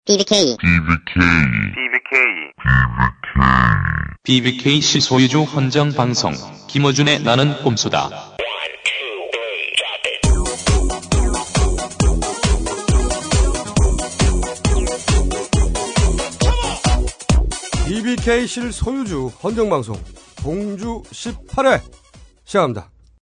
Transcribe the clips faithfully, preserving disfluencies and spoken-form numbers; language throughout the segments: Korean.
비비케이 비비케이 실소유주 헌정방송 김어준의 나는 꼼수다. 비비케이 실소유주 헌정방송 공주 십팔 회 시작합니다.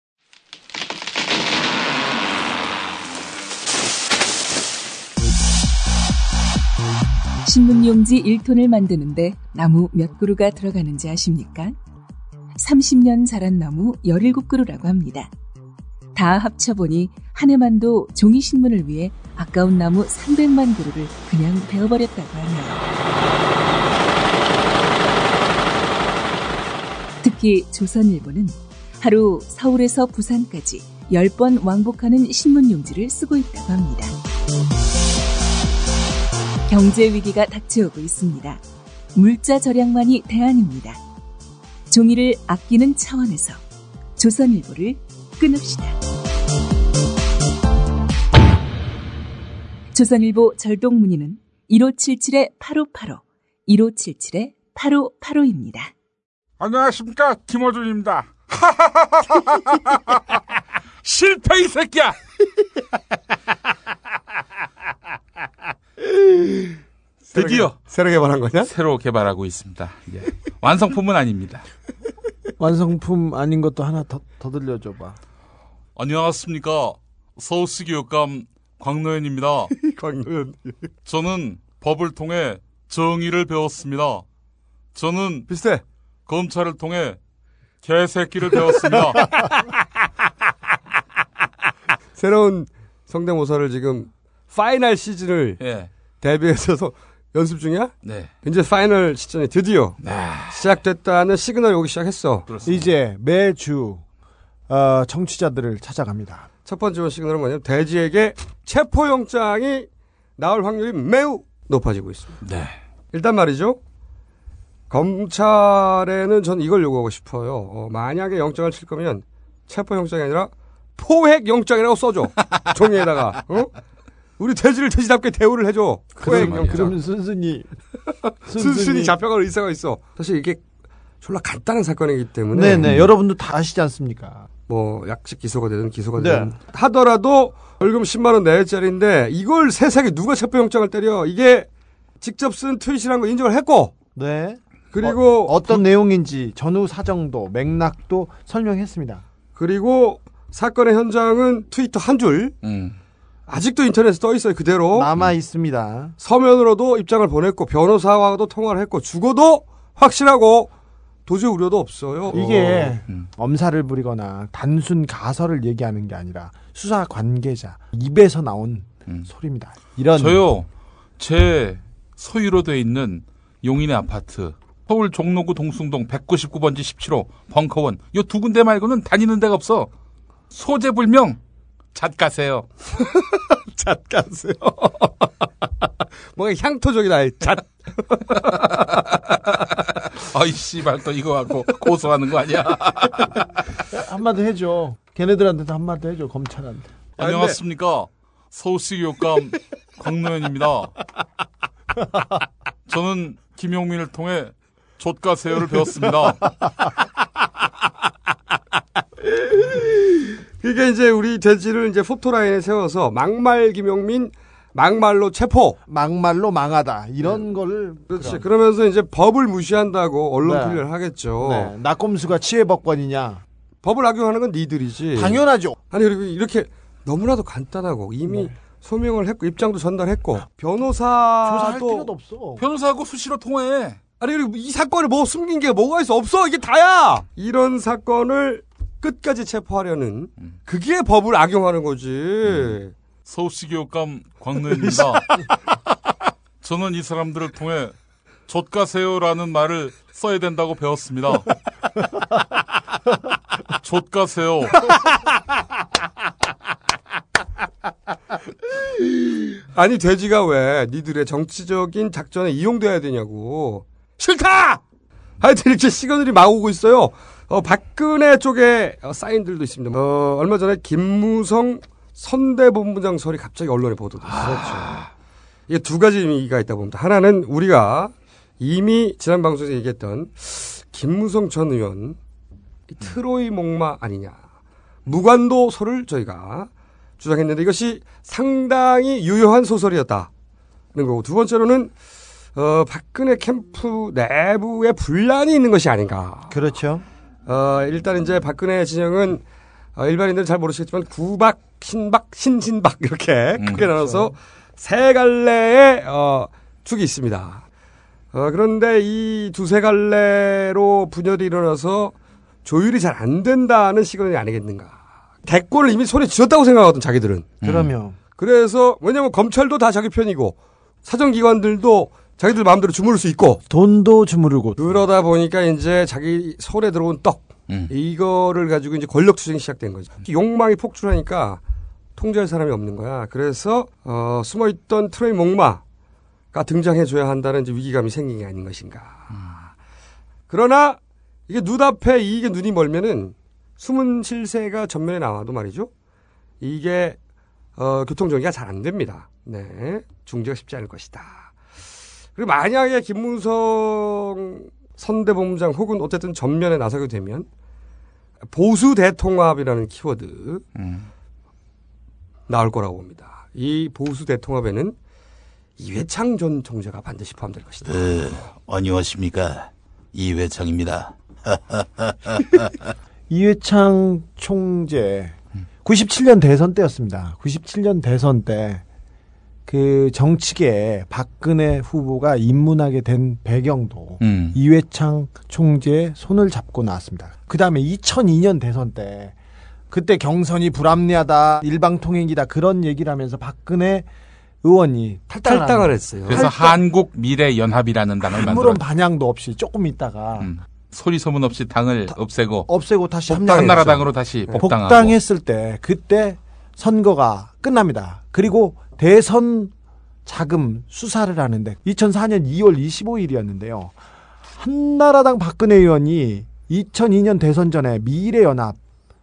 신문용지 일 톤을 만드는데 나무 몇 그루가 들어가는지 아십니까? 삼십 년 자란 나무 열일곱 그루라고 합니다. 다 합쳐보니 한 해만도 종이신문을 위해 아까운 나무 삼백만 그루를 그냥 베어버렸다고 하네요. 특히 조선일보는 하루 서울에서 부산까지 열 번 왕복하는 신문용지를 쓰고 있다고 합니다. 경제 위기가 닥쳐오고 있습니다. 물자 절약만이 대안입니다. 종이를 아끼는 차원에서 조선일보를 끊읍시다. 조선일보 절동문의는 일오칠칠 팔오팔오, 일오칠칠 팔오팔오입니다. 안녕하십니까, 김어준입니다. 실패 이 새끼야. 드디어 새로 개발한 거냐? 새로 개발하고 있습니다. 예. 완성품은 아닙니다. 완성품 아닌 것도 하나 더, 더 들려줘봐. 안녕하십니까, 서울시 교육감 광노현입니다. 광노현. 저는 법을 통해 정의를 배웠습니다. 저는 비슷해. 검찰을 통해 개새끼를 배웠습니다. 새로운 성대모사를 지금 파이널 시즌을 예. 데뷔해서 연습 중이야? 네. 이제 파이널 시즌이 드디어 아... 시작됐다는 시그널이 오기 시작했어. 그렇습니다. 이제 매주 어, 청취자들을 찾아갑니다. 첫 번째 시그널은 뭐냐면 대지에게 체포영장이 나올 확률이 매우 높아지고 있습니다. 네. 일단 말이죠. 검찰에는 전 이걸 요구하고 싶어요. 어, 만약에 영장을 칠 거면 체포영장이 아니라 포획영장이라고 써줘. 종이에다가. 어? 우리 돼지를 돼지답게 대우를 해줘. 포획영장. 그러면 순순히 순순히 잡혀갈 의사가 있어. 사실 이게 졸라 간단한 사건이기 때문에. 네네. 여러분도 다 아시지 않습니까? 뭐 약식 기소가 되든 기소가 네. 되든 하더라도 벌금 십만 원 내외짜리인데 이걸 세상에 누가 체포영장을 때려. 이게 직접 쓴 트윗이라는 거 인정을 했고. 네. 그리고 어, 어떤 부... 내용인지 전후 사정도 맥락도 설명했습니다. 그리고 사건의 현장은 트위터 한 줄. 음. 아직도 인터넷에 떠 있어요. 그대로. 남아 있습니다. 서면으로도 입장을 보냈고 변호사와도 통화를 했고 죽어도 확실하고 도저히 우려도 없어요. 이게 음. 엄살을 부리거나 단순 가설을 얘기하는 게 아니라 수사 관계자 입에서 나온 음. 소리입니다. 이런 저요. 제 소유로 돼 있는 용인의 아파트 서울 종로구 동숭동 백구십구 번지 십칠 호 벙커원 요 두 군데 말고는 다니는 데가 없어. 소재불명 잣가세요. 잣가세요. 뭔가 향토적이다. 잣. 아이 씨발 또 이거 갖고 고소하는 거 아니야? 한마디 해줘. 걔네들한테도 한마디 해줘. 검찰한테. 안녕하십니까. 서울시 교육감 광노현입니다. 저는 김용민을 통해 좆가세요를 배웠습니다. 그게 이제 우리 돼지를 이제 포토라인에 세워서 막말 김용민, 막말로 체포. 막말로 망하다. 이런 네. 거를. 그렇지. 그럼. 그러면서 이제 법을 무시한다고 언론 네. 플레이를 하겠죠. 네. 낙검수가 치해법권이냐. 법을 악용하는 건 니들이지. 당연하죠. 아니, 그리고 이렇게 너무나도 간단하고 이미 네. 소명을 했고 입장도 전달했고 변호사도. 조사할 필요도 없어. 변호사하고 수시로 통화해. 아니, 그리고 이 사건을 뭐 숨긴 게 뭐가 있어? 없어. 이게 다야. 이런 사건을 끝까지 체포하려는 그게 법을 악용하는 거지. 음. 서울시 교육감 광노현입니다. 저는 이 사람들을 통해 좆가세요라는 말을 써야 된다고 배웠습니다. 좆가세요. 아니 돼지가 왜 니들의 정치적인 작전에 이용돼야 되냐고. 싫다! 하여튼 이렇게 시그널이 막 오고 있어요. 어, 박근혜 쪽에 어, 사인들도 있습니다. 어, 얼마 전에 김무성 선대본부장 설이 갑자기 언론에 보도됐어요. 아... 이게 두 가지 의미가 있다고 봅니다. 하나는 우리가 이미 지난 방송에서 얘기했던 김무성 전 의원 트로이 목마 아니냐. 무관도소를 저희가 주장했는데 이것이 상당히 유효한 소설이었다는 거고, 두 번째로는 어, 박근혜 캠프 내부에 분란이 있는 것이 아닌가. 그렇죠. 어, 일단 이제 박근혜 진영은 어, 일반인들은 잘 모르시겠지만 구박, 신박, 신진박 이렇게 음, 크게 나눠서 그렇죠. 세 갈래의 어, 축이 있습니다. 어, 그런데 이 두세 갈래로 분열이 일어나서 조율이 잘 안 된다는 시각이 아니겠는가. 대권을 이미 손에 쥐었다고 생각하거든, 자기들은. 그러면. 그래서 왜냐하면 검찰도 다 자기 편이고 사정기관들도 자기들 마음대로 주무를 수 있고 돈도 주무르고. 그러다 보니까 이제 자기 손에 들어온 떡 음. 이거를 가지고 이제 권력 투쟁이 시작된 거죠. 욕망이 폭주하니까 통제할 사람이 없는 거야. 그래서 어, 숨어있던 트로이 목마가 등장해줘야 한다는 이제 위기감이 생긴 게 아닌 것인가. 음. 그러나 이게 눈앞에 이게 눈이 멀면은 숨은 실세가 전면에 나와도 말이죠. 이게 어, 교통정리가 잘 안 됩니다. 네, 중재가 쉽지 않을 것이다. 그리고 만약에 김무성 선대본부장 혹은 어쨌든 전면에 나서게 되면 보수 대통합이라는 키워드 음. 나올 거라고 봅니다. 이 보수 대통합에는 이회창 전 총재가 반드시 포함될 것이다. 네, 안녕하십니까. 이회창입니다. 이회창 총재 구십칠 년 대선 때였습니다. 구십칠 년 대선 때 그 정치계에 박근혜 후보가 입문하게 된 배경도 음. 이회창 총재의 손을 잡고 나왔습니다. 그 다음에 이천이 년 대선 때 그때 경선이 불합리하다, 일방통행이다 그런 얘기를 하면서 박근혜 의원이 탈당을, 탈당을 했어요. 그래서 한국미래연합이라는 당을 아무런 만들어. 반향도 없이 조금 있다가 음. 소리 소문 없이 당을 없애고 없애고 다시 복당했죠. 한나라당으로 다시 네. 복당하고. 복당했을 때 그때 선거가 끝납니다. 그리고 대선 자금 수사를 하는데 이천사 년 이월 이십오일이었는데요. 한나라당 박근혜 의원이 이천이 년 대선 전에 미래연합에서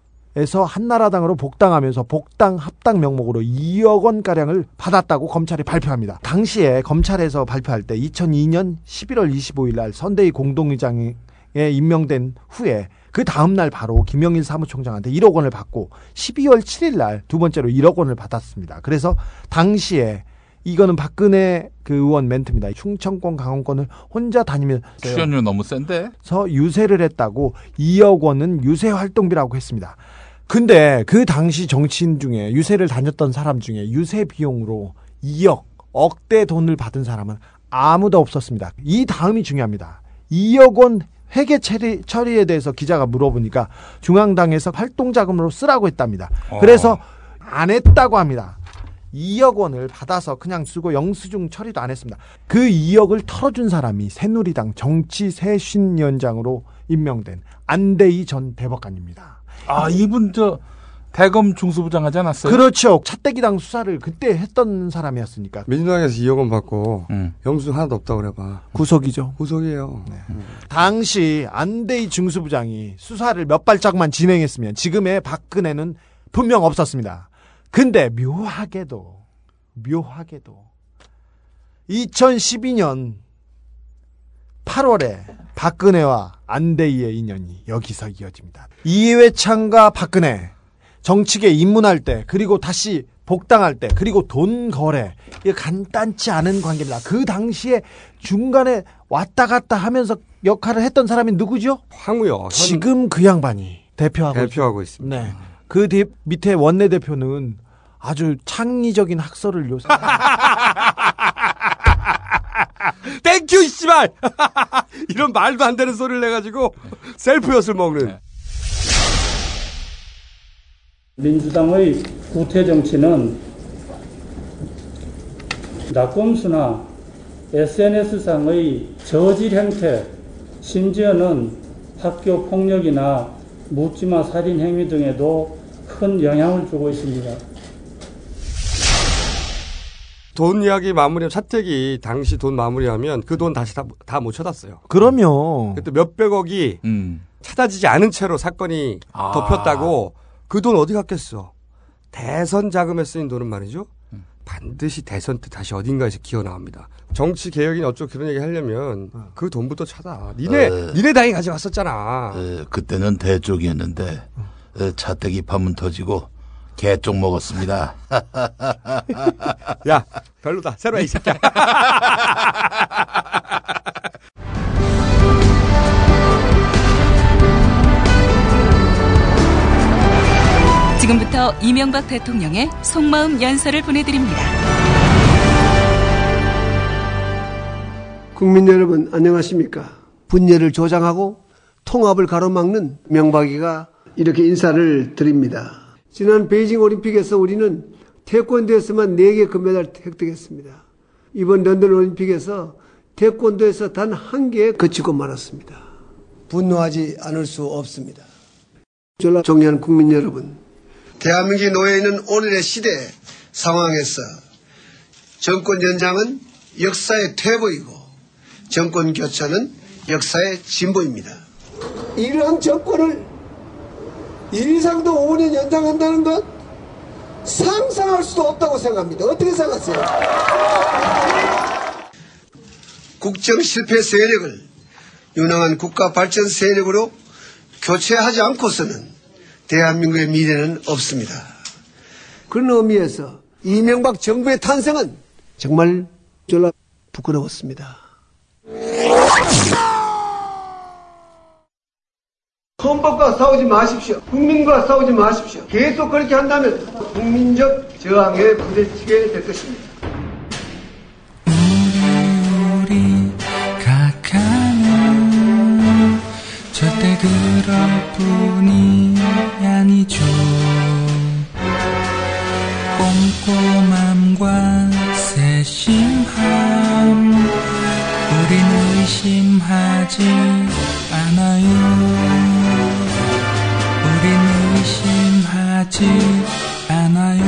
한나라당으로 복당하면서 복당 합당 명목으로 이억 원가량을 받았다고 검찰이 발표합니다. 당시에 검찰에서 발표할 때 이천이 년 십일월 이십오일 날 선대위 공동의장에 임명된 후에 그 다음날 바로 김영일 사무총장한테 일억 원을 받고 십이월 칠일 날 두 번째로 일억 원을 받았습니다. 그래서 당시에 이거는 박근혜 그 의원 멘트입니다. 충청권 강원권을 혼자 다니면서 출연료 너무 센데? 유세를 했다고 이억 원은 유세 활동비라고 했습니다. 근데 그 당시 정치인 중에 유세를 다녔던 사람 중에 유세 비용으로 이억, 억대 돈을 받은 사람은 아무도 없었습니다. 이 다음이 중요합니다. 이억 원 회계 처리, 처리에 대해서 기자가 물어보니까 중앙당에서 활동자금으로 쓰라고 했답니다. 어. 그래서 안 했다고 합니다. 이억 원을 받아서 그냥 쓰고 영수증 처리도 안 했습니다. 그 이억을 털어준 사람이 새누리당 정치쇄신위원장으로 임명된 안대희 전 대법관입니다. 아, 이분 저 대검 중수부장 하지 않았어요? 그렇죠. 차떼기당 수사를 그때 했던 사람이었으니까. 민주당에서 이억 원 받고 음. 영수증 하나도 없다고 그래봐. 구속이죠. 구속이에요. 네. 당시 안대희 중수부장이 수사를 몇 발짝만 진행했으면 지금의 박근혜는 분명 없었습니다. 근데 묘하게도 묘하게도 이천십이 년 팔월에 박근혜와 안대희의 인연이 여기서 이어집니다. 이회창과 박근혜 정치계 입문할 때 그리고 다시 복당할 때 그리고 돈 거래 이게 간단치 않은 관계입니다. 그 당시에 중간에 왔다 갔다 하면서 역할을 했던 사람이 누구죠? 황우여. 지금 그 양반이 대표하고 대표하고 있습니다. 네. 그 뒤, 밑에 원내대표는 아주 창의적인 학설을 요새 땡큐 씨발. 이런 말도 안 되는 소리를 내가지고 셀프엿을 먹는. 민주당의 구태 정치는 낙검수나 에스엔에스상의 저질 행태, 심지어는 학교 폭력이나 묻지마 살인 행위 등에도 큰 영향을 주고 있습니다. 돈 이야기 마무리하면 차택이 당시 돈 마무리하면 그 돈 다시 다 못 찾았어요. 그러면 그때 몇백억이 음. 찾아지지 않은 채로 사건이 아. 덮였다고 그 돈 어디 갔겠어. 대선 자금에 쓰인 돈은 말이죠. 반드시 대선 때 다시 어딘가에서 기어 나옵니다. 정치 개혁이나 어쩌고 그런 얘기 하려면 그 돈부터 찾아. 니네 어. 니네 당이 가져갔었잖아. 에, 그때는 대쪽이었는데 에, 차떼기 파문 터지고 개쪽 먹었습니다. 야 별로다. 새로야 이 새끼야. 지금부터 이명박 대통령의 속마음 연설을 보내드립니다. 국민 여러분 안녕하십니까. 분열을 조장하고 통합을 가로막는 명박이가 이렇게 인사를 드립니다. 지난 베이징 올림픽에서 우리는 태권도에서만 네 개 금메달을 획득했습니다. 이번 런던 올림픽에서 태권도에서 단 한 개에 그치고 말았습니다. 분노하지 않을 수 없습니다. 졸라 존경하는 국민 여러분, 대한민국이 놓여 있는 오늘의 시대 상황에서 정권 연장은 역사의 퇴보이고 정권 교체는 역사의 진보입니다. 이러한 정권을 일상도 오 년 연장한다는 것 상상할 수도 없다고 생각합니다. 어떻게 생각하세요? 국정 실패 세력을 유능한 국가 발전 세력으로 교체하지 않고서는 대한민국의 미래는 없습니다. 그런 의미에서 이명박 정부의 탄생은 정말 졸라 부끄러웠습니다. 헌법과 싸우지 마십시오. 국민과 싸우지 마십시오. 계속 그렇게 한다면 국민적 저항에 부딪히게 될 것입니다. 우리 각하는 절대 그럴 뿐이 아니죠. 꼼꼼함과 세심함 우린 의심하지 않아요. 우린 의심하지 않아요.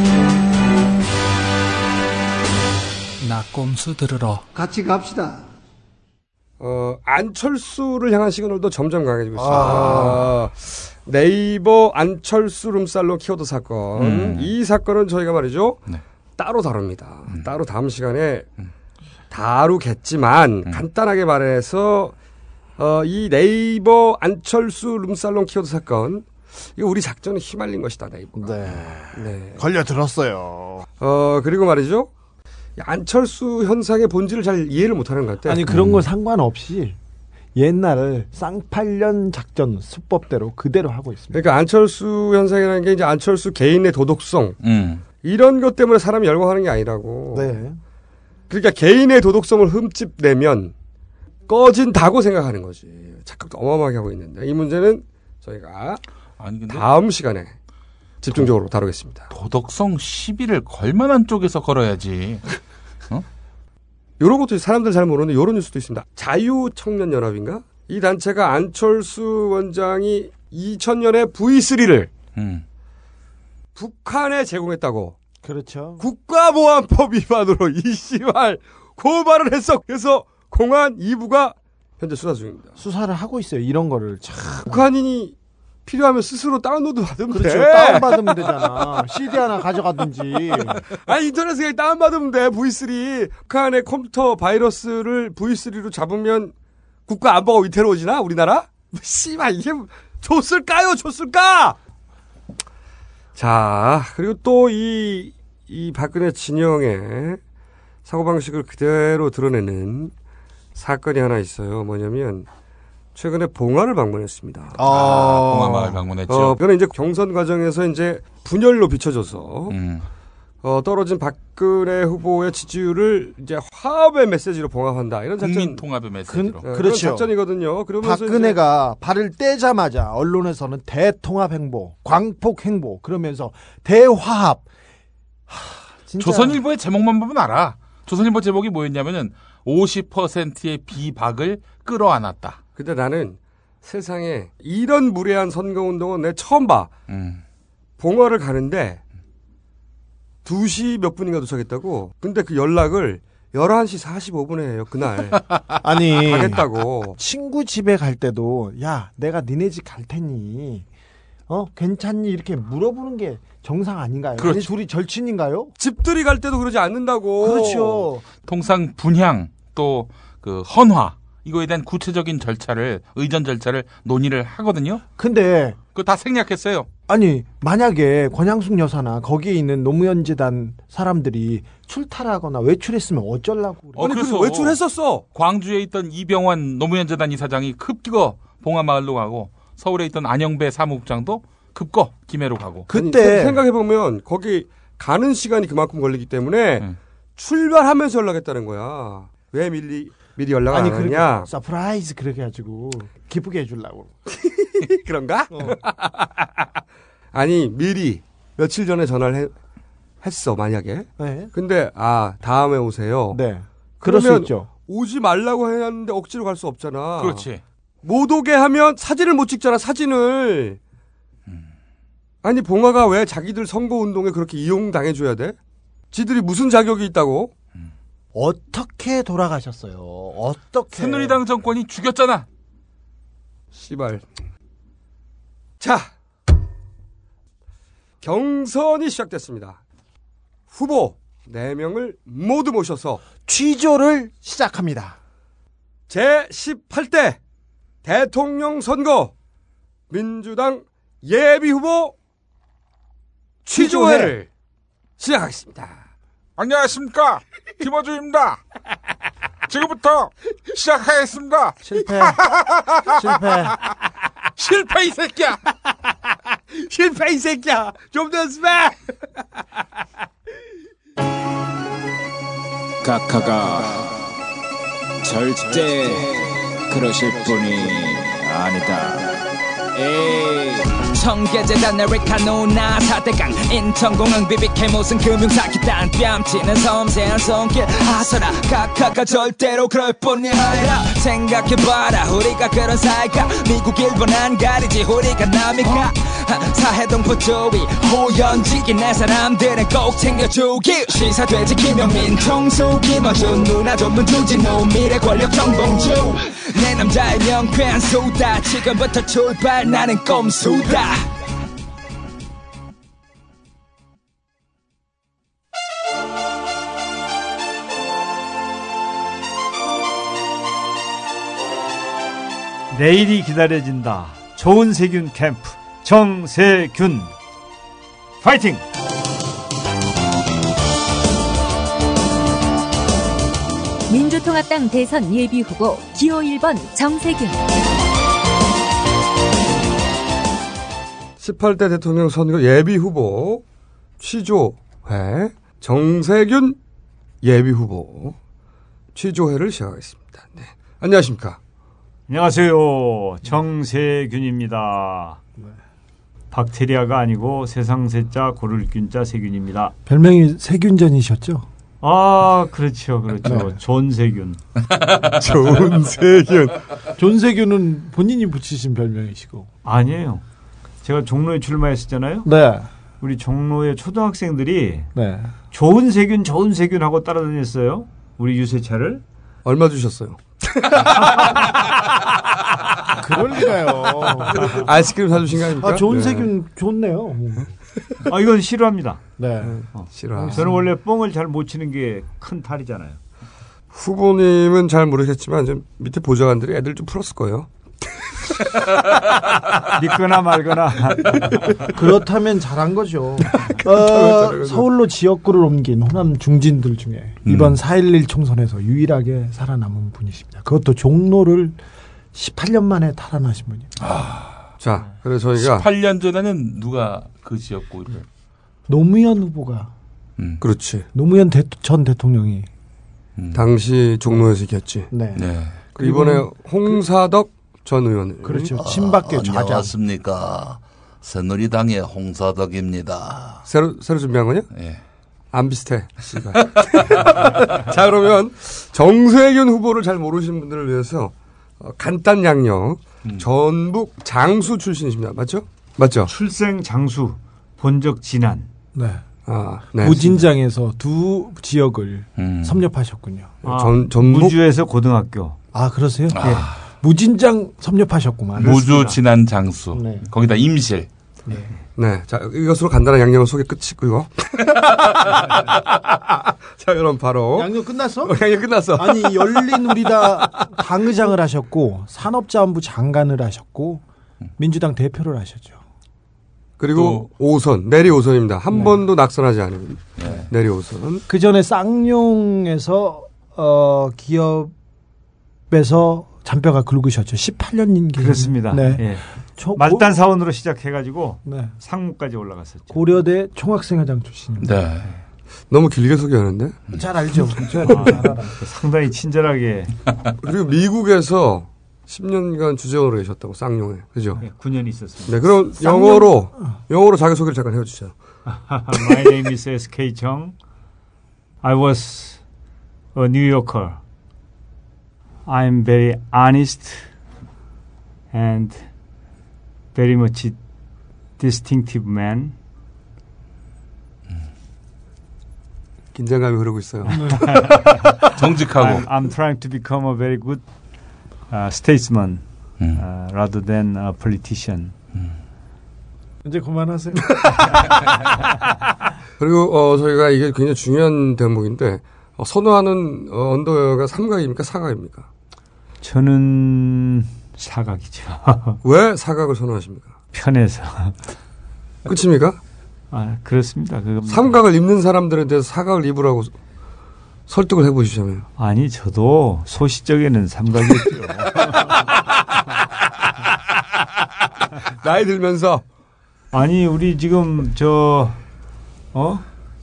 나 꼼수 들으러 같이 갑시다. 어, 안철수를 향한 시그널도 점점 강해지고 있습니다. 아. 네이버 안철수 룸살롱 키워드 사건. 음. 이 사건은 저희가 말이죠. 네. 따로 다룹니다. 음. 따로 다음 시간에 음. 다루겠지만 음. 간단하게 말해서 어, 이 네이버 안철수 룸살롱 키워드 사건, 이거 우리 작전에 휘말린 것이다, 네이버가. 네. 네. 걸려들었어요. 어, 그리고 말이죠. 안철수 현상의 본질을 잘 이해를 못하는 것 같아요. 아니, 그런 건 음. 상관없이 옛날 쌍팔년 작전 수법대로 그대로 하고 있습니다. 그러니까 안철수 현상이라는 게 이제 안철수 개인의 도덕성, 음. 이런 것 때문에 사람이 열광하는 게 아니라고. 네. 그러니까 개인의 도덕성을 흠집내면 꺼진다고 생각하는 거지. 착각도 어마어마하게 하고 있는데, 이 문제는 저희가 아니, 근데 다음 시간에 집중적으로 도, 다루겠습니다. 도덕성 시비를 걸만한 쪽에서 걸어야지. 어? 이런 것도 사람들 잘 모르는데 이런 뉴스도 있습니다. 자유청년연합인가? 이 단체가 안철수 원장이 이천 년에 브이쓰리를 음. 북한에 제공했다고. 그렇죠. 국가보안법 위반으로 이씨발 고발을 했어. 그래서 공안 이 부가 현재 수사 중입니다. 수사를 하고 있어요. 이런 거를 참. 북한인이 필요하면 스스로 다운로드 받으면 그렇죠. 돼. 다운받으면 되잖아. 씨디 하나 가져가든지. 아니, 인터넷에 다운받으면 돼. 브이쓰리. 북한의 컴퓨터 바이러스를 브이쓰리로 잡으면 국가 안보가 위태로워지나? 우리나라? 씨발, 이게 줬을까요? 줬을까? 자, 그리고 또 이, 이 박근혜 진영의 사고방식을 그대로 드러내는 사건이 하나 있어요. 뭐냐면, 최근에 봉화를 방문했습니다. 아, 아 봉화마을 방문했죠. 어, 그는 이제 경선 과정에서 이제 분열로 비춰져서, 음. 어, 떨어진 박근혜 후보의 지지율을 이제 화합의 메시지로 봉합한다. 이런 작전. 국민 통합의 메시지로. 그, 네, 그렇죠. 작전이거든요. 그러면서 박근혜가 발을 떼자마자 언론에서는 대통합 행보, 광폭 행보, 그러면서 대화합. 하, 진짜. 조선일보의 제목만 보면 알아. 조선일보 제목이 뭐였냐면은 오십 퍼센트의 비박을 끌어안았다. 근데 나는 세상에 이런 무례한 선거운동은 내가 처음 봐. 음. 봉화를 가는데 두 시 몇 분인가 도착했다고. 근데 그 연락을 열한 시 사십오 분에 해요, 그날. 아니. 가겠다고. 친구 집에 갈 때도, 야, 내가 니네 집 갈 테니, 어 괜찮니 이렇게 물어보는 게 정상 아닌가요? 그렇죠. 아니, 둘이 절친인가요? 집들이 갈 때도 그러지 않는다고. 그렇죠. 통상 분향 또 그 헌화 이거에 대한 구체적인 절차를 의전 절차를 논의를 하거든요. 근데 그거 다 생략했어요. 아니 만약에 권양숙 여사나 거기에 있는 노무현 재단 사람들이 출탈하거나 외출했으면 어쩌려고. 어, 아니 그래서 그래서 외출했었어. 광주에 있던 이병환 노무현 재단 이사장이 급기거 봉화마을로 가고 서울에 있던 안영배 사무국장도 급거 김해로 가고. 그때 생각해 보면 거기 가는 시간이 그만큼 걸리기 때문에 응. 출발하면서 연락했다는 거야. 왜 미리 미리 연락 아니 안 그렇게 하냐? 서프라이즈 그렇게 해가지고 기쁘게 해주려고. 그런가? 아니 미리 며칠 전에 전화를 해, 했어 만약에. 네. 근데 아 다음에 오세요. 네. 그럴 수 그러면 있죠. 오지 말라고 했는데 억지로 갈 수 없잖아. 그렇지. 못 오게 하면 사진을 못 찍잖아 사진을. 아니 봉화가 왜 자기들 선거운동에 그렇게 이용당해줘야 돼? 지들이 무슨 자격이 있다고? 어떻게 돌아가셨어요? 어떻게? 새누리당 정권이 죽였잖아. 씨발. 자, 경선이 시작됐습니다. 후보 네 명을 모두 모셔서 취조를 시작합니다. 제십팔 대 대통령 선거 민주당 예비후보 취조회를 시작하겠습니다. 안녕하십니까. 김어준입니다. 지금부터 시작하겠습니다. 실패. 실패. 실패 이 새끼야. 실패 이 새끼야. 좀 더 스매. 각하가 절대 그러실 분이 아니다. 에이. 청계재단 아메리카노나 사대강 인천공항 비비케 무슨 금융사기단 뺨치는 섬세한 손길 하서라 각하가 절대로 그럴 뿐이 아니라 생각해봐라 우리가 그런 사이가 미국 일본 안 가리지 우리가 남이까 사해동포 조이 호연지기 내 사람들은 꼭 챙겨주길 시사돼지 김영민 청소 김어준 누나 전문 주진우 미래 권력 정봉주 내 남자의 명쾌한 수다 지금부터 출발 나는 꼼수다. 내일이 기다려진다. 좋은 세균 캠프 정세균 파이팅! 민주통합당 대선 예비후보 기호 일 번 정세균. 십팔 대 대통령 선거 예비후보 취조회 정세균 예비후보 취조회를 시작하겠습니다. 네. 안녕하십니까. 안녕하세요. 정세균입니다. 박테리아가 아니고 세상세자 고를균자 세균입니다. 별명이 세균전이셨죠? 아, 그렇죠. 그렇죠. 네. 존세균. 존세균. 존세균은 본인이 붙이신 별명이시고. 아니에요. 제가 종로에 출마했었잖아요. 네. 우리 종로의 초등학생들이 네. 좋은 세균, 좋은 세균 하고 따라다녔어요. 우리 유세차를. 얼마 주셨어요? 그럴 리가요. 아이스크림 사주신 거 아닙니까? 아, 좋은 네. 세균 좋네요. 아, 이건 싫어합니다. 네. 어. 싫어. 저는 원래 뻥을 잘 못 치는 게 큰 탈이잖아요. 후보님은 잘 모르겠지만 좀 밑에 보좌관들이 애들 좀 풀었을 거예요. 믿거나 말거나. 그렇다면 잘한 거죠. 어, 서울로 지역구를 옮긴 호남 중진들 중에 이번 음. 사 일일 총선에서 유일하게 살아남은 분이십니다. 그것도 종로를 십팔 년 만에 탈환하신 분이에요. 아, 자, 그래서 저희가 십팔 년 전에는 누가 그 지역구를 노무현 후보가 음. 그렇지. 노무현 대, 전 대통령이 음. 당시 종로에서 이겼지. 네. 네. 그리고 이번에 홍사덕 전 의원을 그렇죠. 친박계 아, 좌장. 안녕하십니까. 새누리당의 홍사덕입니다. 새로 새로 준비한 거냐? 예. 안 비슷해. 씨발. 자, 그러면 정세균 후보를 잘 모르시는 분들을 위해서 어, 간단 양력. 음. 전북 장수 출신이십니다. 맞죠? 맞죠? 출생 장수, 본적 진안. 네. 아, 네. 무진장에서 두 지역을 음. 섭렵하셨군요. 아, 전 전북 무주에서 고등학교. 아, 그러세요? 아. 예. 무진장 섭렵하셨구만. 무주 진안 장수. 네. 거기다 임실. 네. 자, 이것으로 간단한 양념 소개 끝이고요. 자, 그럼 바로. 양념 끝났어? 어, 양념 끝났어. 아니, 열린 우리당 당의장을 하셨고, 산업자원부 장관을 하셨고, 민주당 대표를 하셨죠. 그리고 오 선, 내리 오 선입니다. 한 네. 번도 낙선하지 않은 네. 내리 오 선. 그 전에 쌍용에서, 어, 기업에서 잔뼈가 굵으셨죠. 십팔 년 임기. 그렇습니다. 네. 예. 초, 말단 사원으로 시작해가지고 네. 상무까지 올라갔었죠. 고려대 총학생회장 출신입니다. 네. 너무 길게 소개하는데? 잘 알죠. 아, 상당히 친절하게. 그리고 미국에서 십 년간 주재원으로 계셨다고 쌍용에. 그죠? 네, 구 년 있었습니다. 네, 그럼 쌍용... 영어로 영어로 자기소개를 잠깐 해주세요. My name is 에스 케이 Chung. I was a New Yorker. I'm very honest and very much distinctive man. 긴장감이 흐르고 있어요. 정직하고. I'm, I'm trying to become a very good uh, statesman 음. uh, rather than a politician. 음. 이제 그만하세요. 그리고 어, 저희가 이게 굉장히 중요한 대목인데 어, 선호하는 어, 언더웨어가 삼각입니까 사각입니까? 저는 사각이죠. 왜 사각을 선호하십니까? 편해서. 끝입니까? 아, 그렇습니다. 그겁니다. 삼각을 입는 사람들에 대해서 사각을 입으라고 설득을 해보시자면요. 아니, 저도 소시적에는 삼각이었죠. 나이 들면서. 아니, 우리 지금 저, 어?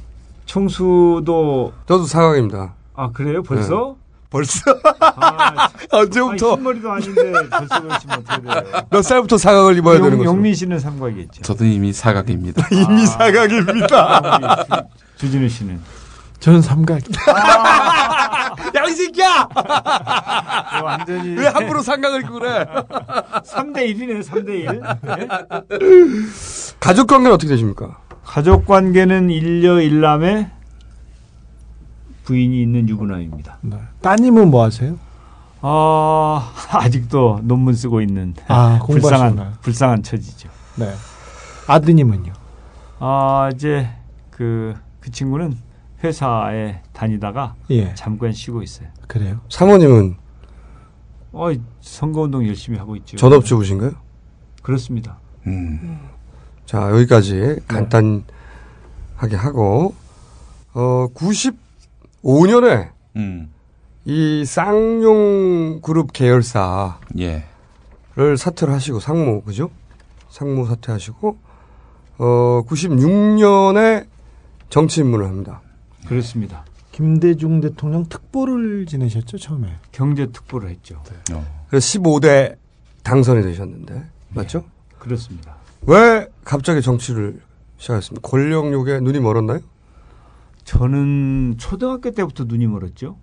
총수도. 저도 사각입니다. 아, 그래요? 벌써? 네. 벌써? 아, 언제부터? 아니, 흰머리도 아닌데 벌써 그러시면 어떻게 돼요? 몇 살부터 사각을 입어야 용, 되는 거죠? 용민 씨는 삼각이겠죠. 저도 이미 사각입니다. 이미 아, 사각입니다. 주, 주진우 씨는? 저는 삼각. 아, 야, 이 새끼야! 완전히. 왜 함부로 삼각을 입고 그래? 삼 대 일이네, 삼 대 일. 네? 가족 관계는 어떻게 되십니까? 가족 관계는 일녀 일남에 부인이 있는 유부남입니다. 네. 따님은 뭐 하세요? 아, 아직도 논문 쓰고 있는 아, 불쌍한 불쌍한 처지죠. 네. 아드님은요? 아, 이제 그, 그 친구는 회사에 다니다가 예. 잠깐 쉬고 있어요. 그래요? 사모님은? 어, 선거운동 열심히 하고 있죠. 전업주부신가요? 그렇습니다. 음. 자, 여기까지 간단하게 하고, 어, 구십오 년에 음. 이 쌍용 그룹 계열사를 예. 사퇴를 하시고, 상무, 그죠? 상무 사퇴하시고, 어, 구십육 년에 정치 입문을 합니다. 그렇습니다. 김대중 대통령 특보를 지내셨죠, 처음에? 경제 특보를 했죠. 네. 어. 그래서 십오 대 당선이 되셨는데, 맞죠? 네, 그렇습니다. 왜 갑자기 정치를 시작했습니까? 권력욕에 눈이 멀었나요? 저는 초등학교 때부터 눈이 멀었죠.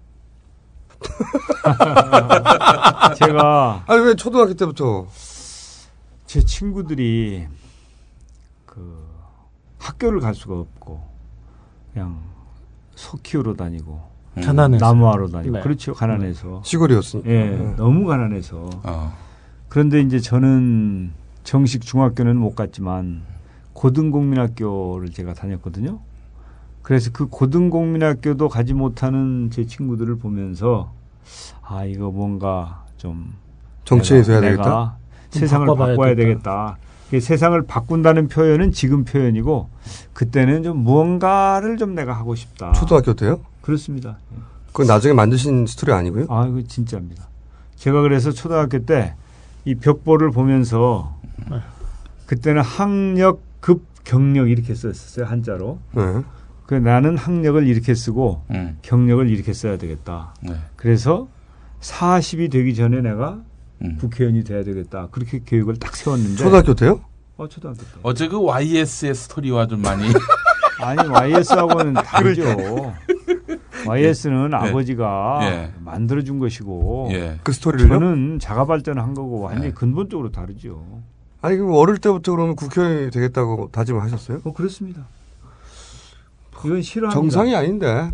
제가 아니 왜 초등학교 때부터? 제 친구들이 그 학교를 갈 수가 없고 그냥 소 키우러 다니고 가난해서 나무하러 다니고 네. 그렇죠. 가난해서 시골이었으니까. 예, 네. 너무 가난해서. 어. 그런데 이제 저는 정식 중학교는 못 갔지만 고등국민학교를 제가 다녔거든요. 그래서 그 고등국민학교도 가지 못하는 제 친구들을 보면서 아 이거 뭔가 좀 정치에 내가, 돼야 내가 되겠다. 세상을 바꿔야 되겠다. 세상을 바꾼다는 표현은 지금 표현이고 그때는 좀 무언가를 좀 내가 하고 싶다. 초등학교 때요? 그렇습니다. 그건 나중에 만드신 스토리 아니고요? 아 이거 진짜입니다. 제가 그래서 초등학교 때 이 벽보를 보면서 그때는 학력 급 경력 이렇게 썼었어요 한자로. 네. 그 나는 학력을 이렇게 쓰고 음. 경력을 이렇게 써야 되겠다. 네. 그래서 사십이 되기 전에 내가 음. 국회의원이 돼야 되겠다. 그렇게 계획을 딱 세웠는데. 초등학교 때요? 어, 초등학교 때. 어제 그 와이에스의 스토리와 좀 많이. 아니, 와이에스하고는 다르죠. 와이에스는 네. 아버지가 예. 만들어준 것이고. 예. 그 스토리를요? 저는 자가 발전한 거고 완전히 예. 근본적으로 다르죠. 아니, 그럼 어릴 때부터 그러면 국회의원이 되겠다고 다짐을 하셨어요? 어, 그렇습니다. 이건 싫어합니다. 정상이 아닌데.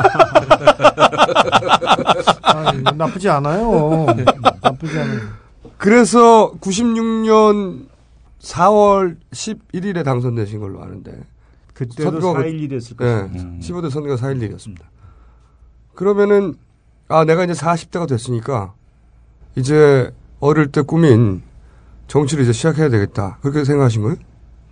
아니, 나쁘지 않아요. 나쁘지 않아요. 그래서 구십육 년 사월 십일일에 당선되신 걸로 아는데. 그때도 사일일이었을 거예요. 네, 음. 십오 대 선거가 사일일이었습니다. 그러면은 아 내가 이제 사십 대가 됐으니까 이제 어릴 때 꾸민 정치를 이제 시작해야 되겠다. 그렇게 생각하신 거예요?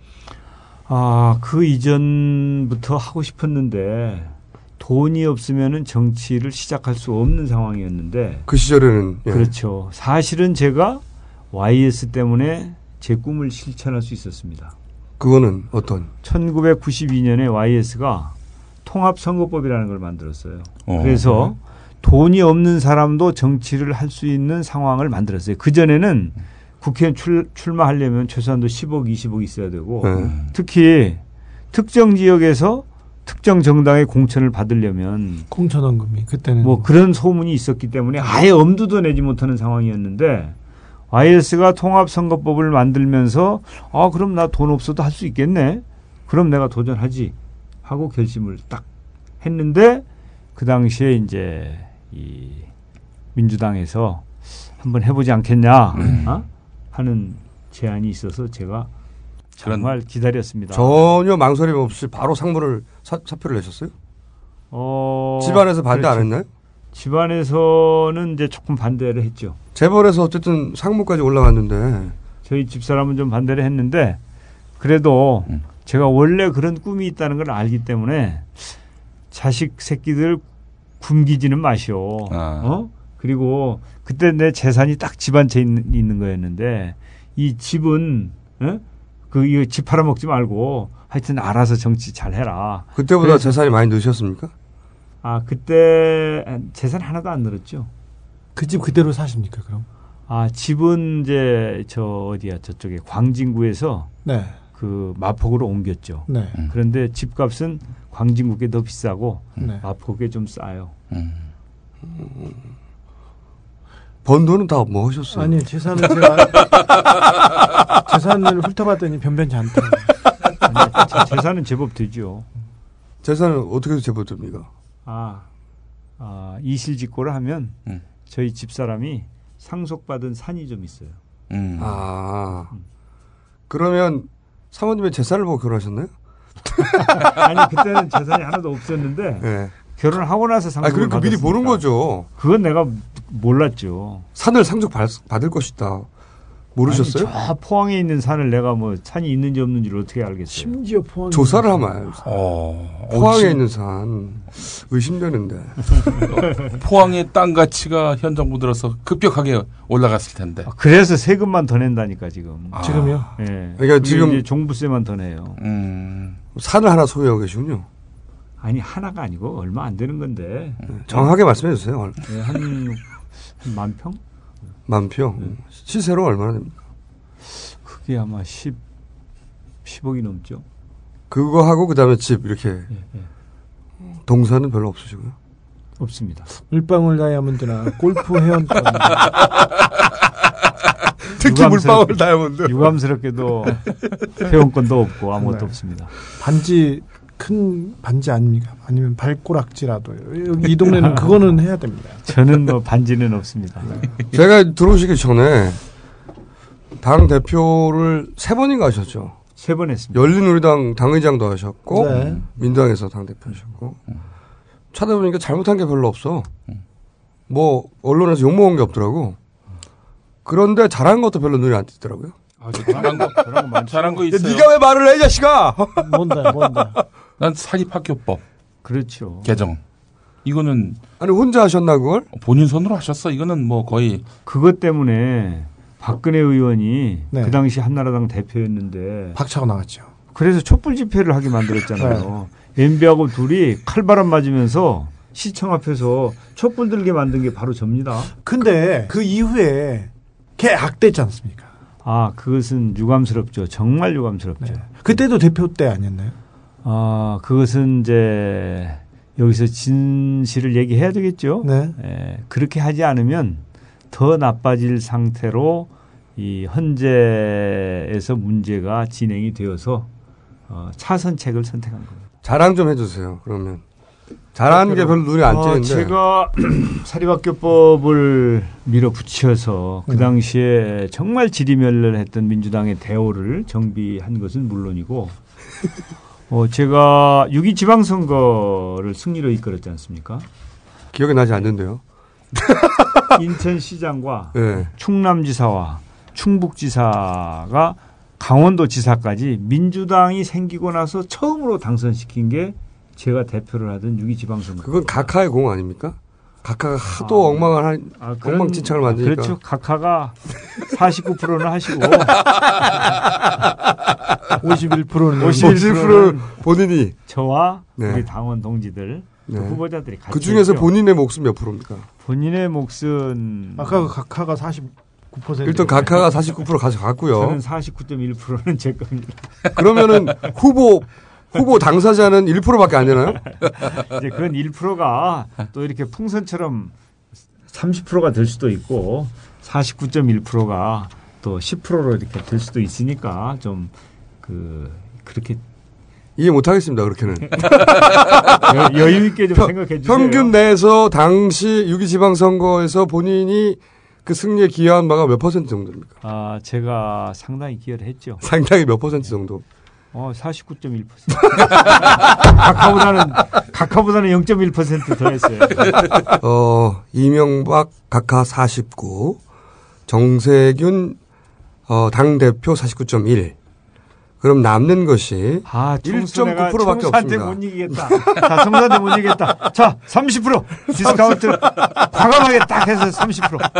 아, 그 이전부터 하고 싶었는데 돈이 없으면은 정치를 시작할 수 없는 상황이었는데 그 시절에는 예. 그렇죠. 사실은 제가 와이에스 때문에 제 꿈을 실천할 수 있었습니다. 그거는 어떤? 천구백구십이년에 와이에스가 통합선거법이라는 걸 만들었어요. 어. 그래서 돈이 없는 사람도 정치를 할 수 있는 상황을 만들었어요. 그전에는 국회의원 출, 출마하려면 최소한도 십억, 이십억 있어야 되고 네. 특히 특정 지역에서 특정 정당의 공천을 받으려면 공천원금이 그때는 뭐 그런 소문이 있었기 때문에 아예 엄두도 내지 못하는 상황이었는데 와이에스가 통합선거법을 만들면서 아 그럼 나 돈 없어도 할 수 있겠네. 그럼 내가 도전하지 하고 결심을 딱 했는데 그 당시에 이제 이 민주당에서 한번 해보지 않겠냐 음. 어? 하는 제안이 있어서 제가 정말 기다렸습니다. 전혀 망설임 없이 바로 상무를 사, 사표를 내셨어요? 어, 집안에서 반대 그렇지. 안 했나요? 집안에서는 이제 조금 반대를 했죠. 재벌에서 어쨌든 상무까지 올라갔는데 저희 집사람은 좀 반대를 했는데 그래도 음. 제가 원래 그런 꿈이 있다는 걸 알기 때문에 자식 새끼들 굶기지는 마시오. 아. 어? 그리고 그때 내 재산이 딱 집 한 채 있는, 있는 거였는데 이 집은 어? 그 집 팔아먹지 말고 하여튼 알아서 정치 잘 해라. 그때보다 재산이 많이 늘으셨습니까? 아 그때 재산 하나도 안 늘었죠. 그 집 그대로 사십니까 그럼? 아 집은 이제 저 어디야 저쪽에 광진구에서 네. 그 마포구로 옮겼죠. 네. 음. 그런데 집값은 광진구에 더 비싸고 네. 마포구에 좀 싸요. 음. 번 돈은 다 뭐 하셨어요? 아니 재산은 제가 재산을 훑어봤더니 변변치 않다. 아니, 재산은 제법 되죠. 재산은 어떻게 제법 됩니까? 아, 아 이실직고를 하면 음. 저희 집사람이 상속받은 산이 좀 있어요. 음. 아 음. 그러면 사모님의 재산을 보고 결혼하셨나요? 아니 그때는 재산이 하나도 없었는데 네. 결혼하고 나서 상속을 받았으니까. 아, 그러니까 미리 보는 거죠. 그건 내가 몰랐죠. 산을 상속 받을 것이다. 모르셨어요? 아니, 저 포항에 있는 산을 내가 뭐 산이 있는지 없는지를 어떻게 알겠어요? 심지어 포항 조사를 하면 어, 포항에 어, 있는 산 의심되는데 포항의 땅 가치가 현 정부 들어서 급격하게 올라갔을 텐데. 아, 그래서 세금만 더 낸다니까 지금. 아. 지금요? 예. 네. 그러니까 지금 이제 종부세만 더 내요. 음. 산을 하나 소유하고 계시군요. 아니 하나가 아니고 얼마 안 되는 건데. 정확하게 말씀해 주세요. 네, 한, 한 만 평? 만 평. 네. 시세로 얼마나 됩니까? 그게 아마 십, 십억이 넘죠. 그거 하고 그다음에 집 이렇게. 네, 네. 동산은 별로 없으시고요? 없습니다. 물방울 다이아몬드나 골프 회원권. 특히 물방울 다이아몬드. 유감스럽게도 회원권도 없고 아무것도 네. 없습니다. 반지 큰 반지 아닙니까? 아니면 발꼬락지라도요. 여기 이 동네는 그거는 해야 됩니다. 저는 뭐 반지는 없습니다. 제가 들어오시기 전에 당 대표를 세 번인가 하셨죠? 세 번 했습니다. 열린우리당 당의장도 하셨고 네. 민주당에서 당 대표 하셨고 찾아보니까 잘못한 게 별로 없어. 뭐 언론에서 욕먹은 게 없더라고. 그런데 잘한 것도 별로 눈에 안 띄더라고요. 아, 잘한 거, 잘한 거, 잘한 거 있어요. 네가 왜 말을 해, 이 자식아? 뭔데, 뭔데? 난 사립학교법. 그렇죠. 개정. 이거는 아니 혼자 하셨나 그걸? 본인 손으로 하셨어. 이거는 뭐 거의 그것 때문에 박근혜 의원이 네. 그 당시 한나라당 대표였는데 박차고 나갔죠. 그래서 촛불 집회를 하게 만들었잖아요. 네. 엠비하고 둘이 칼바람 맞으면서 시청 앞에서 촛불 들게 만든 게 바로 접니다. 근데 그 이후에 걔 악대지 않습니까? 아, 그것은 유감스럽죠. 정말 유감스럽죠. 네. 그때도 대표 때 아니었나요? 아, 그것은 이제 여기서 진실을 얘기해야 되겠죠. 네. 에, 그렇게 하지 않으면 더 나빠질 상태로 이 헌재에서 문제가 진행이 되어서 어, 차선책을 선택한 겁니다. 자랑 좀 해주세요. 그러면 잘하는 게 별로 눈에 안 어, 띄는데. 제가 사립학교법을 밀어붙여서 그 당시에 정말 지리멸렬했던 민주당의 대오를 정비한 것은 물론이고 어, 제가 육 이이 지방선거를 승리로 이끌었지 않습니까? 기억이 나지 않는데요. 인천시장과 네. 충남지사와 충북지사가 강원도지사까지 민주당이 생기고 나서 처음으로 당선시킨 게 제가 대표를 하던 육 이이 지방선거. 그건 각하의 공 아닙니까? 각하가 하도 아, 엉망을 한, 아, 그런, 엉망진창을 만드니까. 그렇죠. 각하가 사십구 퍼센트는 하시고 오십일 퍼센트는 오십일 퍼센트 본인이 저와 네. 우리 당원 동지들 네. 후보자들이 같이 그 중에서 했죠. 본인의 목숨 몇 프로입니까? 본인의 몫은 아까 각하가 사십구 퍼센트. 일단 각하가 사십구 퍼센트 가져갔고요. 저는 사십구 점 일 퍼센트는 제 겁니다. 그러면은 후보 후보 당사자는 일 퍼센트밖에 안 되나요? 이제 그건 일 퍼센트가 또 이렇게 풍선처럼 삼십 퍼센트가 될 수도 있고 사십구 점 일 퍼센트가 또 십 퍼센트로 이렇게 될 수도 있으니까 좀 그 그렇게 이해 못 하겠습니다. 그렇게는. 여, 여유 있게 좀 생각해 주세요. 평균 내에서 당시 육 이이 지방선거에서 본인이 그 승리에 기여한 바가 몇 퍼센트 정도입니까? 아, 제가 상당히 기여를 했죠. 상당히 몇 퍼센트 정도? 어, 사십구 점 일 퍼센트. 각하보다는, 각하보다는 영 점 일 퍼센트 더 했어요. 어, 이명박 각하 사십구, 정세균, 어, 당대표 사십구 점 일. 그럼 남는 것이 아, 일 점 구 퍼센트밖에 청수한테 없습니다. 못 이기겠다. 자, 청수한테 못 이기겠다. 자, 삼십 퍼센트 디스카운트 과감하게 딱 해서 삼십 퍼센트.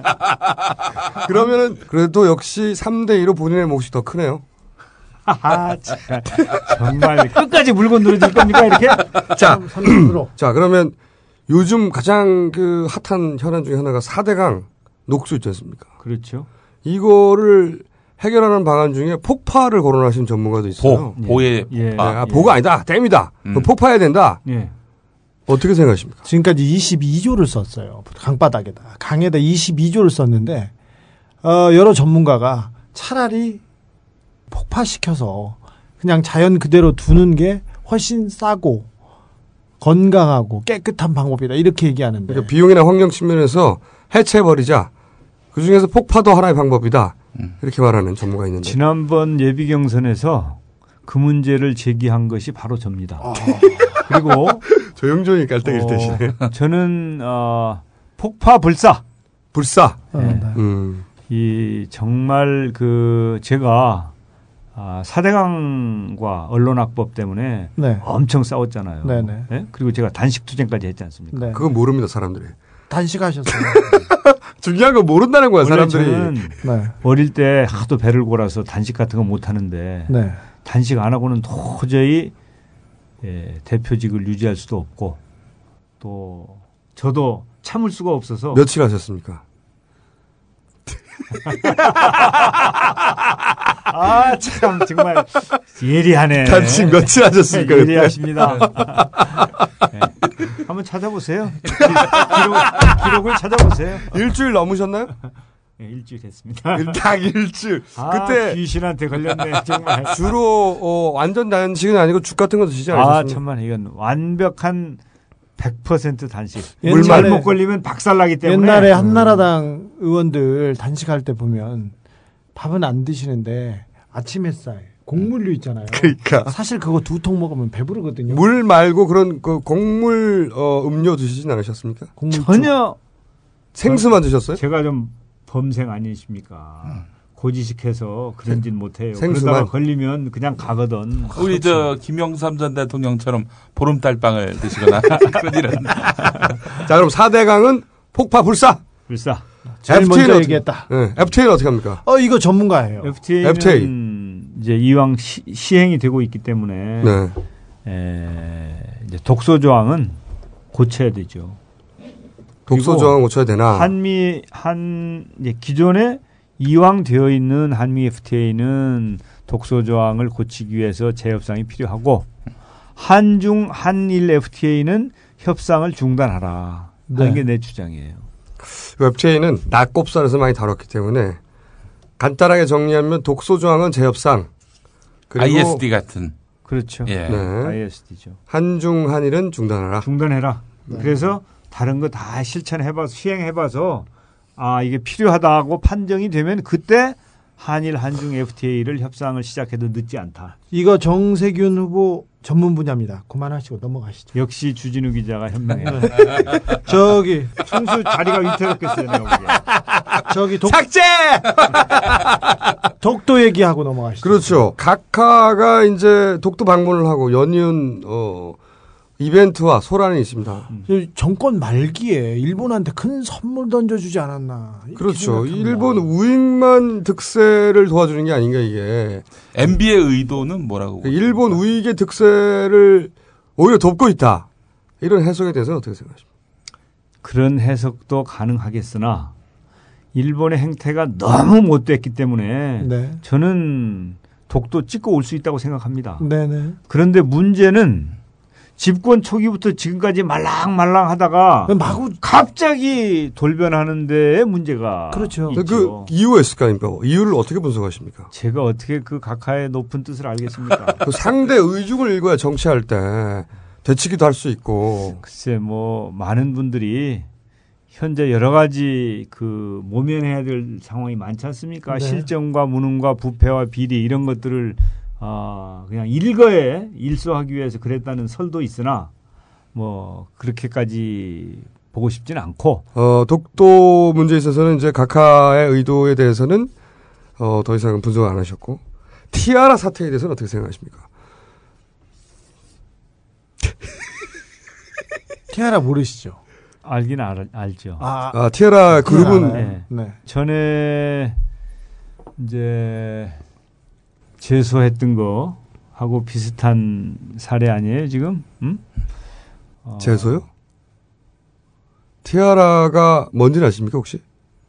그러면은 그래도 역시 삼 대 이로 본인의 몫이 더 크네요. 아, 참. 정말 끝까지 물건 늘어질 겁니까, 이렇게? 자, 삼십 퍼센트. 자, 그러면 요즘 가장 그 핫한 현안 중에 하나가 사 대강 녹수 있지 않습니까? 그렇죠. 이거를 해결하는 방안 중에 폭파를 거론하신 전문가도 있어요. 보, 보의 예. 폭파. 네, 아, 보가 아니다. 댐이다. 음. 폭파해야 된다. 예. 어떻게 생각하십니까? 지금까지 이십이 조를 썼어요. 강바닥에다. 강에다 이십이 조를 썼는데 어, 여러 전문가가 차라리 폭파시켜서 그냥 자연 그대로 두는 게 훨씬 싸고 건강하고 깨끗한 방법이다. 이렇게 얘기하는데. 그러니까 비용이나 환경 측면에서 해체해버리자. 그중에서 폭파도 하나의 방법이다. 이렇게 말하는 전문가 있는데. 지난번 예비 경선에서 그 문제를 제기한 것이 바로 접니다. 아. 그리고 조용조용히 깔때기를 대시네. 어, 저는 어, 폭파 불사. 불사. 어, 네. 네. 음. 이 정말 그 제가 아, 사대강과 언론학법 때문에 네. 엄청 싸웠잖아요. 네네. 네? 그리고 제가 단식 투쟁까지 했지 않습니까? 네. 그건 모릅니다, 사람들이. 단식하셨어요. 중요한 건 모른다는 거야, 사람들이. 저는 네. 어릴 때 하도 배를 골아서 단식 같은 거 못 하는데 네. 단식 안 하고는 도저히 예, 대표직을 유지할 수도 없고 또 저도 참을 수가 없어서 며칠 하셨습니까? 아, 참, 정말, 예리하네. 단식 며칠 하셨습니까? 네, 예리하십니다. 네. 한번 찾아보세요. 기록, 기록을 찾아보세요. 일주일 넘으셨나요? 네, 일주일 했습니다. 딱 일주일. 아, 그때 귀신한테 걸렸네, 정말. 주로, 어, 완전 단식은 아니고 죽 같은 거 드시지 않으셨습니까? 아, 천만, 이건 완벽한 백 퍼센트 단식. 옛날에- 잘못 걸리면 박살나기 때문에. 옛날에 한나라당 의원들 단식할 때 보면 밥은 안 드시는데 아침 햇살, 곡물류 있잖아요. 그러니까. 사실 그거 두 통 먹으면 배부르거든요. 물 말고 그런 그 곡물 어, 음료 드시진 않으셨습니까? 곡물 전혀 생수만 드셨어요? 제가 좀 범생 아니십니까? 고지식해서 그런진 못해요. 생수만? 그러다가 걸리면 그냥 가거든. 우리 저 김영삼 전 대통령처럼 보름달빵을 드시거나 그런 일은. 자, 그럼 사 대강은 폭파 불사. 불사. 제일 에프티에이는 먼저 어떻게- 얘기했다. 네, 에프티에이는 어떻게 합니까? 어, 이거 전문가예요. 에프티에이는 에프티에이. 이제 이왕 시, 시행이 되고 있기 때문에 네. 에, 이제 독소 조항은 고쳐야 되죠. 독소 그리고 조항 고쳐야 되나? 한미 한 이제 기존에 이왕 되어 있는 한미 에프티에이는 독소 조항을 고치기 위해서 재협상이 필요하고 한중 한일 에프티에이는 협상을 중단하라 하는 네. 게 내 주장이에요. 에프티에이는 낙곱산에서 많이 다뤘기 때문에 간단하게 정리하면 독소 조항은 재협상. 그리고 아이에스디 같은. 그렇죠. 예. 네. 아이에스디죠. 한중 한일은 중단하라. 중단해라. 네. 그래서 다른 거 다 실천해봐서 시행해봐서 아 이게 필요하다고 판정이 되면 그때 한일 한중 에프티에이를 협상을 시작해도 늦지 않다. 이거 정세균 후보 전문 분야입니다. 그만하시고 넘어가시죠. 역시 주진우 기자가 현명해. 저기 총수 자리가 위태롭겠어요. 내가 보기에. 저기 독, 삭제! 독도 얘기하고 넘어가시죠. 그렇죠. 각하가 이제 독도 방문을 하고 연이은 어, 이벤트와 소란이 있습니다. 정권 말기에 일본한테 큰 선물 던져주지 않았나. 그렇죠. 일본 우익만 득세를 도와주는 게 아닌가 이게. 엠비의 의도는 뭐라고? 일본 우익의 득세를 오히려 돕고 있다. 이런 해석에 대해서는 어떻게 생각하십니까? 그런 해석도 가능하겠으나 일본의 행태가 너무 못됐기 때문에 네. 저는 독도 찍고 올 수 있다고 생각합니다. 네네. 그런데 문제는 집권 초기부터 지금까지 말랑말랑 하다가 마구 갑자기 돌변하는 데에 문제가 그렇죠. 있죠. 그 이유가 있을 거 아닙니까? 이유를 어떻게 분석하십니까? 제가 어떻게 그 각하의 높은 뜻을 알겠습니까? 그 상대 의중을 읽어야 정치할 때 되치기도 할 수 있고. 글쎄 뭐 많은 분들이 현재 여러 가지 그 모면해야 될 상황이 많지 않습니까? 네. 실정과 무능과 부패와 비리 이런 것들을 아, 그냥 일거에 일소하기 위해서 그랬다는 설도 있으나 뭐 그렇게까지 보고 싶지는 않고. 어, 독도 문제에 있어서는 이제 각하의 의도에 대해서는 어, 더 이상 분석을 안 하셨고 티아라 사태에 대해서는 어떻게 생각하십니까? 티아라 모르시죠? 알긴 알, 알죠. 아, 아 티아라 그룹은 네. 네. 전에 이제 제소했던 거 하고 비슷한 사례 아니에요 지금? 음? 어. 제소요? 티아라가 뭔지는 아십니까 혹시?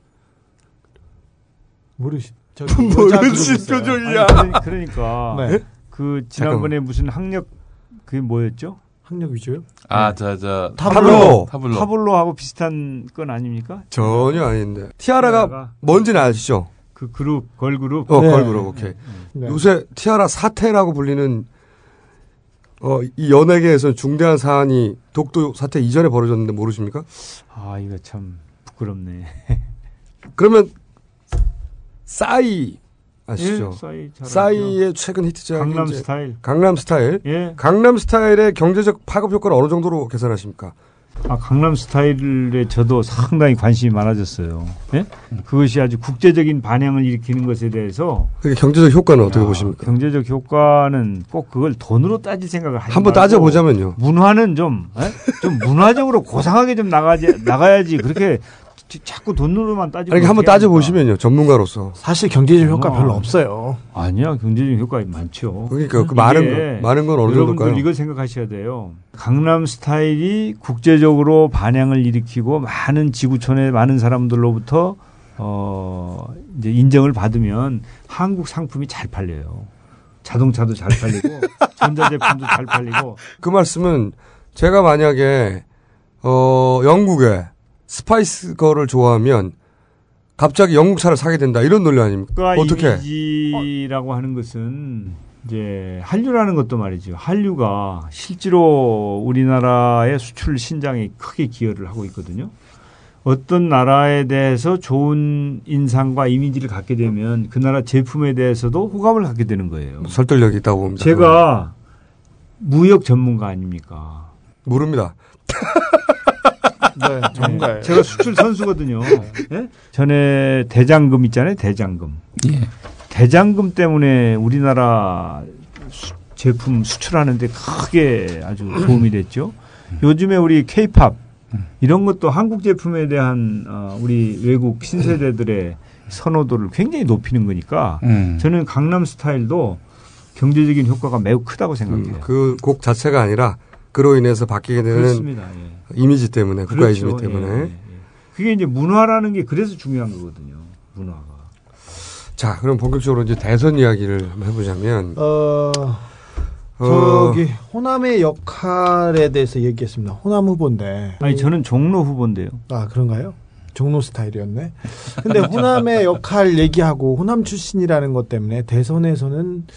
모르시. 모르실 표정이야. 아니, 그러니까 네. 그 지난번에 무슨 학력 그게 뭐였죠? 학력 위조요? 아, 저, 저. 타블로. 타블로. 타블로하고 비슷한 건 아닙니까? 전혀 아닌데. 티아라가, 티아라가 뭔지는 아시죠? 그 그룹, 걸그룹. 어, 네. 걸그룹, 오케이. 네. 요새 티아라 사태라고 불리는, 어, 이 연예계에서 중대한 사안이 독도 사태 이전에 벌어졌는데 모르십니까? 아, 이거 참 부끄럽네. 그러면, 싸이, 아시죠? 예, 싸이 잘 싸이의 최근 히트작. 강남 스타일. 강남 스타일. 예. 강남 스타일의 경제적 파급 효과를 어느 정도로 계산하십니까? 아, 강남 스타일에 저도 상당히 관심이 많아졌어요. 예? 그것이 아주 국제적인 반향을 일으키는 것에 대해서. 그게 경제적 효과는 어떻게 야, 보십니까? 경제적 효과는 꼭 그걸 돈으로 따질 생각을 하지 한번 말고 따져보자면요. 문화는 좀, 예? 좀 문화적으로 고상하게 좀 나가지, 나가야지. 그렇게 자꾸 돈으로만 따지고. 아니, 한번 따져보시면요. 전문가로서. 사실 경제적 효과 어. 별로 없어요. 아니야. 경제적 효과 많죠. 그러니까 그 많은 건, 많은 건 어느 정도일까요? 여러분들 이거 생각하셔야 돼요. 강남 스타일이 국제적으로 반향을 일으키고 많은 지구촌의 많은 사람들로부터 어 이제 인정을 받으면 한국 상품이 잘 팔려요. 자동차도 잘 팔리고 전자제품도 잘 팔리고. 그 말씀은 제가 만약에 어 영국에 스파이스 거를 좋아하면 갑자기 영국 차를 사게 된다 이런 논리 아닙니까? 어떻게? 이미지라고 하는 것은 이제 한류라는 것도 말이죠. 한류가 실제로 우리나라의 수출 신장에 크게 기여를 하고 있거든요. 어떤 나라에 대해서 좋은 인상과 이미지를 갖게 되면 그 나라 제품에 대해서도 호감을 갖게 되는 거예요. 설득력이 있다고 봅니다. 제가 무역 전문가 아닙니까? 모릅니다. 네, 전문가예요. 네, 제가 수출 선수거든요. 네? 전에 대장금 있잖아요. 대장금. 예. 대장금 때문에 우리나라 수, 제품 수출하는데 크게 아주 도움이 됐죠. 요즘에 우리 K-팝 이런 것도 한국 제품에 대한 어, 우리 외국 신세대들의 선호도를 굉장히 높이는 거니까 음. 저는 강남 스타일도 경제적인 효과가 매우 크다고 생각해요. 음, 그 곡 자체가 아니라 그로 인해서 바뀌게 되는 그렇습니다. 예. 이미지 때문에, 국가 그렇죠. 이미지 때문에. 예, 예, 예. 그게 이제 문화라는 게 그래서 중요한 거거든요. 문화가. 자, 그럼 본격적으로 이제 대선 이야기를 한번 해보자면. 어, 저기 호남의 역할에 대해서 얘기했습니다. 호남 후보인데. 아니 저는 종로 후보인데요. 아 그런가요? 종로 스타일이었네. 근데 호남의 역할 얘기하고 호남 출신이라는 것 때문에 대선에서는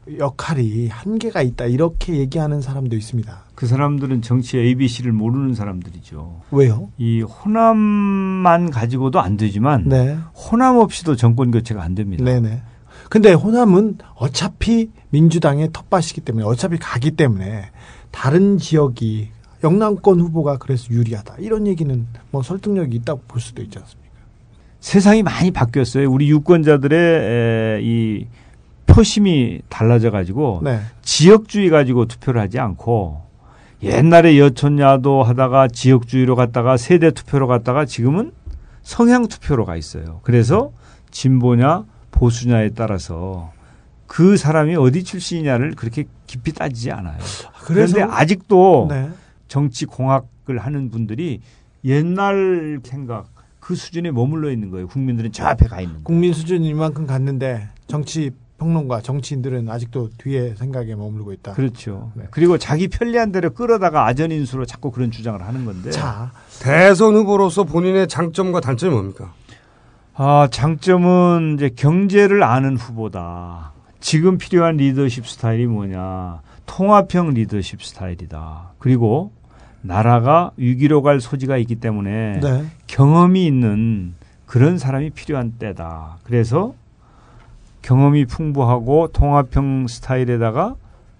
역할이 한계가 있다 이렇게 얘기하는 사람도 있습니다. 그 사람들은 정치의 에이비씨를 모르는 사람들이죠. 왜요? 이 호남만 가지고도 안 되지만 네. 호남 없이도 정권 교체가 안 됩니다. 네네. 근데 호남은 어차피 민주당의 텃밭이기 때문에 어차피 가기 때문에 다른 지역이 영남권 후보가 그래서 유리하다. 이런 얘기는 뭐 설득력이 있다고 볼 수도 있지 않습니까? 세상이 많이 바뀌었어요. 우리 유권자들의 이 표심이 달라져 가지고 네. 지역주의 가지고 투표를 하지 않고 옛날에 여촌야도 하다가 지역주의로 갔다가 세대 투표로 갔다가 지금은 성향 투표로 가 있어요. 그래서 진보냐 보수냐에 따라서 그 사람이 어디 출신이냐를 그렇게 깊이 따지지 않아요. 그래서? 그런데 아직도 네. 정치 공학을 하는 분들이 옛날 생각 그 수준에 머물러 있는 거예요. 국민들은 저 앞에 가 있는 거예요. 국민 수준이 이만큼 갔는데 정치 평론가 정치인들은 아직도 뒤에 생각에 머물고 있다. 그렇죠. 네. 그리고 자기 편리한 대로 끌어다가 아전인수로 자꾸 그런 주장을 하는 건데. 자, 대선 후보로서 본인의 장점과 단점이 뭡니까? 아, 장점은 이제 경제를 아는 후보다. 지금 필요한 리더십 스타일이 뭐냐. 통합형 리더십 스타일이다. 그리고 나라가 위기로 갈 소지가 있기 때문에 네. 경험이 있는 그런 사람이 필요한 때다. 그래서 경험이 풍부하고 통합형 스타일에다가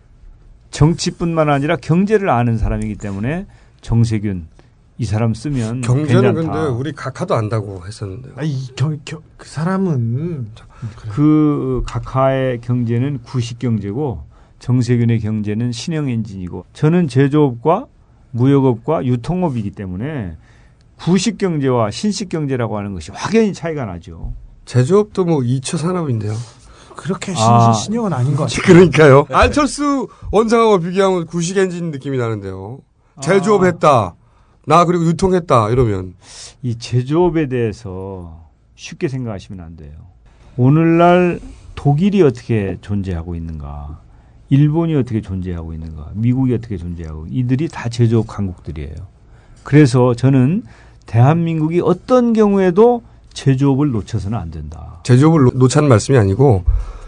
정치뿐만 아니라 경제를 아는 사람이기 때문에 정세균 이 사람 쓰면 경제는 괜찮다. 근데 우리 각하도 안다고 했었는데요. 아, 이 경, 경, 그 사람은 그 각하의 경제는 구식 경제고 정세균의 경제는 신형 엔진이고 저는 제조업과 무역업과 유통업이기 때문에 구식 경제와 신식 경제라고 하는 것이 확연히 차이가 나죠. 제조업도 뭐 이 차 산업인데요. 그렇게 신, 아, 신형은 아닌 것 같아요. 그러니까요. 안철수 원장하고 비교하면 구식 엔진 느낌이 나는데요. 제조업 했다. 나 그리고 유통했다. 이러면. 이 제조업에 대해서 쉽게 생각하시면 안 돼요. 오늘날 독일이 어떻게 존재하고 있는가. 일본이 어떻게 존재하고 있는가. 미국이 어떻게 존재하고 이들이 다 제조업 강국들이에요. 그래서 저는 대한민국이 어떤 경우에도 제조업을 놓쳐서는 안 된다. 제조업을 놓자는 말씀이 아니고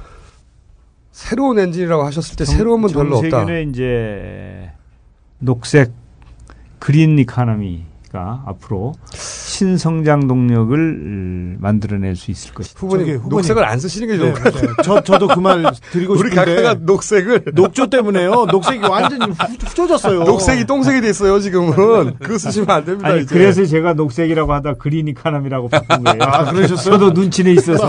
새로운 엔진이라고 하셨을 때 정, 새로움은 별로 없다. 정세균의 이제 녹색 그린 이코노미가 앞으로 신성장 동력을 만들어낼 수 있을 것이다. 후보님, 후보님 녹색을 안 쓰시는 게 좋을 것 같아요. 저, 저도 그 말 드리고 우리 싶은데. 우리 각하가 녹색을. 녹조 때문에요. 녹색이 완전히 후져졌어요. 녹색이 똥색이 됐어요, 지금은. 그거 쓰시면 안 됩니다. 아니, 이제. 그래서 제가 녹색이라고 하다 그린 이코노미라고 바꾼 거예요. 아, 그러셨어요? 저도 눈치는 있어서.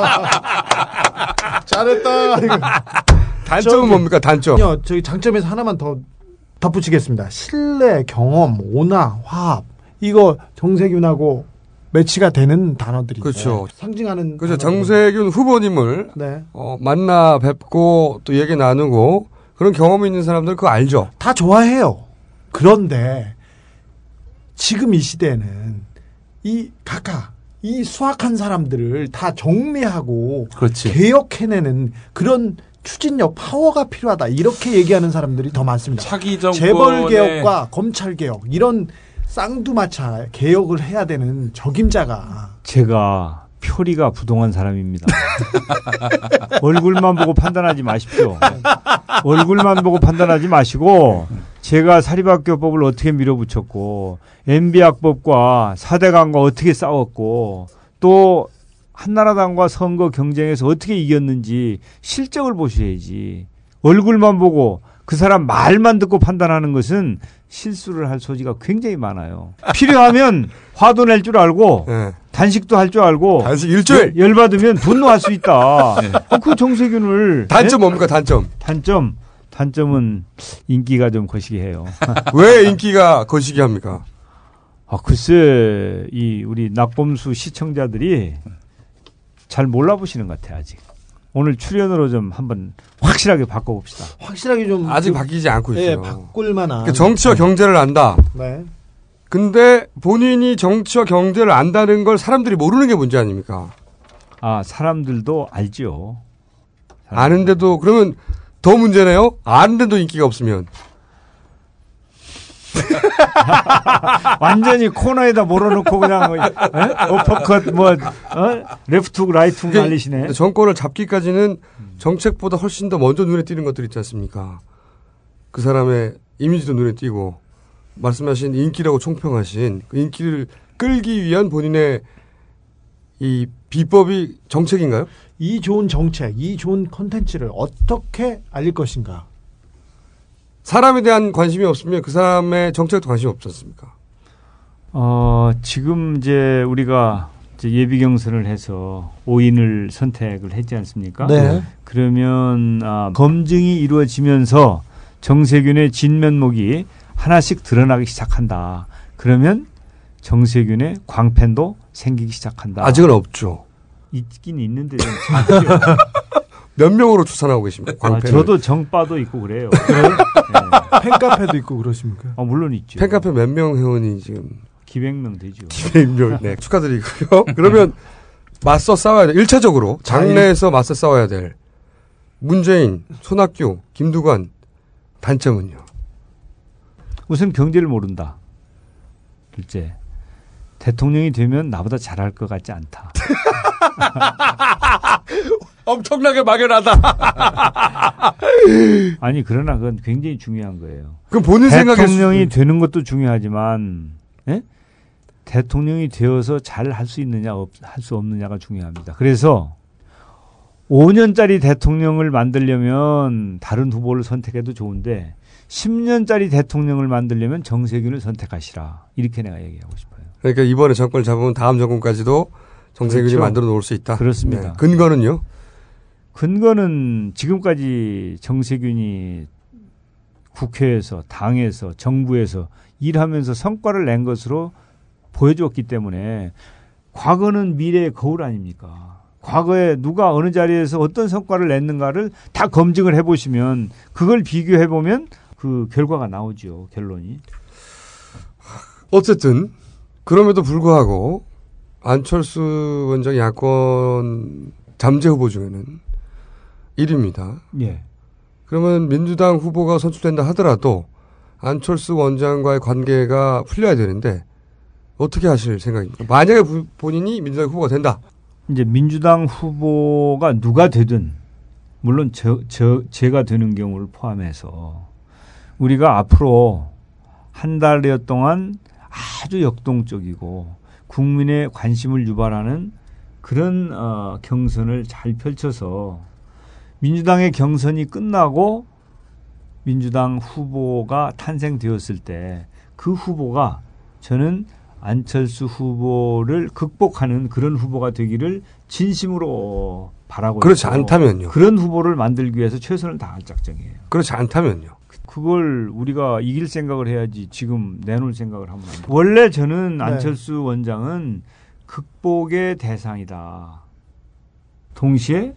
잘했다. 단점은 저기, 뭡니까, 단점? 아니요, 저기 장점에서 하나만 더 덧붙이겠습니다. 신뢰, 경험, 온화, 화합. 이거 정세균하고 매치가 되는 단어들인데. 그렇죠. 상징하는. 그렇죠. 단어들은. 정세균 후보님을 네. 어, 만나 뵙고 또 얘기 나누고 그런 경험이 있는 사람들 그거 알죠? 다 좋아해요. 그런데 지금 이 시대에는 이 각하, 이 수학한 사람들을 다 정리하고 그렇지. 개혁해내는 그런 추진력, 파워가 필요하다. 이렇게 얘기하는 사람들이 더 많습니다. 차기 정권의 재벌 개혁과 검찰 개혁 이런 쌍두마차 개혁을 해야 되는 적임자가 제가 표리가 부동한 사람입니다. 얼굴만 보고 판단하지 마십시오. 얼굴만 보고 판단하지 마시고 제가 사립학교법을 어떻게 밀어붙였고 엠비학법과 사대강과 어떻게 싸웠고 또 한나라당과 선거 경쟁에서 어떻게 이겼는지 실적을 보셔야지. 얼굴만 보고 그 사람 말만 듣고 판단하는 것은 실수를 할 소지가 굉장히 많아요. 필요하면 화도 낼 줄 알고 네. 단식도 할 줄 알고 단식 일주일 열 받으면 분노할 수 있다. 네. 어, 그 정세균을 단점 네? 뭡니까 단점? 단점 단점은 인기가 좀 거시기해요. 왜 인기가 거시기합니까? 아 글쎄 이 우리 낙범수 시청자들이 잘 몰라보시는 것 같아 아직. 오늘 출연으로 좀 한번 확실하게 바꿔봅시다. 확실하게 좀 아직 좀, 바뀌지 않고 있어요. 예, 바꿀 만한. 그러니까 정치와 경제를 안다. 네. 근데 본인이 정치와 경제를 안다는 걸 사람들이 모르는 게 문제 아닙니까? 아 사람들도 알죠. 사람들도. 아는데도 그러면 더 문제네요. 아는데도 인기가 없으면. 완전히 코너에다 몰아놓고 그냥 에? 어퍼컷 뭐 어? 레프트 라이트 날리시네. 정권을 잡기까지는 정책보다 훨씬 더 먼저 눈에 띄는 것들 있지 않습니까? 그 사람의 이미지도 눈에 띄고 말씀하신 인기라고 총평하신 그 인기를 끌기 위한 본인의 이 비법이 정책인가요? 이 좋은 정책, 이 좋은 콘텐츠를 어떻게 알릴 것인가? 사람에 대한 관심이 없으면 그 사람의 정책도 관심이 없지 않습니까? 어, 지금 이제 우리가 이제 예비 경선을 해서 오 인을 선택을 했지 않습니까? 네. 그러면 아, 검증이 이루어지면서 정세균의 진면목이 하나씩 드러나기 시작한다. 그러면 정세균의 광팬도 생기기 시작한다. 아직은 없죠. 있긴 있는데 좀 작죠. 몇 명으로 추산하고 계십니까? 아, 저도 정바도 있고 그래요. 그래요? 네. 팬카페도 있고 그러십니까? 아, 물론 있죠. 팬카페 몇 명 회원이 지금? 기백 명 되죠. 기백 명. 네, 축하드리고요. 그러면 맞서 싸워야 돼. 일차적으로 장내에서 맞서 싸워야 될 문재인, 손학규, 김두관 단점은요? 우선 경제를 모른다. 둘째, 대통령이 되면 나보다 잘할 것 같지 않다. 엄청나게 막연하다. 아니 그러나 그건 굉장히 중요한 거예요. 그럼 본인 생각에 대통령이 되는 것도 중요하지만 예? 대통령이 되어서 잘 할 수 있느냐 할 수 없느냐가 중요합니다. 그래서 오 년짜리 대통령을 만들려면 다른 후보를 선택해도 좋은데 십 년짜리 대통령을 만들려면 정세균을 선택하시라. 이렇게 내가 얘기하고 싶어요. 그러니까 이번에 정권을 잡으면 다음 정권까지도 정세균이 그렇죠. 만들어 놓을 수 있다. 그렇습니다. 네. 근거는요? 근거는 지금까지 정세균이 국회에서 당에서 정부에서 일하면서 성과를 낸 것으로 보여줬기 때문에 과거는 미래의 거울 아닙니까? 과거에 누가 어느 자리에서 어떤 성과를 냈는가를 다 검증을 해보시면 그걸 비교해보면 그 결과가 나오죠. 결론이. 어쨌든 그럼에도 불구하고 안철수 원장 야권 잠재 후보 중에는 일 위입니다. 예. 그러면 민주당 후보가 선출된다 하더라도 안철수 원장과의 관계가 풀려야 되는데 어떻게 하실 생각입니까? 만약에 부, 본인이 민주당 후보가 된다. 이제 민주당 후보가 누가 되든 물론 저, 저 제가 되는 경우를 포함해서 우리가 앞으로 한 달여 동안 아주 역동적이고 국민의 관심을 유발하는 그런 어, 경선을 잘 펼쳐서 민주당의 경선이 끝나고 민주당 후보가 탄생되었을 때 그 후보가 저는 안철수 후보를 극복하는 그런 후보가 되기를 진심으로 바라고 그렇지 있고 않다면요. 그런 후보를 만들기 위해서 최선을 다할 작정이에요. 그렇지 않다면요. 그걸 우리가 이길 생각을 해야지 지금 내놓을 생각을 하면 안 돼요. 원래 저는 안철수 네. 원장은 극복의 대상이다. 동시에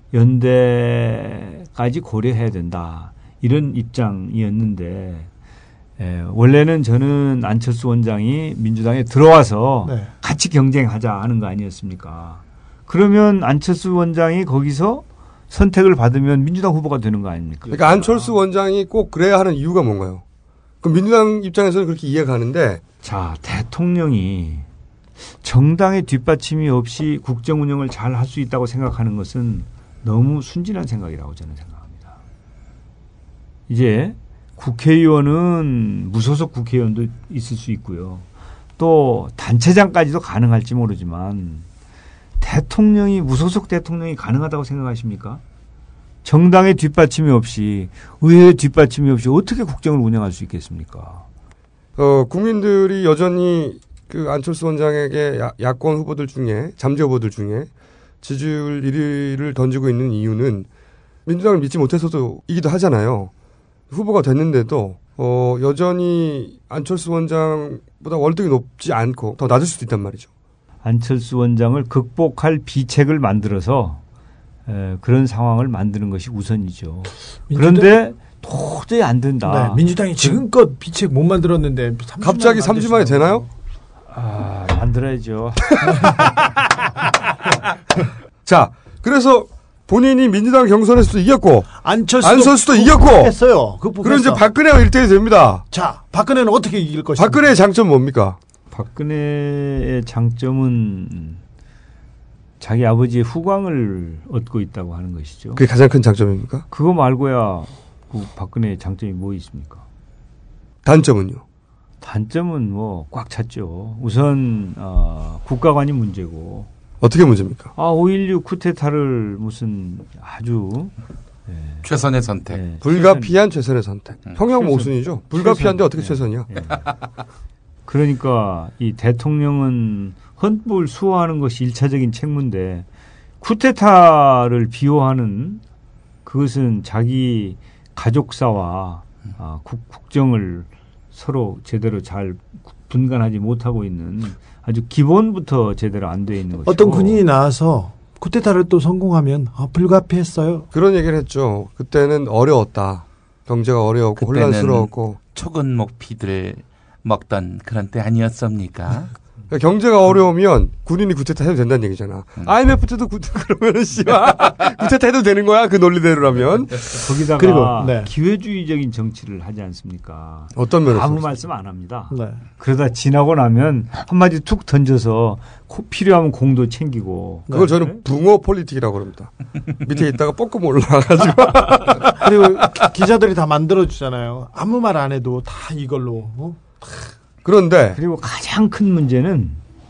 연대까지 고려해야 된다. 이런 입장이었는데 예, 원래는 저는 안철수 원장이 민주당에 들어와서 네. 같이 경쟁하자 하는 거 아니었습니까? 그러면 안철수 원장이 거기서 선택을 받으면 민주당 후보가 되는 거 아닙니까? 그러니까 안철수 원장이 꼭 그래야 하는 이유가 뭔가요? 그럼 민주당 입장에서는 그렇게 이해가 가는데 자, 대통령이 정당의 뒷받침이 없이 국정 운영을 잘 할 수 있다고 생각하는 것은 너무 순진한 생각이라고 저는 생각합니다. 이제 국회의원은 무소속 국회의원도 있을 수 있고요. 또 단체장까지도 가능할지 모르지만 대통령이 무소속 대통령이 가능하다고 생각하십니까? 정당의 뒷받침이 없이 의회의 뒷받침이 없이 어떻게 국정을 운영할 수 있겠습니까? 어, 국민들이 여전히 그 안철수 원장에게 야, 야권 후보들 중에 잠재 후보들 중에 지지율 일 위를 던지고 있는 이유는 민주당을 믿지 못해서도이기도 하잖아요. 후보가 됐는데도 어, 여전히 안철수 원장보다 월등히 높지 않고 더 낮을 수도 있단 말이죠. 안철수 원장을 극복할 비책을 만들어서 에, 그런 상황을 만드는 것이 우선이죠. 민주당... 그런데 도저히 안 된다. 네, 민주당이 지금껏 비책 못 만들었는데 갑자기 삼 주 만에 되나요? 아, 만들어야죠. 자, 그래서 본인이 민주당 경선에서도 이겼고 안철수도, 안철수도 이겼고 했어요. 그럼 이제 박근혜가 일 대이 됩니다. 자, 박근혜는 어떻게 이길 것인가? 박근혜의 장점 뭡니까? 박근혜의 장점은 자기 아버지의 후광을 얻고 있다고 하는 것이죠. 그게 가장 큰 장점입니까? 그거 말고야 그 박근혜의 장점이 뭐 있습니까? 단점은요? 단점은 뭐 꽉 찼죠. 우선 어, 국가관이 문제고. 어떻게 문제입니까? 아, 오일육 쿠데타를 무슨 아주 네. 최선의 선택. 네. 불가피한 최선의 선택. 음. 형용 최선. 모순이죠. 불가피한데 최선. 어떻게 네. 최선이야? 네. 그러니까 이 대통령은 헌법을 수호하는 것이 일차적인 책무인데 쿠데타를 비호하는 그것은 자기 가족사와 아, 국, 국정을 서로 제대로 잘 분간하지 못하고 있는 아주 기본부터 제대로 안 돼 있는 것이고. 어떤 군인이 나와서 쿠데타를 또 성공하면 아, 불가피했어요. 그런 얘기를 했죠. 그때는 어려웠다. 경제가 어려웠고 혼란스러웠고. 초근목 피들 먹던 그런 때 아니었습니까? 그러니까 경제가 어려우면 군인이 쿠데타 해도 된다는 얘기잖아. 음. 아이엠에프 때도 구, 그러면은 씨발 쿠데타 해도 되는 거야? 그 논리대로라면. 거기다가 그리고 네. 기회주의적인 정치를 하지 않습니까? 어떤 면에서? 아무 말씀 안 합니다. 네. 그러다 지나고 나면 한마디 툭 던져서 필요하면 공도 챙기고. 그걸 저는 네? 붕어 폴리틱이라고 그럽니다. 밑에 있다가 뻐끔 올라가가지고. 그리고 기자들이 다 만들어주잖아요. 아무 말 안 해도 다 이걸로. 어? 그런데 그리고 가장 큰 문제는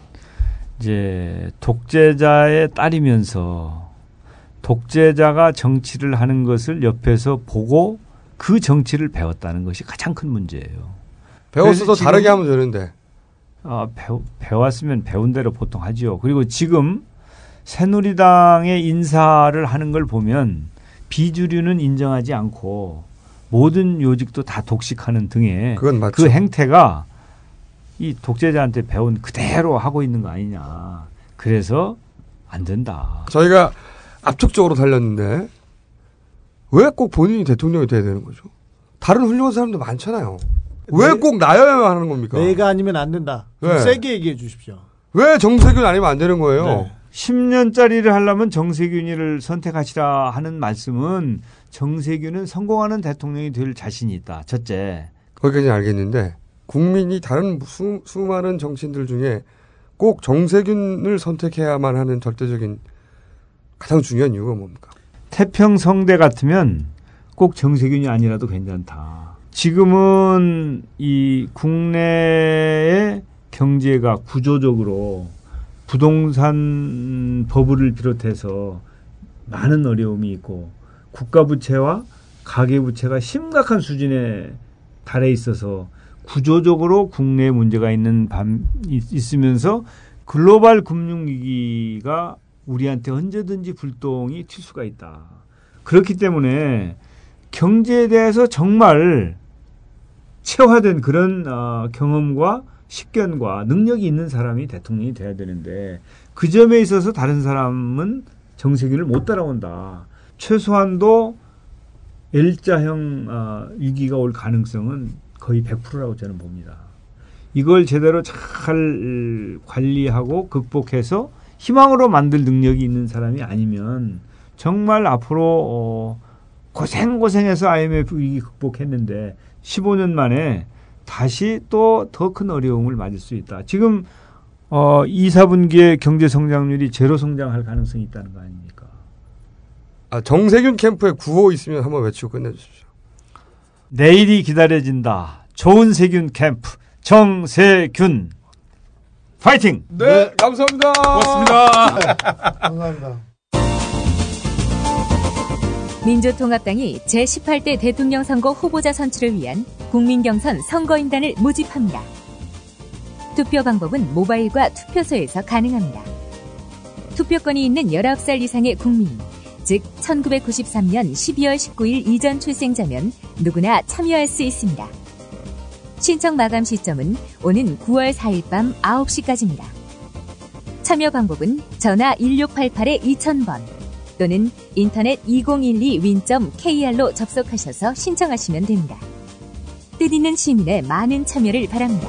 이제 독재자의 딸이면서 독재자가 정치를 하는 것을 옆에서 보고 그 정치를 배웠다는 것이 가장 큰 문제예요. 배웠어도 다르게 하면 되는데. 아, 배우, 배웠으면 배운 대로 보통 하지요. 그리고 지금 새누리당의 인사를 하는 걸 보면 비주류는 인정하지 않고 모든 요직도 다 독식하는 등의 그건 맞죠. 그 행태가 이 독재자한테 배운 그대로 하고 있는 거 아니냐. 그래서 안 된다. 저희가 압축적으로 달렸는데 왜 꼭 본인이 대통령이 돼야 되는 거죠? 다른 훌륭한 사람도 많잖아요. 왜 꼭 나여야만 하는 겁니까? 내가 아니면 안 된다. 좀 세게 얘기해 주십시오. 왜 정세균 아니면 안 되는 거예요? 네. 십 년짜리를 하려면 정세균이를 선택하시라 하는 말씀은 정세균은 성공하는 대통령이 될 자신이 있다. 첫째. 거기까지는 알겠는데 국민이 다른 수, 수많은 정치인들 중에 꼭 정세균을 선택해야만 하는 절대적인 가장 중요한 이유가 뭡니까? 태평성대 같으면 꼭 정세균이 아니라도 괜찮다. 지금은 이 국내의 경제가 구조적으로 부동산 버블을 비롯해서 많은 어려움이 있고 국가부채와 가계부채가 심각한 수준에 달해 있어서 구조적으로 국내에 문제가 있는 밤 있으면서 글로벌 금융위기가 우리한테 언제든지 불똥이 튈 수가 있다. 그렇기 때문에 경제에 대해서 정말 체화된 그런 어, 경험과 식견과 능력이 있는 사람이 대통령이 돼야 되는데 그 점에 있어서 다른 사람은 정세균을 못 따라온다. 최소한도 L자형 어, 위기가 올 가능성은 거의 백 퍼센트라고 저는 봅니다. 이걸 제대로 잘 관리하고 극복해서 희망으로 만들 능력이 있는 사람이 아니면 정말 앞으로 어, 고생고생해서 아이엠에프 위기 극복했는데 십오 년 만에 다시 또 더 큰 어려움을 맞을 수 있다. 지금 어, 이, 사분기에 경제 성장률이 제로 성장할 가능성이 있다는 거 아닙니까? 아, 정세균 캠프에 구호 있으면 한번 외치고 끝내주십시오. 내일이 기다려진다. 좋은 세균 캠프 정세균 파이팅! 네, 네. 감사합니다. 고맙습니다. 네, 감사합니다. 민주통합당이 제십팔 대 대통령 선거 후보자 선출을 위한 국민경선 선거인단을 모집합니다. 투표 방법은 모바일과 투표소에서 가능합니다. 투표권이 있는 열아홉 살 이상의 국민, 즉 천구백구십삼 년 십이월 십구일 이전 출생자면 누구나 참여할 수 있습니다. 신청 마감 시점은 오는 구월 사일 밤 아홉 시까지입니다. 참여 방법은 전화 일육팔팔 이천 번 또는 인터넷 이공일이 윈 점 케이알로 접속하셔서 신청하시면 됩니다. 뜻있는 시민의 많은 참여를 바랍니다.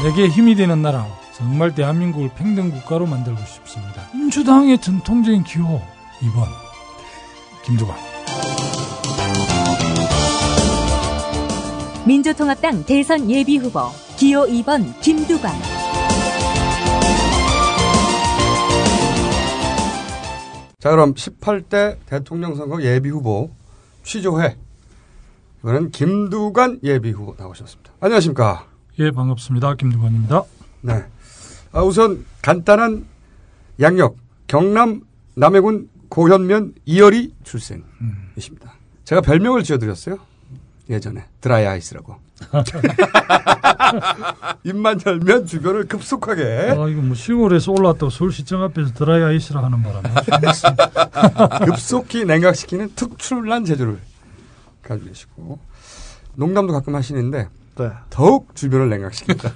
내게 힘이 되는 나라, 정말 대한민국을 평등국가로 만들고 싶습니다. 민주당의 전통적인 기호 이 번 김두관. 민주통합당 대선 예비후보 기호 이 번 김두관. 자, 그럼 십팔 대 대통령 선거 예비후보 취조회. 이번엔 김두관 예비후보 나오셨습니다. 안녕하십니까? 예, 반갑습니다. 김두관입니다. 네. 아, 우선 간단한 양력. 경남 남해군 고현면 이열이 출생이십니다. 제가 별명을 지어드렸어요. 예전에 드라이 아이스라고. 입만 열면 주변을 급속하게. 아, 이거 뭐 시골에서 올라왔다고 서울시청 앞에서 드라이 아이스라 하는 바람에 급속히 냉각시키는 특출난 재주를 가지고 계시고 농담도 가끔 하시는데 네. 더욱 주변을 냉각시킵니다.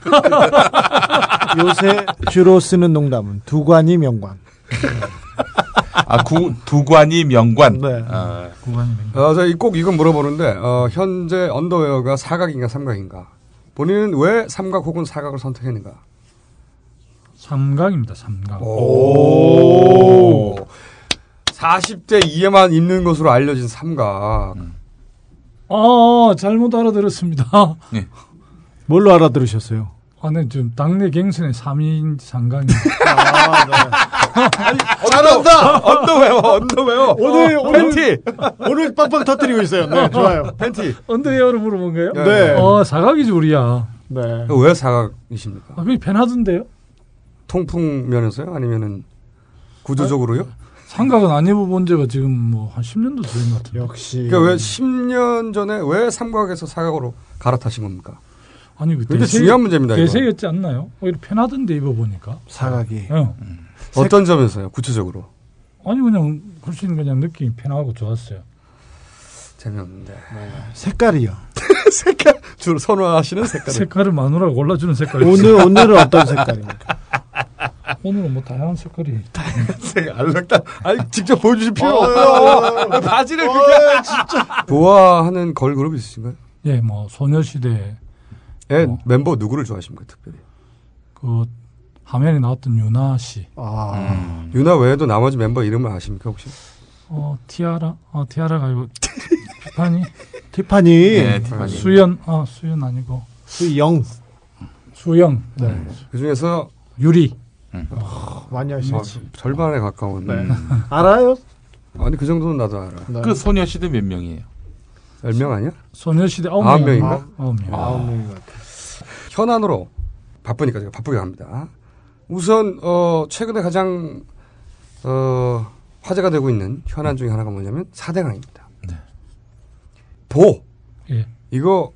요새 주로 쓰는 농담은 두관이 명관. 아, 구, 두관이 명관. 네. 아. 구관이 명관. 어, 저 꼭 이건 물어보는데 어, 현재 언더웨어가 사각인가 삼각인가? 본인은 왜 삼각 혹은 사각을 선택했는가? 삼각입니다. 삼각. 오. 사십 대 이에만 입는 것으로 알려진 삼각. 음. 아, 잘못 알아들었습니다. 네. 뭘로 알아들으셨어요? 아, 네, 좀 당내 갱선의 삼 인 삼각입니다. 아, 네. 잘한다. 언더웨어, 언더웨어. 오늘 오늘 팬티. 오늘 빵빵 터뜨리고 있어요. 네, 좋아요. 팬티. 언더웨어로 물어본 거예요? 네. 어, 사각이지 우리야. 네. 왜 사각이십니까? 아, 그게 편하던데요? 통풍 면에서요? 아니면은 구조적으로요? 삼각은 안 입어본 지가 지금 뭐 한 십 년도 된 것 같은데. 역시. 그러니까 왜 십 년 전에 왜 삼각에서 사각으로 갈아타신 겁니까? 아니, 그 굉장히 중요한 문제입니다. 이거. 대세였지 않나요? 오히려 편하던데 입어보니까. 사각이. 네. 어떤 점에서요? 구체적으로? 아니, 그냥 훨씬 그냥 느낌이 편하고 좋았어요. 재미없는데. 네. 색깔이요. 색깔 주로 선호하시는 색깔. 색깔을 마누라가 골라주는 색깔이. 오늘 오늘은 어떤 색깔입니까? 오늘은 뭐 다양한 색깔이. 알락다. 아니 직접 보여주실 필요 없어요. 바지를 그렇게 진짜. 좋아하는 걸그룹 있으신가요? 예, 뭐 소녀시대. 예, 어. 멤버 누구를 좋아하십니까 특별히? 그 화면에 나왔던 유나 씨. 아. 음. 유나 외에도 나머지 멤버 이름을 아십니까 혹시? 어, 티아라? 어, 티아라가 아니고 티파니? 티파니. 네, 티파니. 수연, 아, 수연 아니고. 수영. 수영. 네. 음. 그 중에서 유리. 음. 어, 많이 어, 하시지. 절반에 가까운. 네. 알아요? 아니 그 정도는 나도 알아. 네. 그 소녀시대 몇 명이에요? 열 명 아니야? 소녀시대 아홉 아홉 명. 명인가? 아홉 명. 아홉 명인 것 같아요. 현안으로 바쁘니까 제가 바쁘게 갑니다. 우선 어, 최근에 가장 어, 화제가 되고 있는 현안 중에 하나가 뭐냐면 사대강입니다. 네. 보. 예. 이거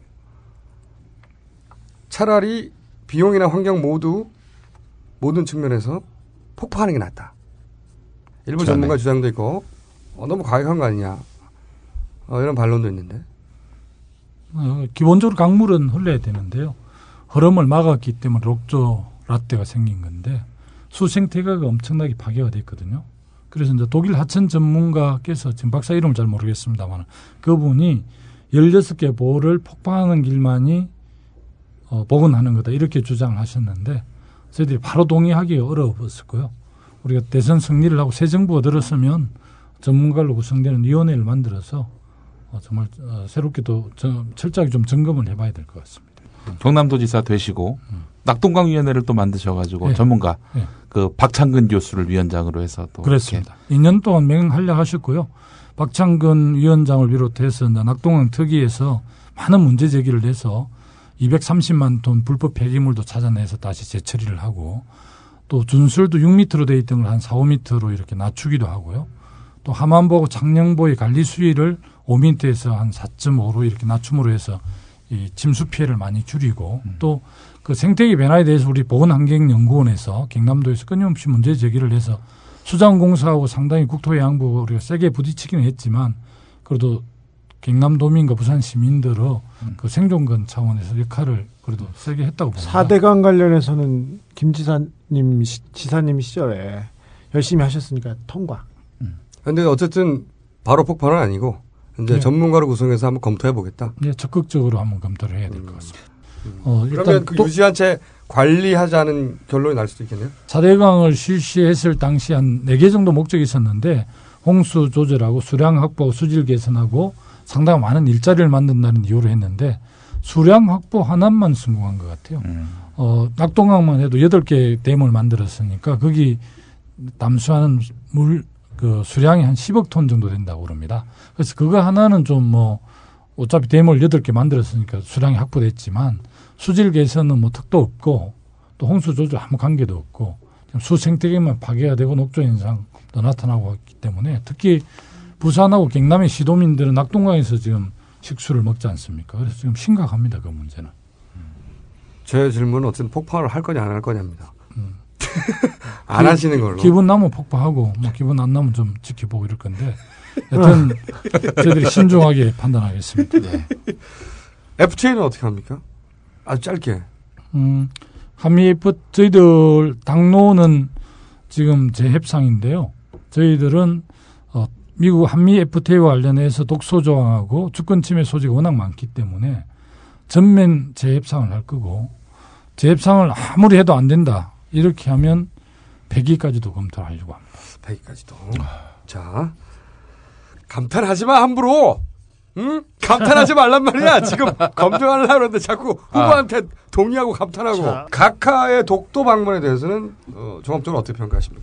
차라리 비용이나 환경 모두 모든 측면에서 폭파하는 게 낫다. 일부 그러네. 전문가 주장도 있고 어, 너무 과격한 거 아니냐. 어, 이런 반론도 있는데. 어, 기본적으로 강물은 흘러야 되는데요. 흐름을 막았기 때문에 록조 라떼가 생긴 건데 수생태계가 엄청나게 파괴가 됐거든요. 그래서 이제 독일 하천 전문가께서 지금 박사 이름을 잘 모르겠습니다만 그분이 열여섯 개 보를 폭파하는 길만이 어, 복원하는 거다 이렇게 주장을 하셨는데 저희들이 바로 동의하기 어려웠었고요. 우리가 대선 승리를 하고 새 정부가 들었으면 전문가로 구성되는 위원회를 만들어서 어, 정말 어, 새롭게 또 저, 철저하게 좀 점검을 해봐야 될 것 같습니다. 경남도지사 되시고 음. 낙동강위원회를 또 만드셔가지고 네. 전문가 네. 그 박창근 교수를 위원장으로 해서 또 그렇습니다. 이 년 동안 맹활약하셨고요. 박창근 위원장을 비롯해서 이제 낙동강 특위에서 많은 문제 제기를 해서 이백삼십만 톤 불법 폐기물도 찾아내서 다시 재처리를 하고 또 준설도 육 미터로 돼 있던 걸 한 사, 오 미터로 이렇게 낮추기도 하고요. 또 함안보고 창녕보의 관리 수위를 오 미터에서 한 사 점 오로 이렇게 낮춤으로 해서 이 침수 피해를 많이 줄이고 음. 또 그 생태계 변화에 대해서 우리 보건환경연구원에서 경남도에서 끊임없이 문제 제기를 해서 수자원공사하고 상당히 국토해양부 우리가 세게 부딪히기는 했지만 그래도 경남도민과 부산 시민들의 음. 그 생존권 차원에서 역할을 그래도 세게 했다고 봅니다. 사대강 관련해서는 김 지사님 시, 지사님 시절에 열심히 하셨으니까 통과. 그런데 음. 어쨌든 바로 폭발은 아니고 이제 네. 전문가를 구성해서 한번 검토해 보겠다. 네, 적극적으로 한번 검토를 해야 될 것 같습니다. 음. 어, 그러면 그 유지한 채 관리하자는 결론이 날 수도 있겠네요. 사대강을 실시했을 당시 한 네 개 정도 목적이 있었는데 홍수 조절하고 수량 확보하고 수질 개선하고 상당히 많은 일자리를 만든다는 이유로 했는데 수량 확보 하나만 성공한 것 같아요. 음. 어, 낙동강만 해도 여덟 개 댐을 만들었으니까 거기 담수하는 물, 그 수량이 한 십억 톤 정도 된다고 그럽니다. 그래서 그거 하나는 좀 뭐 어차피 댐을 여덟 개 만들었으니까 수량이 확보됐지만 수질 개선은 뭐 턱도 없고 또 홍수 조절 아무 관계도 없고 수생태계만 파괴가 되고 녹조 현상도 나타나고 있기 때문에 특히 부산하고 경남의 시도민들은 낙동강에서 지금 식수를 먹지 않습니까? 그래서 지금 심각합니다. 그 문제는. 제 질문은 어쨌든 폭발을 할 거냐 안 할 거냐입니다. 음. 안 기, 하시는 걸로. 기분 나면 폭파하고 뭐 기분 안 나면 좀 지켜보고 이럴 건데 여튼 저희들이 신중하게 판단하겠습니다. 네. 에프티에이는 어떻게 합니까? 아주 짧게. 음, 한미에프 저희들 당로는 지금 재협상인데요. 저희들은 어, 미국 한미 에프티에이와 관련해서 독소 조항하고 주권 침해 소지가 워낙 많기 때문에 전면 재협상을 할 거고 재협상을 아무리 해도 안 된다. 이렇게 하면 폐기까지도 검토를 하려고 합니다. 폐기까지도. 자, 감탄하지 마 함부로. 응? 감탄하지 말란 말이야. 지금 검증하려고 하는데 자꾸 후보한테 아. 동의하고 감탄하고. 자. 각하의 독도 방문에 대해서는 어, 종합적으로 어떻게 평가하십니까?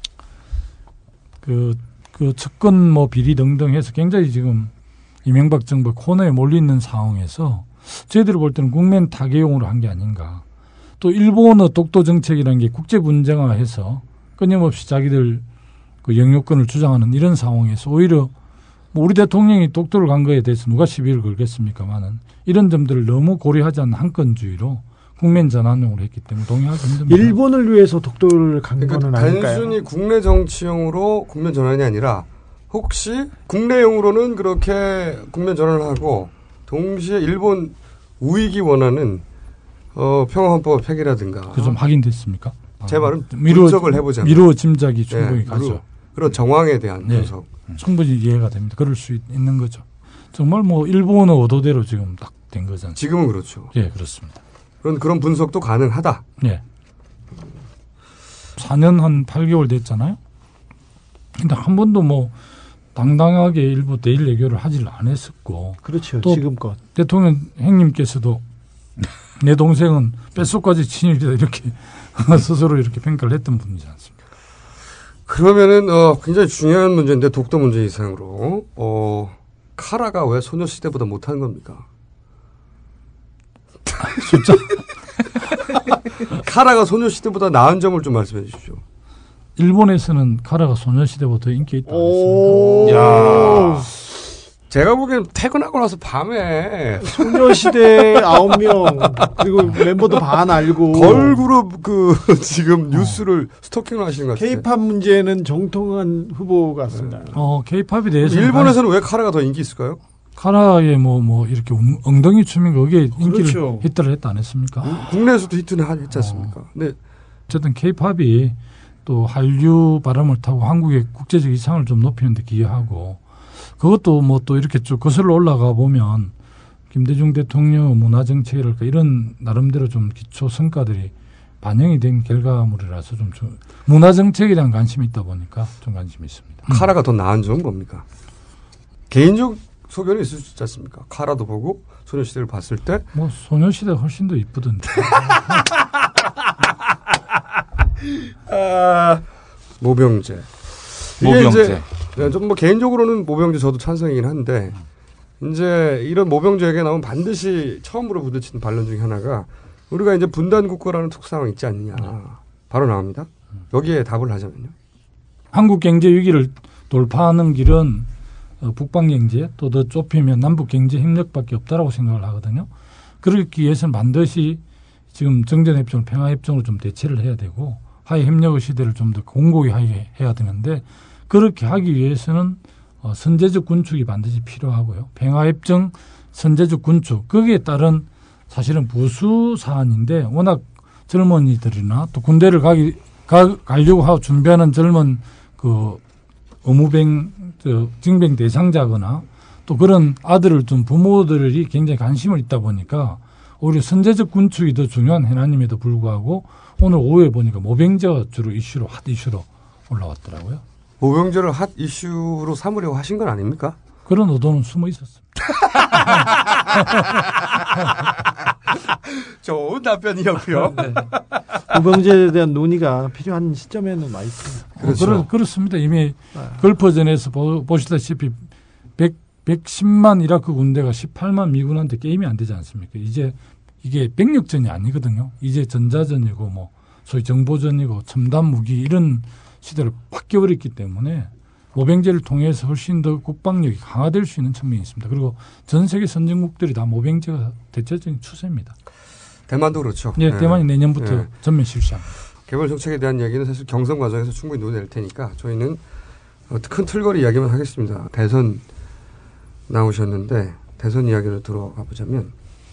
그, 그 측근 뭐 비리 등등 해서 굉장히 지금 이명박 정부 코너에 몰리는 상황에서 저희들이 볼 때는 국면 타개용으로 한 게 아닌가. 또 일본의 독도 정책이라는 게 국제 분쟁화해서 끊임없이 자기들 그 영유권을 주장하는 이런 상황에서 오히려 뭐 우리 대통령이 독도를 간 거에 대해서 누가 시비를 걸겠습니까만은 이런 점들을 너무 고려하지 않는 한건주의로 국면 전환용으로 했기 때문에 동의하기 힘듭니다. 일본을 위해서 독도를 간 그러니까 거는 아닐까요? 단순히 국내 정치용으로 국면 전환이 아니라 혹시 국내용으로는 그렇게 국면 전환을 하고 동시에 일본 우익이 원하는 어, 평화헌법 폐기라든가. 그 좀 확인됐습니까? 제 말은 미루, 분석을 해보자면. 미루어 짐작이 충분히 네, 가죠. 그런 정황에 대한 네, 분석. 충분히 이해가 됩니다. 그럴 수 있는 거죠. 정말 뭐 일본의 의도대로 지금 딱 된 거잖아요. 지금은 그렇죠. 예, 그렇습니다. 그런 그런 분석도 가능하다. 네. 사 년 한 팔 개월 됐잖아요. 근데 한 번도 뭐 당당하게 일부 대일 외교를 하지를 안 했었고. 그렇죠. 또 지금껏. 대통령 행님께서도 내 동생은 뼛속까지 친일이다 이렇게 스스로 이렇게 평가를 했던 분이지 않습니까? 그러면은 어, 굉장히 중요한 문제인데 독도 문제 이상으로 어, 카라가 왜 소녀시대보다 못한 겁니까? 숫자 카라가 소녀시대보다 나은 점을 좀 말씀해 주십시오. 일본에서는 카라가 소녀시대보다 인기 있다 그랬습니다. 야, 제가 보기엔 퇴근하고 나서 밤에 소녀시대 아홉 명 그리고 멤버도 반 알고 걸그룹 그 지금 뉴스를 어. 스토킹을 하시는 것 같아요. K-팝 문제는 정통한 후보 같습니다. 어, K-팝에 대해서 일본에서는 왜 카라가 더 인기 있을까요? 카라의 뭐, 뭐, 이렇게 엉덩이 춤인 거, 그게 인기를 그렇죠. 히트를 했다 안 했습니까? 국내에서도 히트는 했지 않습니까? 어. 네. 어쨌든 K-팝이 또 한류 바람을 타고 한국의 국제적 이상을 좀 높이는 데 기여하고 그것도 뭐 또 이렇게 쭉 거슬러 올라가 보면 김대중 대통령 문화정책이랄까 이런 나름대로 좀 기초 성과들이 반영이 된 결과물이라서 좀, 좀 문화정책에 대한 관심이 있다 보니까 좀 관심이 있습니다. 카라가 더 나은 점은 뭡니까? 개인적 소견이 있을 수 있지 않습니까? 카라도 보고 소녀시대를 봤을 때 뭐 소녀시대가 훨씬 더 이쁘던데. 아, 모병제. 모병제. 좀 뭐 개인적으로는 모병제 저도 찬성이긴 한데 이제 이런 모병제 얘기가 나오면 반드시 처음으로 부딪히는 반론 중에 하나가 우리가 이제 분단 국가라는 특수상황이 있지 않느냐. 바로 나옵니다. 여기에 답을 하자면요. 한국 경제 위기를 돌파하는 길은 북방 경제 또 더 좁히면 남북 경제 협력밖에 없다라고 생각을 하거든요. 그러기 위해서는 반드시 지금 정전협정, 평화협정으로 좀 대체를 해야 되고 화해 협력의 시대를 좀 더 공고히 하게 해야 되는데 그렇게 하기 위해서는 어, 선제적 군축이 반드시 필요하고요. 평화협정, 선제적 군축 거기에 따른 사실은 부수 사안인데 워낙 젊은이들이나 또 군대를 가기 가, 가려고 하고 준비하는 젊은 그 의무병, 저, 징병 대상자거나 또 그런 아들을 둔 부모들이 굉장히 관심을 있다 보니까 오히려 선제적 군축이 더 중요한 해나님에도 불구하고 오늘 오후에 보니까 모병제가 주로 이슈로 핫 이슈로 올라왔더라고요. 모병제를 핫 이슈로 삼으려고 하신 건 아닙니까? 그런 의도는 숨어 있었습니다. 좋은 답변이었고요. 네. 모병제에 대한 논의가 필요한 시점에는 와 있습니다. 그렇죠. 어, 그렇, 그렇습니다. 이미 네. 걸퍼전에서 보, 보시다시피 백, 백십만 이라크 군대가 십팔만 미군한테 게임이 안 되지 않습니까? 이제 이게 병력전이 아니거든요. 이제 전자전이고 뭐 소위 정보전이고 첨단 무기 이런 시대로 바뀌어버렸기 때문에 모병제를 통해서 훨씬 더 국방력이 강화될 수 있는 측면이 있습니다. 그리고 전 세계 선진국들이 다 모병제가 대체적인 추세입니다. 대만도 그렇죠. 네, 네. 대만이 내년부터 네. 전면 실시합니다. 개발 정책에 대한 이야기는 사실 경선 과정에서 충분히 논의될 테니까 저희는 큰 틀거리 이야기만 하겠습니다. 대선 나오셨는데 대선 이야기를 들어가 보자면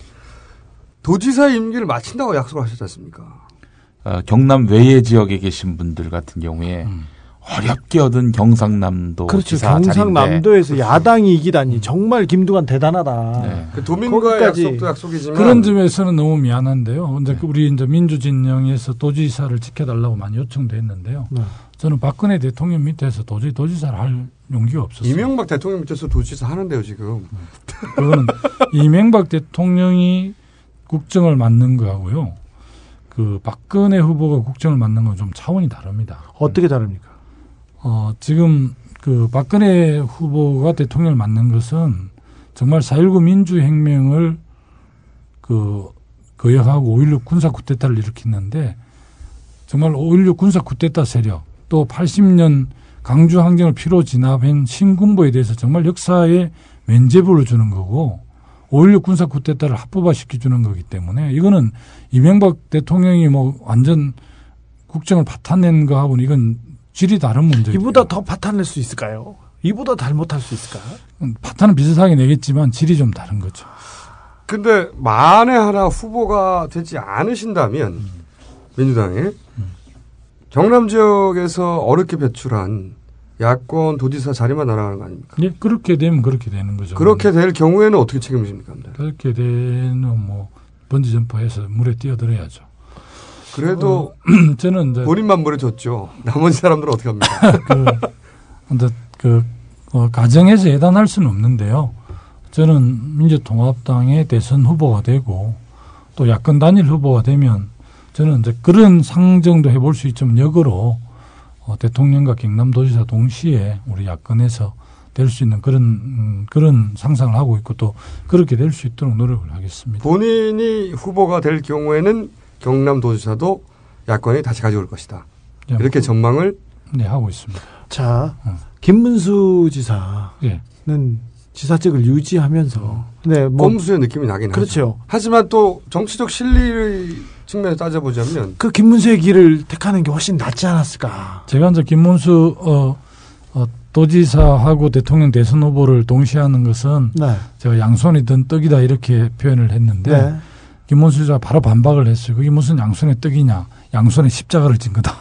도지사 임기를 마친다고 약속을 하셨지 않습니까? 어, 경남 외의 지역에 계신 분들 같은 경우에 음. 어렵게 얻은 경상남도 그렇죠. 지사 경상남도에서 자리인데. 야당이 이기다니 정말 김두관 대단하다. 네. 그 도민과의 약속도 약속이지만 그런 점에서는 너무 미안한데요. 이제 네. 우리 이제 민주진영에서 도지사를 지켜달라고 많이 요청도 했는데요. 네. 저는 박근혜 대통령 밑에서 도저히 도지사를 할 용기가 없었어요. 이명박 대통령 밑에서 도지사 하는데요, 지금. 그거는 이명박 대통령이 국정을 맡는 거하고요. 그 박근혜 후보가 국정을 맡는 건 좀 차원이 다릅니다. 어떻게 다릅니까? 어, 지금 그 박근혜 후보가 대통령을 맡는 것은 정말 사일구 민주혁명을 그 거역하고 오일육 군사 쿠데타를 일으켰는데 정말 오일육 군사 쿠데타 세력 또 팔십 년 강주 항쟁을 피로 진압한 신군부에 대해서 정말 역사에 면죄부를 주는 거고 오일육 군사 쿠데타를 합법화시켜주는 거기 때문에 이거는 이명박 대통령이 뭐 완전 국정을 파탄낸 거하고는 이건 질이 다른 문제죠. 이보다 더 파탄낼 수 있을까요? 이보다 잘못할 수 있을까요? 파탄은 비슷하게 내겠지만 질이 좀 다른 거죠. 근데 만에 하나 후보가 되지 않으신다면 음. 민주당에 음. 경남 지역에서 어렵게 배출한 야권 도지사 자리만 날아가는 거 아닙니까? 네, 그렇게 되면 그렇게 되는 거죠. 그렇게 될 경우에는 어떻게 책임집니까? 그렇게 되면 뭐 번지점프해서 물에 뛰어들어야죠. 그래도 어, 저는 이제 본인만 물에 줬죠. 나머지 사람들은 어떻게 합니까? 그, 근데 그 어, 가정에서 예단할 수는 없는데요. 저는 민주통합당의 대선 후보가 되고 또 야권 단일 후보가 되면 저는 이제 그런 상정도 해볼 수 있지만 역으로 어, 대통령과 경남도지사 동시에 우리 야권에서 될 수 있는 그런 음, 그런 상상을 하고 있고 또 그렇게 될 수 있도록 노력을 하겠습니다. 본인이 후보가 될 경우에는 경남도지사도 야권이 다시 가져올 것이다. 네, 이렇게 전망을 네 하고 있습니다. 자, 어. 김문수 지사는 네. 지사직을 유지하면서 네, 뭐 꼼수의 느낌이 나긴 그렇죠. 하죠. 하지만 또 정치적 실리의 측면에서 따져보자면 그 김문수의 길을 택하는 게 훨씬 낫지 않았을까. 제가 이제 김문수 어, 어, 도지사하고 대통령 대선 후보를 동시에 하는 것은 네. 제가 양손이 든 떡이다 이렇게 표현을 했는데 네. 김문수 지사가 바로 반박을 했어요. 그게 무슨 양손의 떡이냐. 양손에 십자가를 진 거다.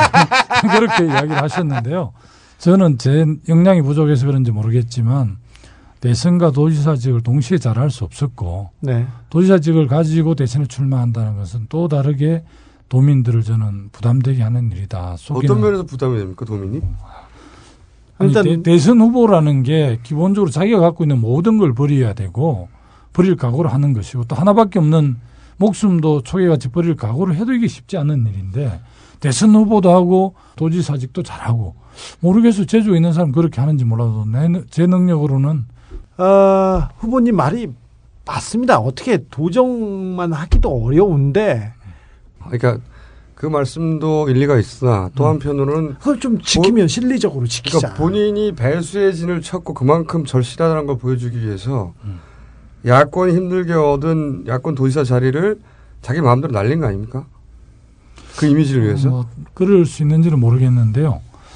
그렇게 이야기를 하셨는데요. 저는 제 역량이 부족해서 그런지 모르겠지만 대선과 도지사직을 동시에 잘할 수 없었고 네. 도지사직을 가지고 대선에 출마한다는 것은 또 다르게 도민들을 저는 부담되게 하는 일이다. 어떤 면에서 부담이 됩니까, 도민이? 아니, 일단 대, 대선 후보라는 게 기본적으로 자기가 갖고 있는 모든 걸 버려야 되고 버릴 각오를 하는 것이고 또 하나밖에 없는 목숨도 초계같이 버릴 각오를 해도 이게 쉽지 않은 일인데 대선 후보도 하고 도지사직도 잘하고 모르겠어요. 제주에 있는 사람 그렇게 하는지 몰라도 내, 제 능력으로는 어, 후보님 말이 맞습니다. 어떻게 도정만 하기도 어려운데 그러니까 그 말씀도 일리가 있으나 또 한편으로는 그걸 좀 지키면 보, 실리적으로 지키자. 그러니까 본인이 배수의 진을 쳤고 그만큼 절실하다는 걸 보여주기 위해서 음. 야권이 힘들게 얻은 야권 도지사 자리를 자기 마음대로 날린 거 아닙니까? 그 이미지를 위해서? 어, 뭐, 그럴 수 있는지는 모르겠는데요.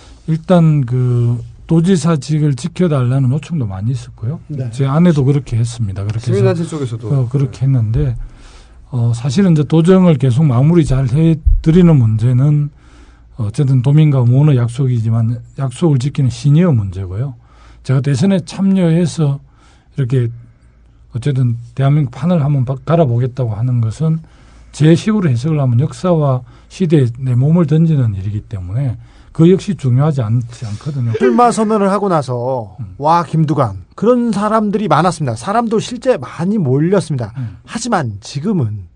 일단 그 도지사직을 지켜달라는 요청도 많이 있었고요. 네. 제 아내도 그렇게 했습니다. 그렇게 시민단체 쪽에서도 어, 그렇게 네. 했는데 어, 사실은 이제 도정을 계속 마무리 잘 해드리는 문제는 어쨌든 도민과 모의 약속이지만 약속을 지키는 시니어 문제고요. 제가 대선에 참여해서 이렇게 어쨌든 대한민국 판을 한번 갈아보겠다고 하는 것은 제 식으로 해석을 하면 역사와 시대에 내 몸을 던지는 일이기 때문에 그 역시 중요하지 않지 않거든요. 출마 선언을 하고 나서 음. 와 김두관 그런 사람들이 많았습니다. 사람도 실제 많이 몰렸습니다. 음. 하지만 지금은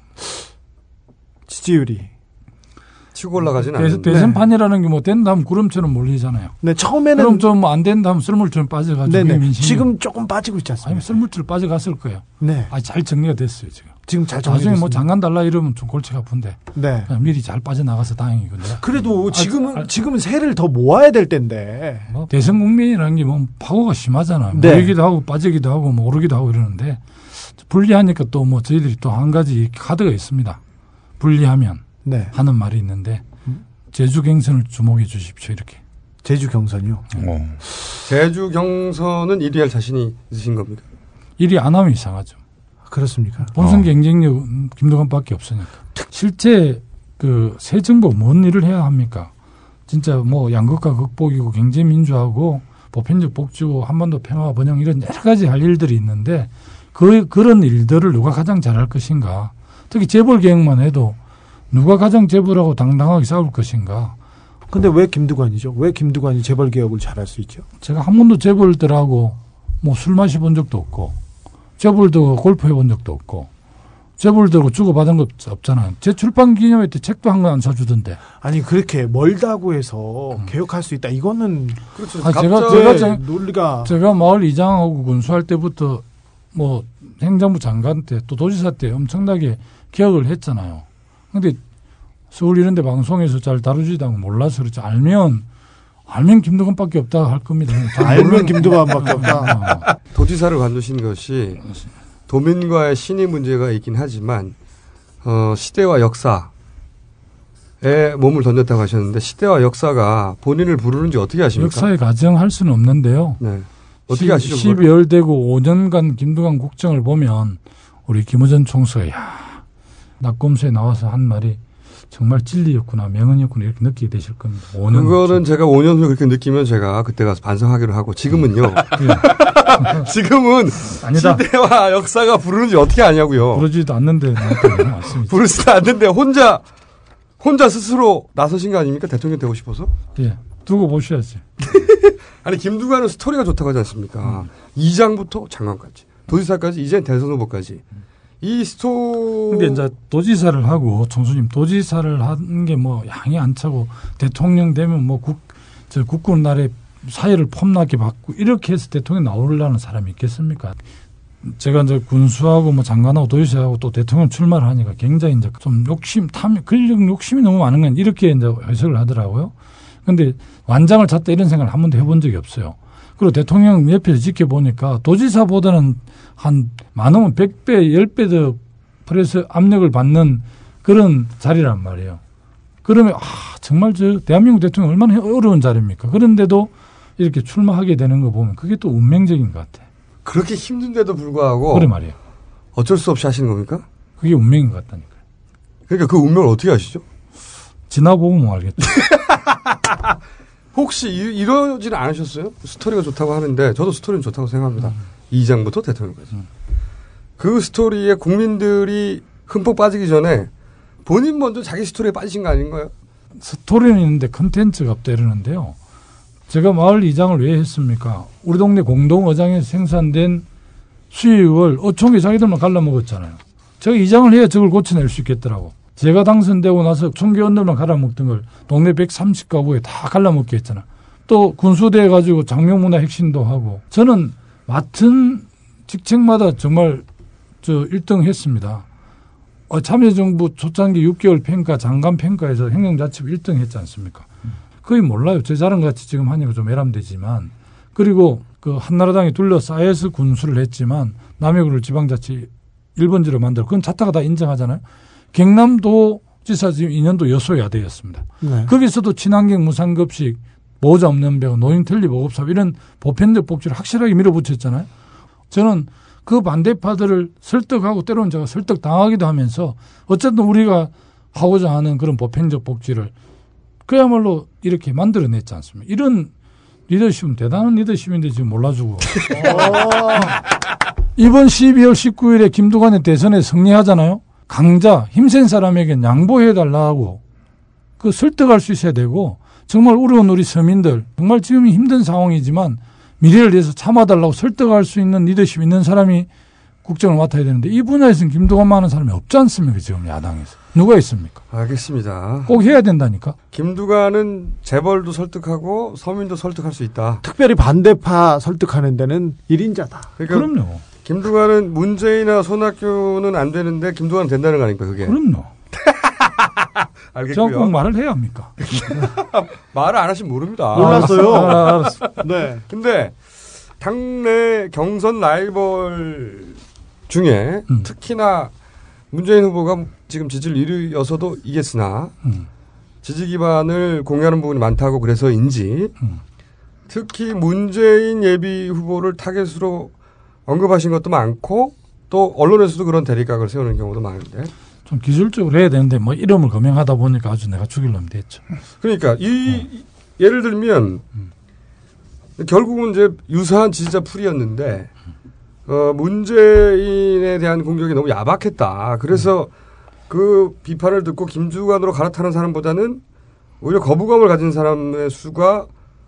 지지율이 치고 올라가진 않는데 대선판이라는 게 뭐 된다면 구름처럼 몰리잖아요. 네, 처음에는 그럼 좀 안 된다면 썰물처럼 빠져가지고 민심이 지금 조금 빠지고 있지 않습니까? 아니 썰물처럼 빠져갔을 거예요. 네, 아니 잘 정리가 됐어요 지금. 지금 잘 정리. 나중에 뭐 장관 달라 이러면 좀 골치가 아픈데. 네, 미리 잘 빠져나가서 다행이고. 그래도 지금은 아, 지금은 세를 더 모아야 될 텐데. 뭐 대선 국민이라는 게 뭐 파고가 심하잖아요. 네. 모이기도 하고 빠지기도 하고 뭐 오르기도 하고 이러는데 분리하니까 또 뭐 저희들이 또 한 가지 카드가 있습니다. 분리하면 네. 하는 말이 있는데. 제주 경선을 주목해 주십시오. 이렇게. 제주 경선이요? 오. 제주 경선은 일 위 할 자신이 있으신 겁니까? 일 위 안 하면 이상하죠. 그렇습니까? 본선 어. 경쟁력 김두관밖에 없으니까. 실제 그 새 정부 뭔 일을 해야 합니까? 진짜 뭐 양극화 극복이고 경제민주화고 보편적 복지고 한반도 평화 번영 이런 여러 가지 할 일들이 있는데 그 그런 일들을 누가 가장 잘할 것인가? 특히 재벌 개혁만 해도 누가 가장 재벌하고 당당하게 싸울 것인가? 근데 왜 김두관이죠? 왜 김두관이 재벌 개혁을 잘할 수 있죠? 제가 한 번도 재벌들하고 뭐 술 마셔본 적도 없고, 재벌들하고 골프해 본 적도 없고, 재벌들하고 주고받은 것 없잖아요. 제 출판 기념회 때 책도 한 권 안 사주던데. 아니 그렇게 멀다고 해서 음. 개혁할 수 있다. 이거는 그렇죠. 아, 제가 제가 제, 논리가 제가 마을 이장하고 군수할 때부터 뭐 행정부 장관 때 또 도지사 때 엄청나게 개혁을 했잖아요. 근데 서울 이런 데 방송에서 잘 다루지도 않고 몰라서 그렇지. 알면, 알면 김두관밖에 없다 할 겁니다. 알면 김두관밖에 없다. 도지사를 관두신 것이 도민과의 신의 문제가 있긴 하지만, 어, 시대와 역사에 몸을 던졌다고 하셨는데, 시대와 역사가 본인을 부르는지 어떻게 아십니까? 역사에 가정할 수는 없는데요. 네. 어떻게 아시죠? 십이월 되고 오 년간 김두관 국정을 보면, 우리 김어준 총수가, 야 낙검수에 나와서 한 말이 정말 진리였구나, 명언이었구나 이렇게 느끼게 되실 겁니다. 오 년 그거는 국정. 제가 오 년 후에 그렇게 느끼면 제가 그때 가서 반성하기로 하고 지금은요. 지금은 아니다. 시대와 역사가 부르는지 어떻게 아냐고요. 부르지도 않는데 맞습니다. 부르지도 않는데 혼자 혼자 스스로 나서신 거 아닙니까? 대통령 되고 싶어서? 예, 두고 보셔야지. 아니 김두관은 스토리가 좋다고 하지 않습니까? 음. 이장부터 장관까지, 도지사까지, 이젠 대선 후보까지. 이 스토. 근데 이제 도지사를 하고 총수님 도지사를 한 게 뭐 양이 안 차고 대통령 되면 뭐 국 저 국군 날에 사회를 폼나게 받고 이렇게 해서 대통령 나오려는 사람이 있겠습니까? 제가 이제 군수하고 뭐 장관하고 도지사하고 또 대통령 출마를 하니까 굉장히 이제 좀 욕심, 탐, 권력 욕심이 너무 많은 건 이렇게 이제 해석을 하더라고요. 근데 완장을 찾다 이런 생각을 한 번도 해본 적이 없어요. 그리고 대통령 옆에서 지켜보니까 도지사보다는 한 많으면 백 배, 십 배 더 프레스 압력을 받는 그런 자리란 말이에요. 그러면 아, 정말 저 대한민국 대통령 얼마나 어려운 자리입니까? 그런데도 이렇게 출마하게 되는 거 보면 그게 또 운명적인 것 같아. 그렇게 힘든데도 불구하고. 그래 말이에요. 어쩔 수 없이 하시는 겁니까? 그게 운명인 것 같다니까요. 그러니까 그 운명을 어떻게 아시죠? 지나보면 알겠죠. 혹시 이, 이러지는 않으셨어요? 스토리가 좋다고 하는데 저도 스토리는 좋다고 생각합니다. 음. 이장부터 대통령까지. 음. 그 스토리에 국민들이 흠뻑 빠지기 전에 본인 먼저 자기 스토리에 빠지신 거 아닌가요? 스토리는 있는데 컨텐츠가 없다 이러는데요. 제가 마을 이장을 왜 했습니까? 우리 동네 공동어장에서 생산된 수익을 어촌계 자기들만 갈라먹었잖아요. 제가 이장을 해야 저걸 고쳐낼 수 있겠더라고. 제가 당선되고 나서 총계 언들만 갈아먹던 걸 동네 백삼십 가구에 다 갈라먹게 했잖아. 또 군수대 가지고 장명문화 혁신도 하고. 저는 맡은 직책마다 정말 저 일 등 했습니다. 어, 참여정부 초창기 육 개월 평가, 장관 평가에서 행정자치부 일 등 했지 않습니까? 거의 몰라요. 제 자랑같이 지금 하니까 좀 애람되지만. 그리고 그 한나라당이 둘러싸여서 군수를 했지만 남해구를 지방자치 일 번지로 만들어. 그건 자타가 다 인정하잖아요. 경남도지사 지금 이 년도 여소야대였습니다. 네. 거기서도 친환경 무상급식, 보호자 없는 배우, 노인 틀리 보급사업 이런 보편적 복지를 확실하게 밀어붙였잖아요. 저는 그 반대파들을 설득하고 때로는 제가 설득당하기도 하면서 어쨌든 우리가 하고자 하는 그런 보편적 복지를 그야말로 이렇게 만들어냈지 않습니까? 이런 리더십은 대단한 리더십인데 지금 몰라주고. 이번 십이월 십구일에 김두관의 대선에 승리하잖아요. 강자, 힘센 사람에게 양보해달라고 그 설득할 수 있어야 되고 정말 어려운 우리 서민들 정말 지금이 힘든 상황이지만 미래를 위해서 참아달라고 설득할 수 있는 리더십 있는 사람이 국정을 맡아야 되는데 이 분야에서는 김두관만한 사람이 없지 않습니까? 지금 야당에서. 누가 있습니까? 알겠습니다. 꼭 해야 된다니까. 김두관은 재벌도 설득하고 서민도 설득할 수 있다. 특별히 반대파 설득하는 데는 일인자다. 그러니까 그럼요. 김두관은 문재인이나 손학규는 안 되는데 김두관은 된다는 거 아닙니까? 그게. 그럼요. 알겠고요. 저꼭 말을 해야 합니까? 말을 안 하시면 모릅니다. 몰랐어요. 아, 알았어. 네. 근데 당내 경선 라이벌 중에 음. 특히나 문재인 후보가 지금 지지를 일 위여서도 이겼으나 음. 지지 기반을 공유하는 부분이 많다고 그래서인지 음. 특히 문재인 예비 후보를 타겟으로 언급하신 것도 많고 또 언론에서도 그런 대립각을 세우는 경우도 많은데 좀 기술적으로 해야 되는데 뭐 이름을 거명하다 보니까 아주 내가 죽일 놈이 됐죠. 그러니까 이 어. 예를 들면 음. 결국은 이제 유사한 지지자 풀이었는데 어, 문재인에 대한 공격이 너무 야박했다. 그래서 음. 그 비판을 듣고 김두관으로 갈아타는 사람보다는 오히려 거부감을 가진 사람의 수가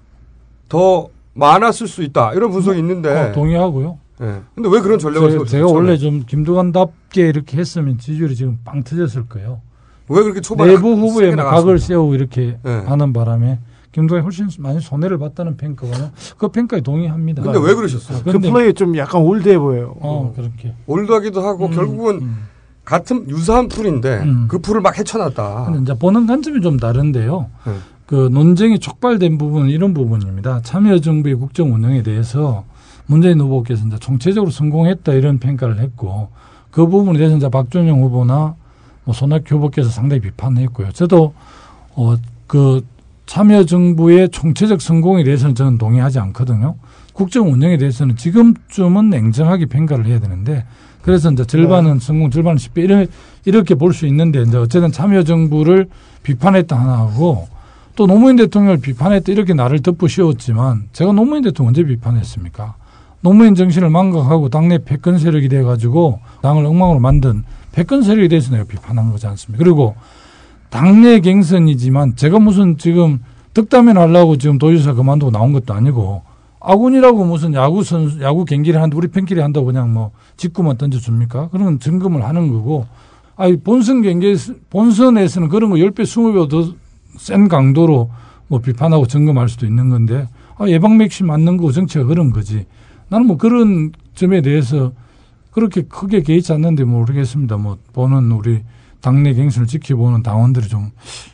더 많았을 수 있다. 이런 분석이 있는데. 어, 동의하고요. 네. 근데 왜 그런 전략을 제가, 제가 원래 좀 김두관답게 이렇게 했으면 지지율이 지금 빵 터졌을 거예요. 왜 그렇게 초반에 내부 후보에 각을 세우고 이렇게 네. 하는 바람에 김두관이 훨씬 많이 손해를 봤다는 평가가요. 그 평가에 동의합니다. 근데 왜 그러셨어요? 아, 그 플레이 좀 약간 올드해 보여요. 어, 그렇게. 올드하기도 하고 음, 결국은 음. 같은 유사한 풀인데 음. 그 풀을 막 헤쳐놨다. 근데 이제 보는 관점이 좀 다른데요. 네. 그 논쟁이 촉발된 부분은 이런 부분입니다. 참여정부의 국정 운영에 대해서 문재인 후보께서 이제 총체적으로 성공했다 이런 평가를 했고 그 부분에 대해서 이제 박준영 후보나 뭐 손학규 후보께서 상당히 비판했고요. 저도 어 그 참여정부의 총체적 성공에 대해서는 저는 동의하지 않거든요. 국정 운영에 대해서는 지금쯤은 냉정하게 평가를 해야 되는데 그래서 이제 절반은 네. 성공, 절반은 실패 이렇게, 이렇게 볼 수 있는데 이제 어쨌든 참여정부를 비판했다 하나하고 또 노무현 대통령을 비판했다 이렇게 나를 덮어 씌웠지만 제가 노무현 대통령 언제 비판했습니까? 노무현 정신을 망각하고 당내 패권 세력이 돼가지고 당을 엉망으로 만든 패권 세력에 대해서 내가 비판한 거지 않습니까? 그리고 당내 갱선이지만 제가 무슨 지금 덕담회 하려고 지금 도지사 그만두고 나온 것도 아니고 아군이라고 무슨 야구 선수, 야구 경기를 하는데 우리 팬끼리 한다고 그냥 뭐 직구만 던져줍니까? 그런 점검을 하는 거고 아니 본선 경기, 본선에서는 그런 거 십 배, 이십 배 더 센 강도로 뭐 비판하고 점검할 수도 있는 건데 아, 예방 백신 맞는 거 정치가 그런 거지. 나는 뭐 그런 점에 대해서 그렇게 크게 개의치 않는데 모르겠습니다. 뭐 보는 우리 당내 갱선을 지켜보는 당원들이 좀,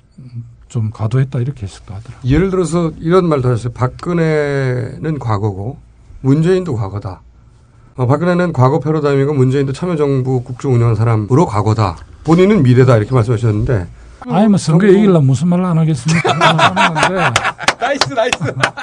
좀 과도했다 이렇게 했을 것 같더라고요. 예를 들어서 이런 말도 하셨어요. 박근혜는 과거고 문재인도 과거다. 어, 박근혜는 과거 패러다임이고 문재인도 참여정부 국정 운영한 사람으로 과거다. 본인은 미래다 이렇게 말씀하셨는데 아니 뭐 선거 얘기하려면 무슨 말을 안 하겠습니까? 나이스 나이스.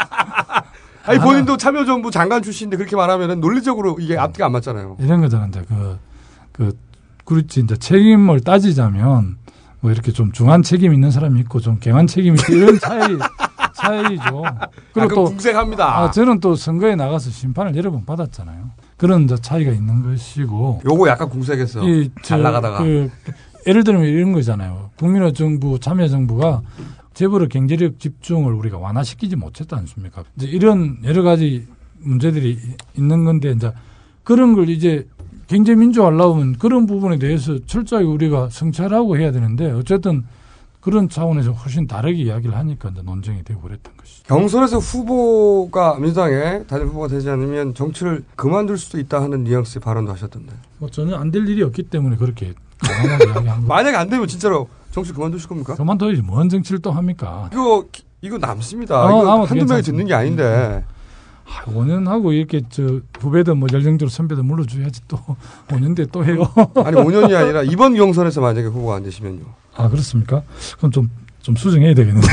아니 본인도 참여정부 장관 출신인데 그렇게 말하면 논리적으로 이게 앞뒤가 안 맞잖아요. 이런 거잖아. 이제 그, 그, 그렇지. 이제 책임을 따지자면 뭐 이렇게 좀 중한 책임 있는 사람이 있고 좀 경한 책임이 있고 이런 차이, 차이죠. 그리고 아, 또. 궁색합니다. 아, 저는 또 선거에 나가서 심판을 여러 번 받았잖아요. 그런 이제 차이가 있는 것이고. 요거 약간 궁색했어. 이, 저, 잘 나가다가. 그, 예를 들면 이런 거잖아요. 국민의 정부, 참여정부가 재벌의 경제력 집중을 우리가 완화시키지 못했지 않습니까? 이제 이런 여러 가지 문제들이 있는 건데, 이제 그런 걸 이제 경제 민주화하려면 그런 부분에 대해서 철저하게 우리가 성찰하고 해야 되는데, 어쨌든 그런 차원에서 훨씬 다르게 이야기를 하니까 이제 논쟁이 되고 그랬던 것이죠. 경선에서 후보가 민주당에 단일 후보가 되지 않으면 정치를 그만둘 수도 있다 하는 뉘앙스의 발언도 하셨던데. 뭐 전혀 안 될 일이 없기 때문에 그렇게 강하게 이야기한 거. 만약에 안 되면 진짜로 정치 그만두실 겁니까? 그만둬야지 뭔 정치를 또 합니까? 이거 이거 남습니다. 어, 이거 한두 명이 듣는 게 아닌데. 아, 오 년 하고 이렇게 저 후배들 뭐 열정적으로 선배들 물러줘야지 또 오 년 뒤에 또 해요. 아니 오 년이 아니라 이번 경선에서 만약에 후보가 안 되시면요. 아 그렇습니까? 그럼 좀 좀 수정해야 되겠는데.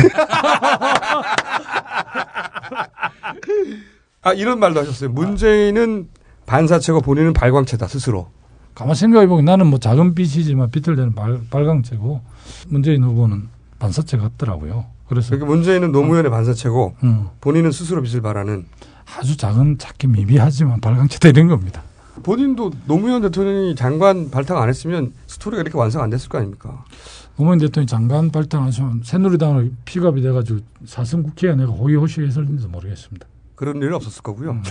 아 이런 말도 하셨어요. 문재인은 반사체고 본인은 발광체다 스스로. 가만 생각해보면 나는 뭐 작은 빛이지만 빛을 내는 발, 발광체고 문재인 후보는 반사체 같더라고요. 그래서 그러니까 문재인은 노무현의 어. 반사체고 음. 본인은 스스로 빛을 발하는 아주 작은 작게 미비하지만 발광체다 이런 겁니다. 본인도 노무현 대통령이 장관 발탁 안 했으면 스토리가 이렇게 완성 안 됐을 거 아닙니까? 노무현 대통령이 장관 발탁 안 했으면 새누리당으로 피갑이 돼가지고 사선 국회에 내가 호의호식했을지도 모르겠습니다. 그런 일은 없었을 거고요. 음.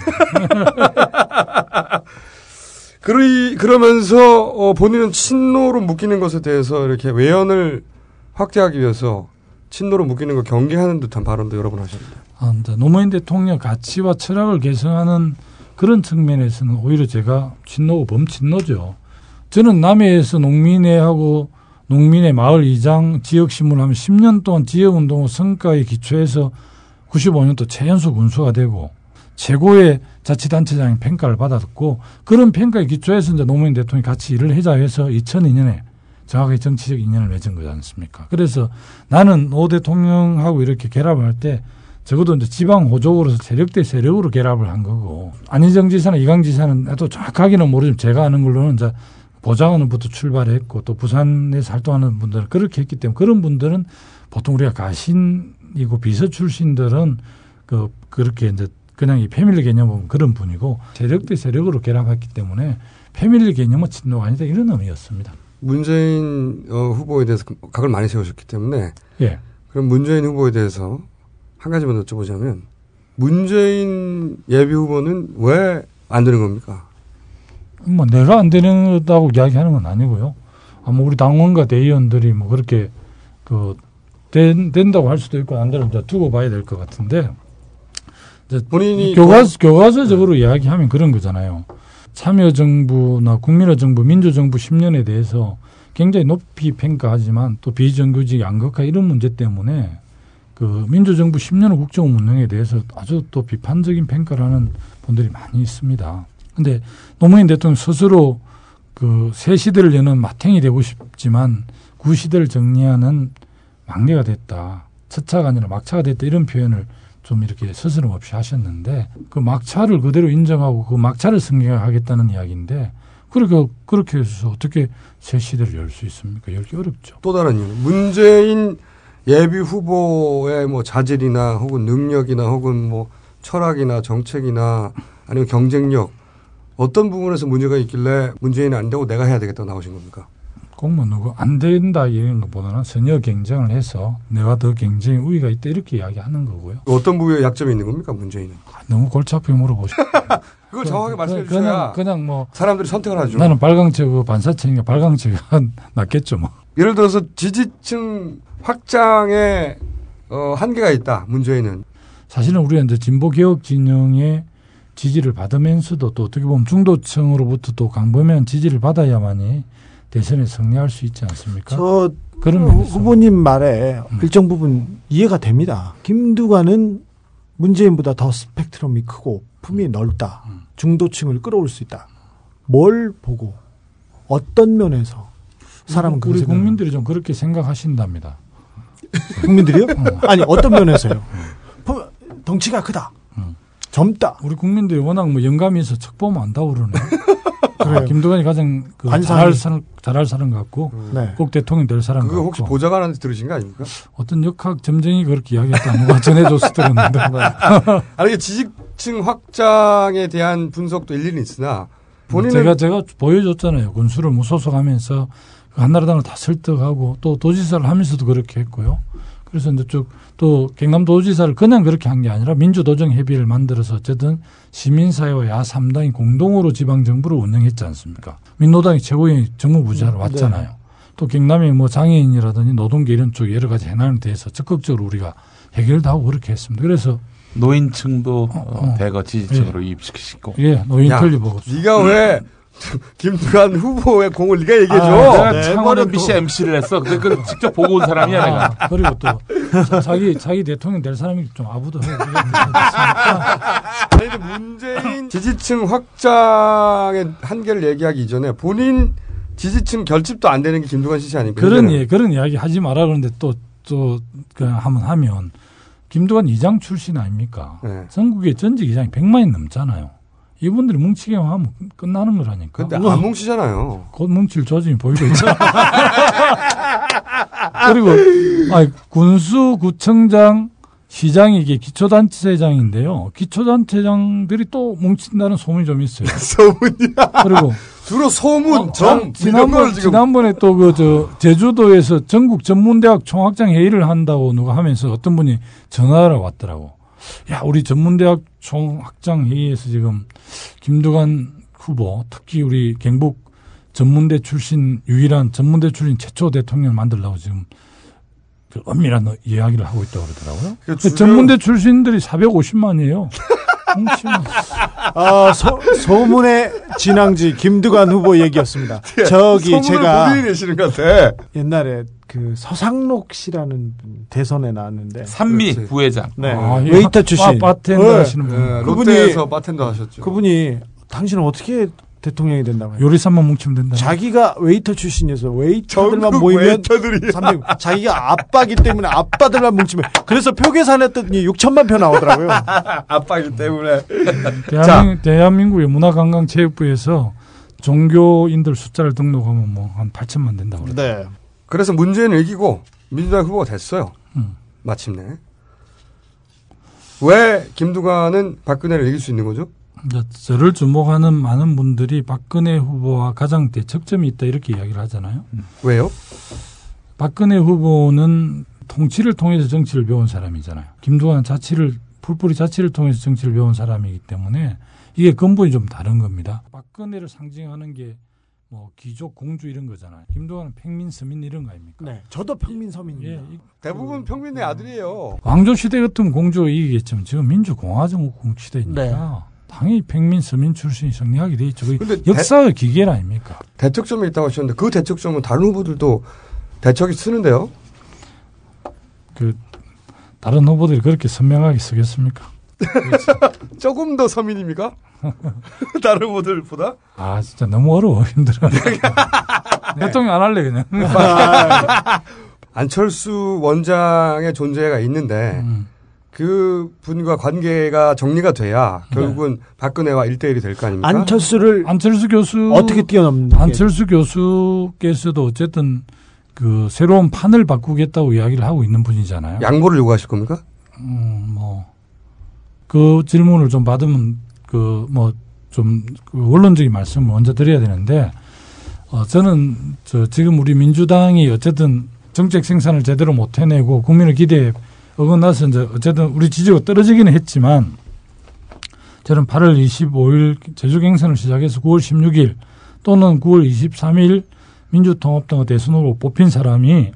그러, 그러면서 어, 본인은 친노로 묶이는 것에 대해서 이렇게 외연을 확대하기 위해서 친노로 묶이는 걸 경계하는 듯한 발언도 여러 번 하셨는데. 아, 노무현 대통령 가치와 철학을 개성하는 그런 측면에서는 오히려 제가 친노고 범친노죠. 저는 남해에서 농민회하고 농민의 마을 이장 지역신문을 하면 십 년 동안 지역운동 성과에 기초해서 구십오 년도 최연소 군수가 되고 최고의 자치단체장의 평가를 받았고 그런 평가에 기초해서 이제 노무현 대통령이 같이 일을 하자 해서 이천이 년에 정확하게 정치적 인연을 맺은 거지 않습니까? 그래서 나는 노 대통령하고 이렇게 결합을 할 때 적어도 이제 지방 호족으로서 세력 대 세력으로 결합을 한 거고 안희정 지사나 이강 지사는 나도 정확하게는 모르지만 제가 아는 걸로는 이제 보좌관으로부터 출발했고 또 부산에서 활동하는 분들은 그렇게 했기 때문에 그런 분들은 보통 우리가 가신이고 비서 출신들은 그 그렇게 이제 그냥 이 패밀리 개념은 그런 분이고 세력 대 세력으로 결합했기 때문에 패밀리 개념은 친노가 아니다 이런 의미였습니다. 문재인 어, 후보에 대해서 각을 많이 세우셨기 때문에 예. 그럼 문재인 후보에 대해서 한 가지만 여쭤보자면 문재인 예비 후보는 왜 안 되는 겁니까? 뭐 내가 안 되는다고 이야기하는 건 아니고요. 아마 우리 당원과 대의원들이 뭐 그렇게 그 된, 된다고 할 수도 있고 안 되는 이제 두고 봐야 될 것 같은데 본인이 교과서, 교과서적으로 네. 이야기하면 그런 거잖아요. 참여정부나 국민의정부, 민주정부 십 년에 대해서 굉장히 높이 평가하지만 또 비정규직, 양극화 이런 문제 때문에 그 민주정부 십 년의 국정 운영에 대해서 아주 또 비판적인 평가를 하는 분들이 많이 있습니다. 근데 노무현 대통령 스스로 그 새 시대를 여는 마탱이 되고 싶지만 구 시대를 정리하는 막내가 됐다. 첫차가 아니라 막차가 됐다. 이런 표현을 좀 이렇게 스스럼 없이 하셨는데 그 막차를 그대로 인정하고 그 막차를 승계하겠다는 이야기인데 그렇게 그렇게 해서 어떻게 새 시대를 열 수 있습니까? 열기 어렵죠. 또 다른 이유. 문재인 예비 후보의 뭐 자질이나 혹은 능력이나 혹은 뭐 철학이나 정책이나 아니면 경쟁력 어떤 부분에서 문제가 있길래 문재인이 안 되고 내가 해야 되겠다고 나오신 겁니까? 공무원 누구 안 된다 이런 것보다는 선여 경쟁을 해서 내가 더 경쟁에 우위가 있다 이렇게 이야기하는 거고요. 어떤 부분에 약점이 있는 겁니까 문재인은? 아, 너무 골치 아프게 물어보시고. 그걸 정확하게 말씀해 주셔야 그냥, 그냥 뭐 사람들이 선택을 하죠. 나는 발광체고 반사체니까 발광체가 낫겠죠 뭐. 예를 들어서 지지층 확장에 어, 한계가 있다. 문재인은. 사실은 우리가 이제 진보개혁 진영의 지지를 받으면서도 또 어떻게 보면 중도층으로부터 또 강범위한 지지를 받아야만이 대선에 승리할 수 있지 않습니까? 저 그런 후보님 말에 음. 일정 부분 이해가 됩니다. 김두관은 문재인보다 더 스펙트럼이 크고 품이 넓다. 음. 중도층을 끌어올 수 있다. 뭘 보고 어떤 면에서 사람은 우리, 우리 국민들이 좀 그렇게 생각하신답니다. 국민들이요? 어. 아니 어떤 면에서요? 덩치가 크다. 음. 젊다. 우리 국민들이 워낙 뭐 영감이 있어 척 보면 안다고 그러네. 아, 김두관이 가장 그 잘할 사람, 잘할 사람 같고 네. 꼭 대통령 될 사람 그거 같고. 혹시 보좌관한테 들으신 거 아닙니까? 어떤 역학 점쟁이 그렇게 이야기했다 누가 전해줘서 들었는데. 아니 지지층 확장에 대한 분석도 일리는 있으나 본인은 제가 제가 보여줬잖아요. 군수를 무소속하면서 한나라당을 다 설득하고 또 도지사를 하면서도 그렇게 했고요. 그래서 이제 쭉 또 경남도지사를 그냥 그렇게 한 게 아니라 민주도정 협의를 만들어서 어쨌든 시민사회와 야삼 당이 공동으로 지방정부를 운영했지 않습니까? 민노당이 최고의 정무부지사로 왔잖아요. 네. 또 경남에 뭐 장애인이라든지 노동계 이런 쪽 여러 가지 해나는 데에서 적극적으로 우리가 해결도 하고 그렇게 했습니다. 그래서 노인층도 어, 어. 대거 지지층으로 예. 이입시키고. 예, 노인 편리보고. 네가 왜 김두관 후보의 공을 네가 얘기해줘. 아, 내가 창원 엠비씨 엠씨를 했어. 그, 그 직접 보고 온 사람이야 아, 내가. 그리고 또 자기 자기 대통령 될 사람이 좀 아부도 하고. 아니 문재인 지지층 확장의 한계를 얘기하기 이전에 본인 지지층 결집도 안 되는 게 김두관 씨 아닙니까? 그런 예 그런 이야기 하지 마라 그러는데 또 또 그냥 한번 하면 김두관 이장 출신 아닙니까? 네. 전국의 전직 이장이 백만이 넘잖아요. 이분들이 뭉치기만 하면 끝나는 거라니까. 근데 안 뭉치잖아요. 곧 뭉칠 조짐이 보이고 있죠. 그리고 아니, 군수, 구청장, 시장이 이게 기초단체장인데요. 기초단체장들이 또 뭉친다는 소문이 좀 있어요. 소문이야. 그리고 주로 소문, 어, 정, 지난번, 지금. 지난번에 또 그, 저, 제주도에서 전국 전문대학 총학장 회의를 한다고 누가 하면서 어떤 분이 전화를 왔더라고. 야, 우리 전문대학 총학장 회의에서 지금 김두관 후보, 특히 우리 경북 전문대 출신, 유일한 전문대 출신 최초 대통령을 만들려고 지금 그 엄밀한 이야기를 하고 있다고 그러더라고요. 그 주변... 전문대 출신들이 사백오십만이에요. 아, 소, 소문의 진앙지 김두관 후보 얘기였습니다. 저기 제가 본인이 내시는 것 같아. 옛날에 그 서상록 씨라는 대선에 나왔는데 산미 그렇지. 부회장. 네. 아, 웨이터 출신. 바, 바텐더 네. 하시는 분. 네, 그분이- 롯데에서 바텐더 하셨죠. 그분이 당신은 어떻게 대통령이 된다고 해요? 요리사만 뭉치면 된다. 자기가 웨이터 출신이어서 웨이터들만 전국 모이면 웨이터들이 삼백 자기가 아빠기 때문에 아빠들만 뭉치면 그래서 표 계산했더니 육천만 표 나오더라고요. 아빠기 때문에. 대한민국, 대한민국의 문화관광체육부에서 종교인들 숫자를 등록하면 뭐 한 팔천만 된다고 그래요. 네. 그래서 문재인을 이기고 민주당 후보가 됐어요. 음. 마침내. 왜 김두관은 박근혜를 이길 수 있는 거죠? 이제 저를 주목하는 많은 분들이 박근혜 후보와 가장 대척점이 있다 이렇게 이야기를 하잖아요. 왜요? 박근혜 후보는 통치를 통해서 정치를 배운 사람이잖아요. 김두관은 자치를 풀뿌리 자치를 통해서 정치를 배운 사람이기 때문에 이게 근본이 좀 다른 겁니다. 박근혜를 상징하는 게 뭐 귀족, 공주 이런 거잖아요. 김두관은 평민, 서민 이런 거 아닙니까? 네. 저도 평민 서민입니다. 예, 이- 대부분 평민의 아들이에요. 왕조 시대 같으면 공주가 이기겠지만 지금 민주공화국 시대니까 네. 당연히 평민, 서민 출신이 승리하게 돼 있죠. 근데 역사의 기계라 아닙니까? 대척점이 있다고 하셨는데 그 대척점은 다른 후보들도 대척이 쓰는데요. 그 다른 후보들이 그렇게 선명하게 쓰겠습니까? 조금 더 서민입니까? 다른 후보들보다? 아 진짜 너무 어려워 힘들어. 대통령 안 할래 그냥. 안철수 원장의 존재가 있는데 음. 그 분과 관계가 정리가 돼야 결국은 박근혜와 일 대일이 될 거 아닙니까? 안철수를 안철수 교수 어떻게 뛰어넘는 안철수 교수께서도 어쨌든 그 새로운 판을 바꾸겠다고 이야기를 하고 있는 분이잖아요. 양보를 요구하실 겁니까? 음, 뭐, 그 질문을 좀 받으면, 그, 뭐, 좀, 그 원론적인 말씀을 먼저 드려야 되는데, 어, 저는, 저, 지금 우리 민주당이 어쨌든 정책 생산을 제대로 못 해내고 국민의 기대에 어긋나서 이제 어쨌든 우리 지지가 떨어지기는 했지만, 저는 팔월 이십오일 제주 경선을 시작해서 구월 십육일 또는 구월 이십삼일 민주통합당의 대선 후보 뽑힌 사람이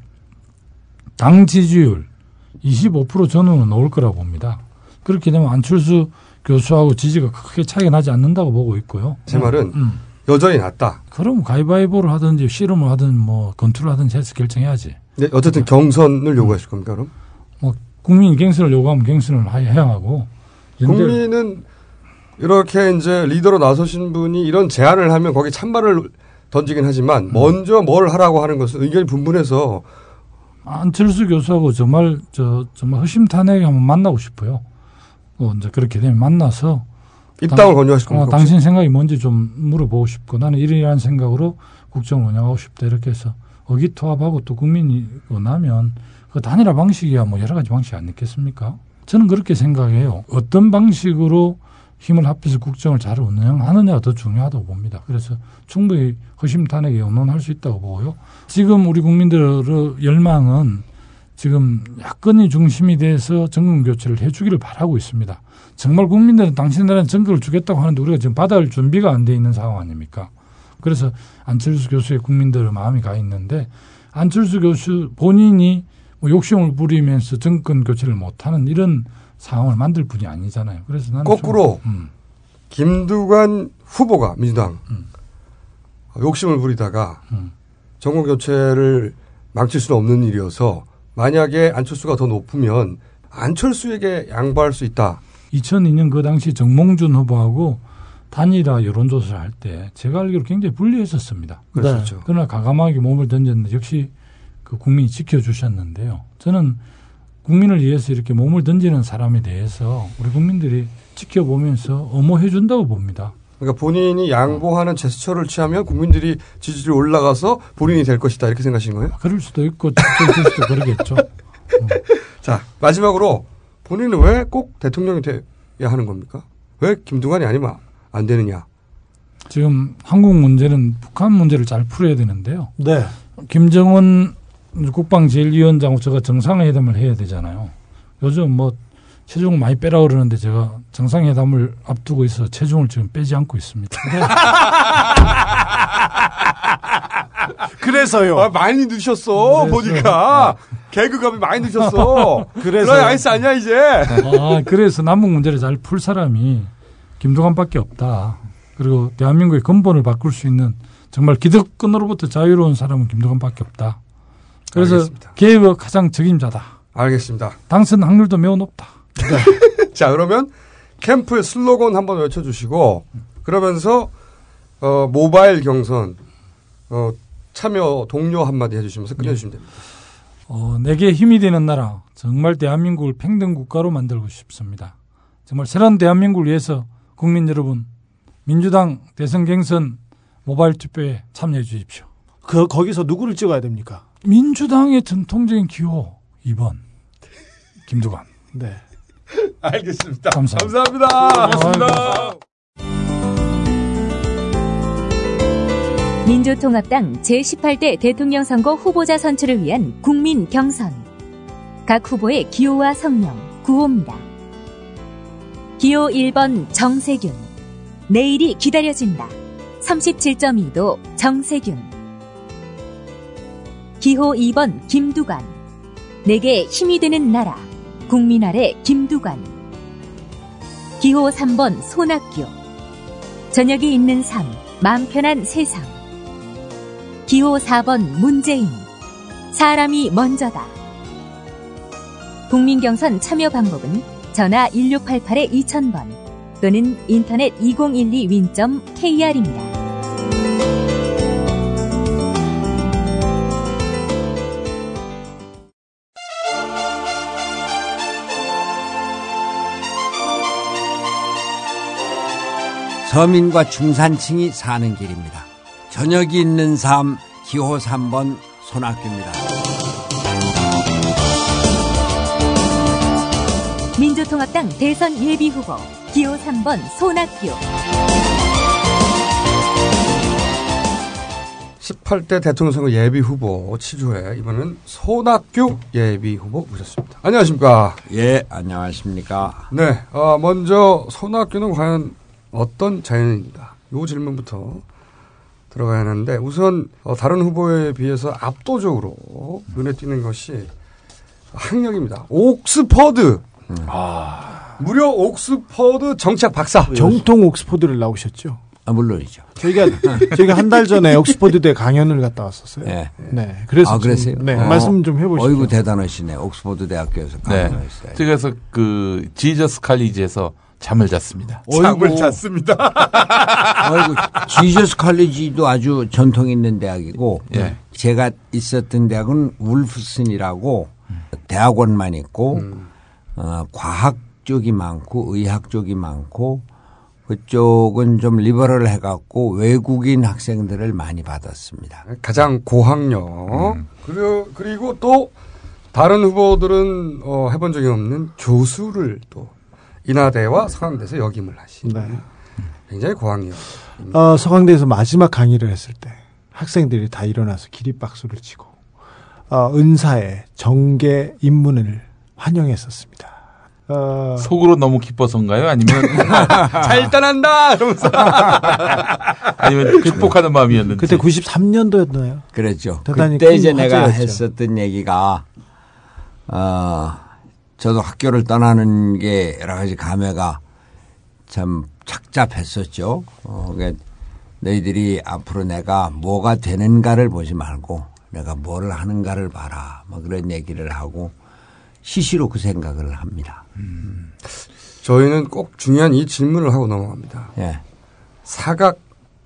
당 지지율 이십오 퍼센트 전후로 나올 거라고 봅니다. 그렇게 되면 안철수 교수하고 지지가 크게 차이가 나지 않는다고 보고 있고요. 제 말은 음. 여전히 낫다. 그럼 가위바위보를 하든지 씨름을 하든 뭐 건투를 하든지 해서 결정해야지. 네, 어쨌든 경선을 요구하실 겁니까 그럼? 뭐 국민이 경선을 요구하면 경선을 해야 하고. 국민은 이렇게 이제 리더로 나서신 분이 이런 제안을 하면 거기 찬발을 던지긴 하지만 음. 먼저 뭘 하라고 하는 것은 의견이 분분해서 안철수 교수하고 정말 저 정말 허심탄회하게 한번 만나고 싶어요. 어, 이제 그렇게 되면 만나서 입당을 권유하실 겁니까? 어, 당신 생각이 뭔지 좀 물어보고 싶고 나는 이러이러한 생각으로 국정을 운영하고 싶다 이렇게 해서 의기투합하고 또 국민이 원하면 그 단일화 방식이야 뭐 여러 가지 방식이 안 있겠습니까? 저는 그렇게 생각해요. 어떤 방식으로 힘을 합해서 국정을 잘 운영하느냐가 더 중요하다고 봅니다. 그래서 충분히 허심탄회하게 의논할 수 있다고 보고요. 지금 우리 국민들의 열망은 지금 야권이 중심이 돼서 정권 교체를 해주기를 바라고 있습니다. 정말 국민들은 당신들한테 정권을 주겠다고 하는데 우리가 지금 받아올 준비가 안 돼 있는 상황 아닙니까? 그래서 안철수 교수의 국민들의 마음이 가 있는데 안철수 교수 본인이 뭐 욕심을 부리면서 정권 교체를 못하는 이런 상황을 만들 분이 아니잖아요. 그래서 나는 거꾸로 좀, 음. 김두관 후보가 민주당 음. 욕심을 부리다가 음. 정권 교체를 망칠 수는 없는 일이어서 만약에 안철수가 더 높으면 안철수에게 양보할 수 있다. 이천이년 그 당시 정몽준 후보하고 단일화 여론조사를 할 때 제가 알기로 굉장히 불리했었습니다. 그렇죠. 네. 그러나 과감하게 몸을 던졌는데 역시 그 국민이 지켜주셨는데요. 저는 국민을 위해서 이렇게 몸을 던지는 사람에 대해서 우리 국민들이 지켜보면서 엄호해 준다고 봅니다. 그러니까 본인이 양보하는 제스처를 취하면 국민들이 지지율이 올라가서 본인이 될 것이다 이렇게 생각하시는 거예요? 그럴 수도 있고 될 수도 그러겠죠. 음. 자 마지막으로 본인은 왜 꼭 대통령이 돼야 하는 겁니까? 왜 김두관이 아니면 안 되느냐? 지금 한국 문제는 북한 문제를 잘 풀어야 되는데요. 네. 김정은 국방제일위원장하고 제가 정상회담을 해야 되잖아요. 요즘 뭐 체중 많이 빼라 그러는데 제가 정상회담을 앞두고 있어 체중을 지금 빼지 않고 있습니다. 그래서요. 아, 많이 드셨어. 그래서. 보니까. 개그감이 많이 드셨어. 그래서. 드라이 아이스 아니야, 이제. 아, 그래서 남북 문제를 잘 풀 사람이 김두관밖에 없다. 그리고 대한민국의 근본을 바꿀 수 있는 정말 기득권으로부터 자유로운 사람은 김두관밖에 없다. 그래서 알겠습니다. 개혁의 가장 적임자다. 알겠습니다. 당선 확률도 매우 높다. 네. 자, 그러면 캠프의 슬로건 한번 외쳐주시고 그러면서 어, 모바일 경선 어, 참여 동료 한마디 해주시면서 끝내주시면 됩니다. 어, 내게 힘이 되는 나라, 정말 대한민국을 평등 국가로 만들고 싶습니다. 정말 새로운 대한민국을 위해서 국민 여러분, 민주당 대선 경선 모바일 투표에 참여해 주십시오. 그 거기서 누구를 찍어야 됩니까? 민주당의 전통적인 기호 이 번 김두관. 네. 알겠습니다. 감사합니다. 감사합니다. 고맙습니다. 민주통합당 제십팔 대 대통령 선거 후보자 선출을 위한 국민 경선. 각 후보의 기호와 성명, 구호입니다. 기호 일 번 정세균. 내일이 기다려진다. 삼십칠 점 이 도 정세균. 기호 이 번 김두관. 내게 힘이 되는 나라. 국민 아래 김두관. 기호 삼 번 손학규. 저녁이 있는 삶, 마음 편한 세상. 기호 사 번 문재인. 사람이 먼저다. 국민경선 참여 방법은 전화 일육팔팔 이천 번 또는 인터넷 이공일이 윈 점 케이알입니다. 서민과 중산층이 사는 길입니다. 저녁이 있는 삶, 기호 삼 번 손학규입니다. 민주통합당 대선 예비후보 기호 삼 번 손학규. 십팔 대 대통령 선거 예비후보 치조에 이번은 손학규 예비후보 모셨습니다. 안녕하십니까? 예, 안녕하십니까? 네, 어, 먼저 손학규는 과연 어떤 자연인가? 이 질문부터 들어가야 하는데 우선 어, 다른 후보에 비해서 압도적으로 눈에 띄는 것이 학력입니다. 옥스퍼드. 음. 아. 무려 옥스퍼드 정치학 박사. 정통 옥스퍼드를 나오셨죠? 아, 물론이죠. 저희가 저희가 한 달 전에 옥스퍼드대 강연을 갔다 왔었어요. 네. 네. 그래서 아, 그랬어요? 네. 어. 말씀 좀 해보시죠. 어이구 대단하시네. 옥스퍼드 대학교에서 강연을 했어요. 네. 그래서 그 지저스 칼리지에서 잠을 잤습니다. 잠을 잤습니다. 어이구, 지저스 칼리지도 아주 전통 있는 대학이고 예. 제가 있었던 대학은 울프슨이라고 음. 대학원만 있고 음. 어, 과학 쪽이 많고 의학 쪽이 많고 그쪽은 좀 리버럴 해갖고 외국인 학생들을 많이 받았습니다. 가장 고학력. 음. 그리고, 그리고 또 다른 후보들은 어, 해본 적이 없는 교수를 또 인하대와 서강대에서 역임을 하신 네. 굉장히 고학력. 어, 서강대에서 마지막 강의를 했을 때 학생들이 다 일어나서 기립박수를 치고 어, 은사의 정계 입문을 환영했었습니다. 어... 속으로 너무 기뻐서인가요? 아니면 잘 떠난다 이러면서 아니면 축복하는 마음이었는지. 그때 구십삼 년도였나요? 그랬죠. 그때 이제 내가 했었던 얘기가 어, 저도 학교를 떠나는 게 여러 가지 감회가 참 착잡했었죠. 어, 그러니까 너희들이 앞으로 내가 뭐가 되는가를 보지 말고 내가 뭐를 하는가를 봐라. 뭐 그런 얘기를 하고 시시로 그 생각을 합니다. 음. 저희는 꼭 중요한 이 질문을 하고 넘어갑니다. 예. 사각,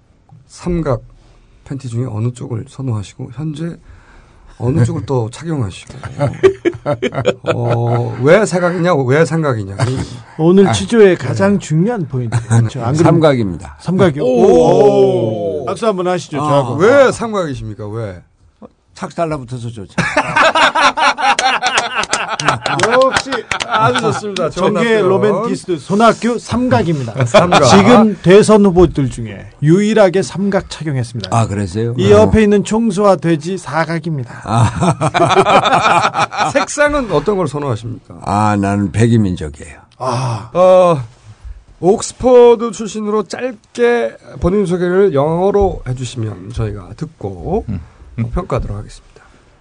삼각 팬티 중에 어느 쪽을 선호하시고 현재 어느 쪽을 또 착용하시고 어, 왜 사각이냐 왜 삼각이냐 오늘 아, 취조의 가장 네. 중요한 포인트 그렇죠. 삼각입니다. 삼각이요. 오. 오. 박수 한번 하시죠. 아, 저하고. 왜 삼각이십니까? 왜? 착 달라붙어서 좋죠. 역시 아주 좋습니다. 정계 로맨티스트 손학규 삼각입니다. 삼각. 지금 대선 후보들 중에 유일하게 삼각 착용했습니다. 아, 그랬어요? 이 옆에 있는 총수와 돼지 사각입니다. 아. 색상은 어떤 걸 선호하십니까? 아, 나는 백이민족이에요. 아, 어, 옥스퍼드 출신으로 짧게 본인 소개를 영어로 해주시면 저희가 듣고 음. 음. 평가하도록 하겠습니다.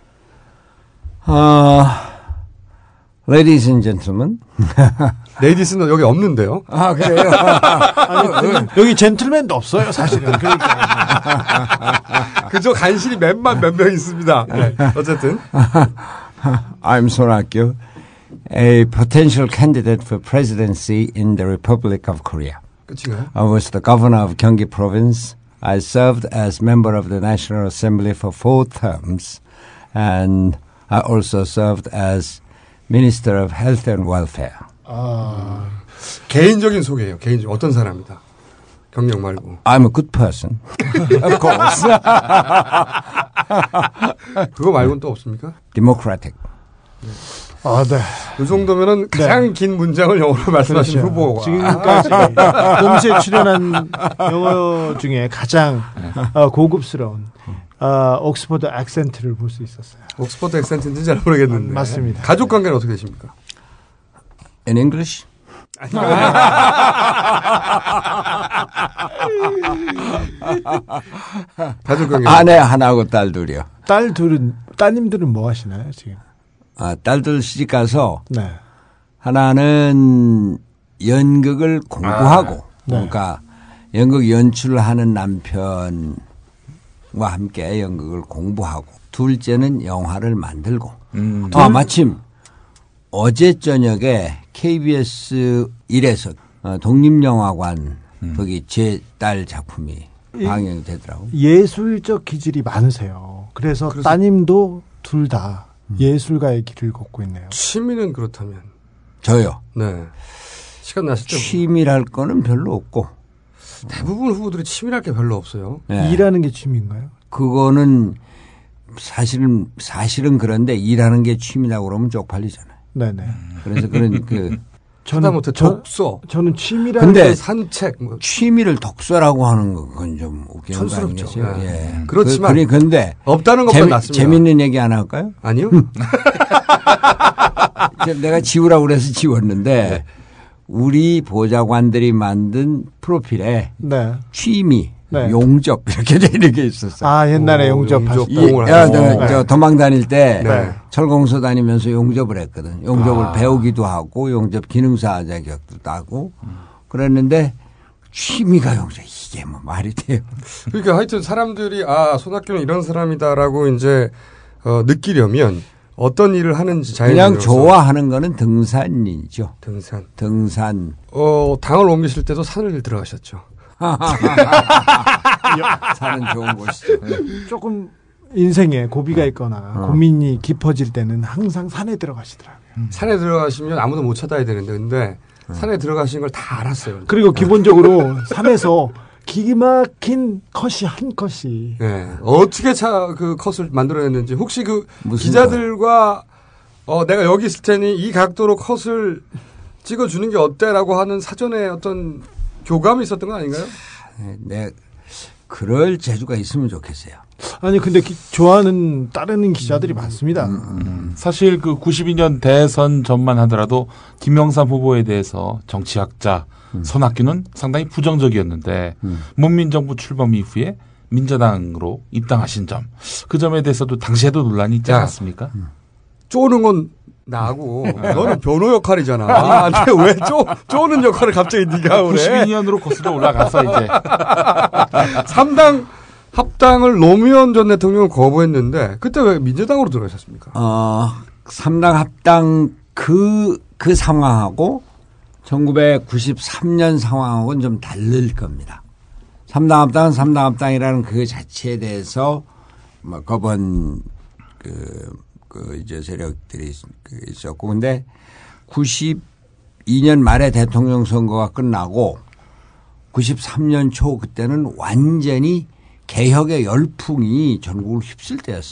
아, Ladies and gentlemen. 레이디스는 여기 없는데요. 아, 그래요? 아니, 여기 젠틀맨도 없어요, 사실은. 그러니까. 그저 간신히 몇만 몇 명 있습니다. 네. 어쨌든. I'm 손학규, a potential candidate for presidency in the Republic of Korea. 끝인가요? I was the governor of Gyeonggi province. I served as member of the National Assembly for four terms. And I also served as Minister of Health and Welfare. 아, 개인적인 소개예요. 개인적 어떤 사람이다. 경력 말고. I'm a good person. Of course. 그거 말고는 또 없습니까? Democratic. 네. 아, 네. 이 정도면은 가장 네. 긴 문장을 영어로 말씀하신 그렇죠. 후보가. 지금까지 봄새 출연한 영어 중에 가장 어, 고급스러운 어, 옥스퍼드 액센트를 볼 수 있었어요. 옥스퍼드 액센트인지 잘 모르겠는데. 맞습니다. 가족 관계는 어떻게 되십니까? In English? 가족 관계. 아내 하나하고 딸 둘이요. 딸 둘은, 따님들은 뭐 하시나요, 지금? 아, 딸들 시집 가서. 네. 하나는 연극을 공부하고. 아, 네. 그러니까 연극 연출을 하는 남편과 함께 연극을 공부하고. 둘째는 영화를 만들고. 음. 아, 마침 어제 저녁에 케이비에스 일에서 독립영화관 음. 거기 제 딸 작품이 방영이 되더라고요. 예술적 기질이 많으세요. 그래서, 그래서 따님도 둘 다 음. 예술가의 길을 걷고 있네요. 취미는 그렇다면? 저요? 네. 시간 나실 때. 취미랄 거는 별로 없고. 대부분 후보들이 취미랄 게 별로 없어요. 네. 일하는 게 취미인가요? 그거는 사실은, 사실은 그런데 일하는 게 취미라고 그러면 쪽팔리잖아요. 네네. 그래서 그런 그. 저는 못해 독서. 저는 취미라는 근데 산책. 뭐. 취미를 독서라고 하는 건 좀 웃기는 거 아니겠어요? 네. 예. 그렇지만. 그, 그런데. 없다는 것보다 낫습니다. 재밌는 얘기 안 할까요? 아니요. 내가 지우라고 그래서 지웠는데. 네. 우리 보좌관들이 만든 프로필에. 네. 취미. 네. 용접 이렇게 되는 게 있었어요. 아, 옛날에 용접 하시고. 야, 저, 저 도망 다닐 때 네. 철공소 다니면서 용접을 했거든. 용접을 아. 배우기도 하고 용접 기능사 자격도 따고 그랬는데 취미가 용접 이게 뭐 말이 돼요. 그러니까 하여튼 사람들이 아, 손학규는 이런 사람이다라고 이제 어, 느끼려면 어떤 일을 하는지 자연스러워서. 그냥 좋아하는 거는 등산이죠. 등산. 등산. 어, 당을 옮기실 때도 산을 들어가셨죠. 산은 좋은 곳이죠. 조금 인생에 고비가 있거나 어. 고민이 깊어질 때는 항상 산에 들어가시더라고요. 음. 산에 들어가시면 아무도 못 찾아야 되는데 근데 음. 산에 들어가신 걸 다 알았어요. 그리고 기본적으로 산에서 기가 막힌 컷이 한 컷이. 네. 어떻게 차, 그 컷을 만들어냈는지 혹시 그 기자들과 어, 내가 여기 있을 테니 이 각도로 컷을 찍어주는 게 어때라고 하는 사전에 어떤 교감이 있었던 거 아닌가요? 네, 그럴 재주가 있으면 좋겠어요. 아니 근데 기, 좋아하는 따르는 기자들이 음, 많습니다. 음, 음. 사실 그 구십이 년 대선 전만 하더라도 김영삼 후보에 대해서 정치학자 음. 손학규는 상당히 부정적이었는데 음. 문민정부 출범 이후에 민주당으로 입당하신 점, 그 점에 대해서도 당시에도 논란이 있지 않았습니까? 음. 쪼는 건 나고 너는 변호 역할이잖아. 아, 근데 왜 쪼, 쪼는 역할을 갑자기 네가 그래? 구십이 년으로 거슬러 올라가서 이제 삼 당 합당을 노무현 전 대통령은 거부했는데 그때 왜 민주당으로 들어가셨습니까? 어, 삼 당 합당 그, 그 상황하고 천구백구십삼 년 상황하고는 좀 다를 겁니다. 삼 당 합당은 삼 당 합당이라는 그 자체에 대해서 뭐 거부한 그, 그 이제 세력들이 있었고, 근데 구십이 년 말에 대통령 선거가 끝나고 구십삼 년 초 그때는 완전히 개혁의 열풍이 전국을 휩쓸 때였습니다.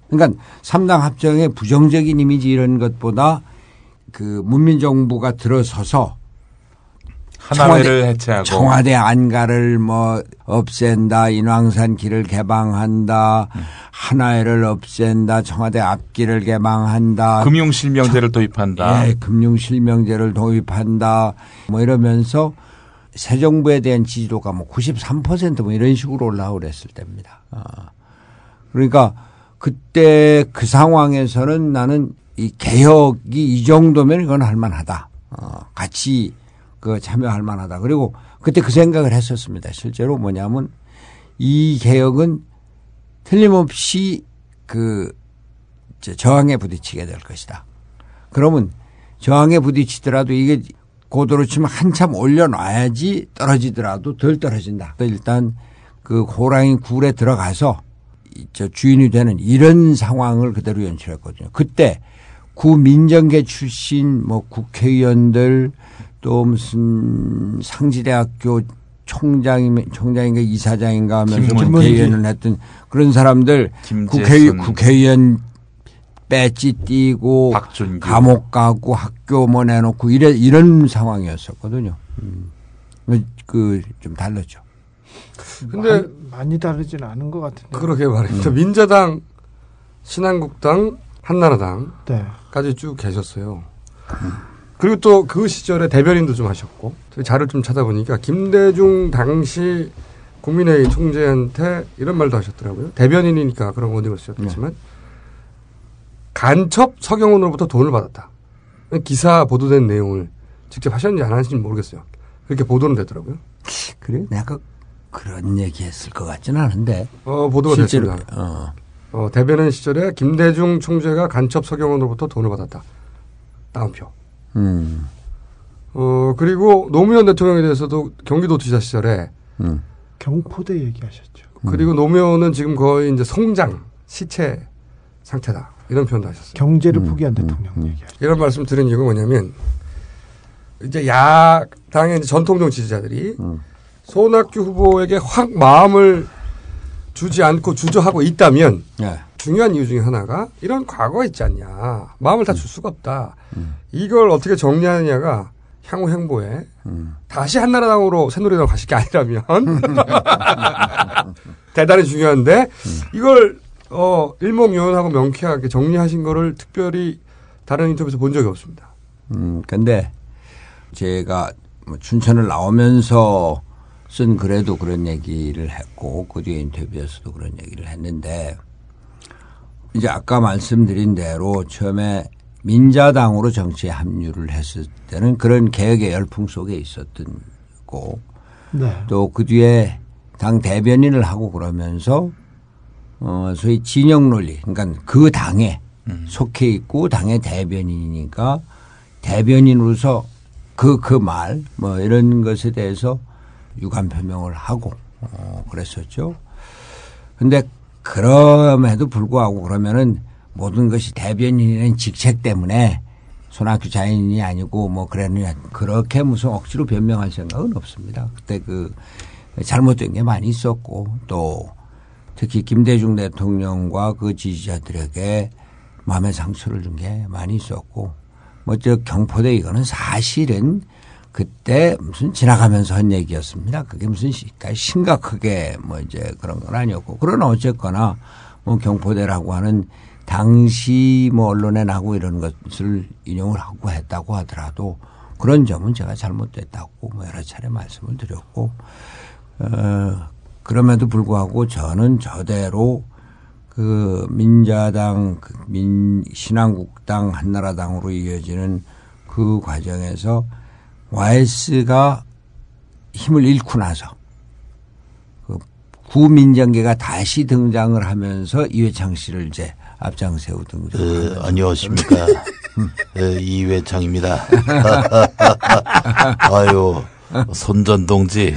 그러니까 삼 당 합정의 부정적인 이미지 이런 것보다 그 문민정부가 들어서서 하나회를 해체하고 청와대 안가를 뭐 없앤다, 인왕산 길을 개방한다, 음. 하나회를 없앤다, 청와대 앞길을 개방한다, 금융실명제를 도입한다, 예, 금융실명제를 도입한다, 뭐 이러면서 새 정부에 대한 지지도가 뭐 구십삼 퍼센트 뭐 이런 식으로 올라오고 그랬을 때입니다. 어. 그러니까 그때 그 상황에서는 나는 이 개혁이 이 정도면 이건 할만하다, 어, 같이 그 참여할 만하다. 그리고 그때 그 생각을 했었습니다. 실제로 뭐냐면 이 개혁은 틀림없이 그 저항에 부딪히게 될 것이다. 그러면 저항에 부딪히더라도 이게 고도로 치면 한참 올려놔야지 떨어지더라도 덜 떨어진다. 일단 그 호랑이 굴에 들어가서 저 주인이 되는 이런 상황을 그대로 연출했거든요. 그때 구민정계 출신 뭐 국회의원들 또 무슨 상지대학교 총장이, 총장인가 이사장인가 하면서 국회의원을 했던 그런 사람들 국회, 국회의원 배지 띄고 박준규. 감옥 가고 학교 뭐 내놓고 이래, 이런 상황이었었거든요. 음. 그 좀 달랐죠. 근데 많이 다르진 않은 것 같은데. 그러게 말입니다. 음. 민자당, 신한국당, 한나라당까지 네. 쭉 계셨어요. 음. 그리고 또 그 시절에 대변인도 좀 하셨고 자료를 좀 찾아보니까 김대중 당시 국민회의 총재한테 이런 말도 하셨더라고요. 대변인이니까 그런 원칙을 쓰셨겠지만 네. 간첩 서경훈으로부터 돈을 받았다. 기사 보도된 내용을 직접 하셨는지 안 하셨는지 모르겠어요. 그렇게 보도는 되더라고요. 그래요? 내가 그런 얘기했을 것 같지는 않은데. 어, 보도가 됐습니다. 어. 어, 대변인 시절에 김대중 총재가 간첩 서경훈으로부터 돈을 받았다. 다운표. 음. 어, 그리고 노무현 대통령에 대해서도 경기도지사 시절에 음. 경포대 얘기하셨죠. 그리고 음. 노무현은 지금 거의 이제 송장, 시체 상태다. 이런 표현도 하셨어요. 경제를 음. 포기한 대통령 음. 얘기하셨죠. 이런 말씀 드린 이유가 뭐냐면 이제 야당의 이제 전통적 지지자들이 음. 손학규 후보에게 확 마음을 주지 않고 주저하고 있다면 네. 중요한 이유 중에 하나가 이런 과거가 있지 않냐. 마음을 다 줄 수가 없다. 음. 이걸 어떻게 정리하느냐가 향후 행보에 음. 다시 한나라당으로 새누리당 가실 게 아니라면 대단히 중요한데 음. 이걸 어, 일목요연하고 명쾌하게 정리하신 거를 특별히 다른 인터뷰에서 본 적이 없습니다. 음, 근데 제가 뭐 춘천을 나오면서 쓴 글에도 그런 얘기를 했고 그 뒤에 인터뷰에서도 그런 얘기를 했는데 이제 아까 말씀드린 대로 처음에 민자당으로 정치에 합류를 했을 때는 그런 개혁의 열풍 속에 있었던 거고 네. 또 그 뒤에 당 대변인을 하고 그러면서 어 소위 진영 논리 그러니까 그 당에 음. 속해 있고 당의 대변인이니까 대변인으로서 그 그 말 뭐 이런 것에 대해서 유감 표명을 하고 어 그랬었죠. 근데 그럼에도 불구하고 그러면은 모든 것이 대변인이라는 직책 때문에 손학규 자인이 아니고 뭐 그랬느냐 그렇게 무슨 억지로 변명할 생각은 없습니다. 그때 그 잘못된 게 많이 있었고 또 특히 김대중 대통령과 그 지지자들에게 마음의 상처를 준 게 많이 있었고 뭐 저 경포대 이거는 사실은 그때 무슨 지나가면서 한 얘기였습니다. 그게 무슨 심각하게 뭐 이제 그런 건 아니었고 그러나 어쨌거나 뭐 경포대라고 하는 당시 뭐 언론에 나고 이런 것을 인용을 하고 했다고 하더라도 그런 점은 제가 잘못됐다고 뭐 여러 차례 말씀을 드렸고 어 그럼에도 불구하고 저는 저대로 그 민자당, 그 민 신한국당, 한나라당으로 이어지는 그 과정에서 와이에스가 힘을 잃고 나서 그 구민정계가 다시 등장을 하면서 이회창 씨를 이제 앞장 세우던 어, 안녕하십니까. 어, 이회창입니다. 아유, 손전동지.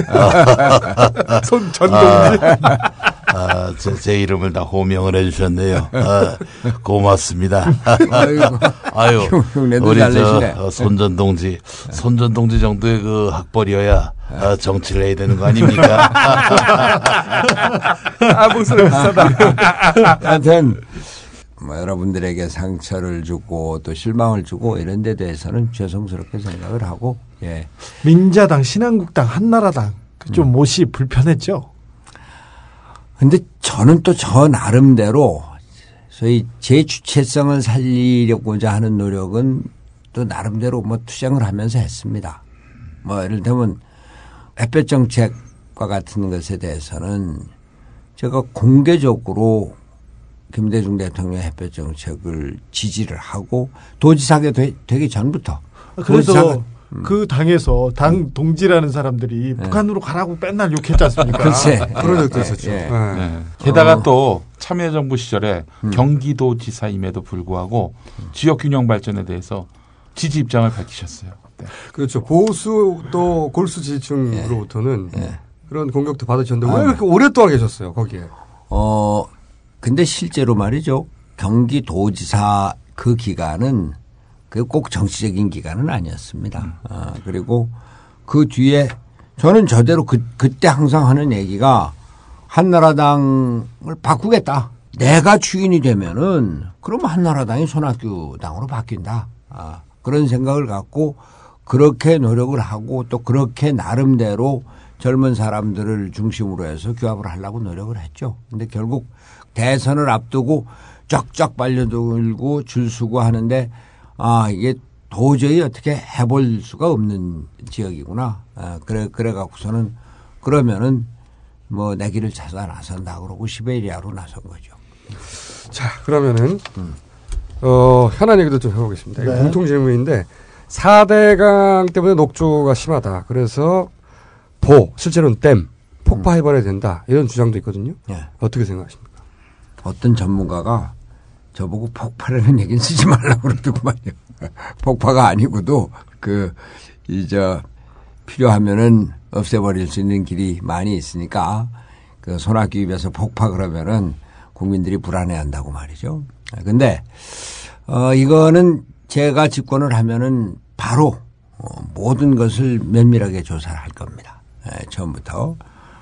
손전동지. 아, 제, 제 이름을 다 호명을 해주셨네요. 아, 고맙습니다. 아이고, 아유, 우리 저 어, 손전동지, 손전동지 정도의 그 학벌이어야 아, 정치를 해야 되는 거 아닙니까? 아, 목소리 비싸다. 하여튼 뭐 여러분들에게 상처를 주고 또 실망을 주고 이런 데 대해서는 죄송스럽게 생각을 하고 예. 민자당, 신한국당, 한나라당 좀 못이 음. 불편했죠. 근데 저는 또 저 나름대로 소위 제 주체성을 살리려고자 하는 노력은 또 나름대로 뭐 투쟁을 하면서 했습니다. 뭐 예를 들면 햇볕 정책과 같은 것에 대해서는 제가 공개적으로 김대중 대통령 햇볕 정책을 지지를 하고 도지사가 되기 전부터. 그래서 도지사가 그 당에서 당 동지라는 사람들이 네. 북한으로 가라고 맨날 욕했지 않습니까? 글쎄. 그런 적도 있었죠. 예. 네. 네. 게다가 어. 또 참여정부 시절에 음. 경기도지사임에도 불구하고 음. 지역균형 발전에 대해서 지지 입장을 밝히셨어요. 네. 그렇죠. 보수 또 골수 지지층으로부터는 네. 네. 그런 공격도 받으셨는데 아, 왜 그렇게 오랫동안 계셨어요, 거기에? 어, 근데 실제로 말이죠. 경기도지사 그 기간은 그 꼭 정치적인 기간은 아니었습니다. 음. 어, 그리고 그 뒤에 저는 저대로 그, 그때 항상 하는 얘기가 한나라당을 바꾸겠다. 내가 주인이 되면은 그럼 한나라당이 손학규 당으로 바뀐다. 아, 그런 생각을 갖고 그렇게 노력을 하고 또 그렇게 나름대로 젊은 사람들을 중심으로 해서 규합을 하려고 노력을 했죠. 근데 결국 대선을 앞두고 쫙쫙 빨려들고 줄 서고 하는데 아, 이게 도저히 어떻게 해볼 수가 없는 지역이구나. 아, 그래, 그래 갖고서는 그러면은 뭐 내 길을 찾아 나선다 그러고 시베리아로 나선 거죠. 자, 그러면은, 음. 어, 현안 얘기도 좀 해보겠습니다. 네. 공통 질문인데 사 대강 때문에 녹조가 심하다. 그래서 보, 실제로는 댐, 폭파해버려야 된다. 이런 주장도 있거든요. 네. 어떻게 생각하십니까? 어떤 전문가가 저보고 폭파라는 얘기는 쓰지 말라고 그러더구만요. 폭파가 아니고도 그, 이제 필요하면은 없애버릴 수 있는 길이 많이 있으니까 그 손학규 입에서 폭파 그러면은 국민들이 불안해 한다고 말이죠. 근데, 어, 이거는 제가 집권을 하면은 바로 어, 모든 것을 면밀하게 조사를 할 겁니다. 예, 처음부터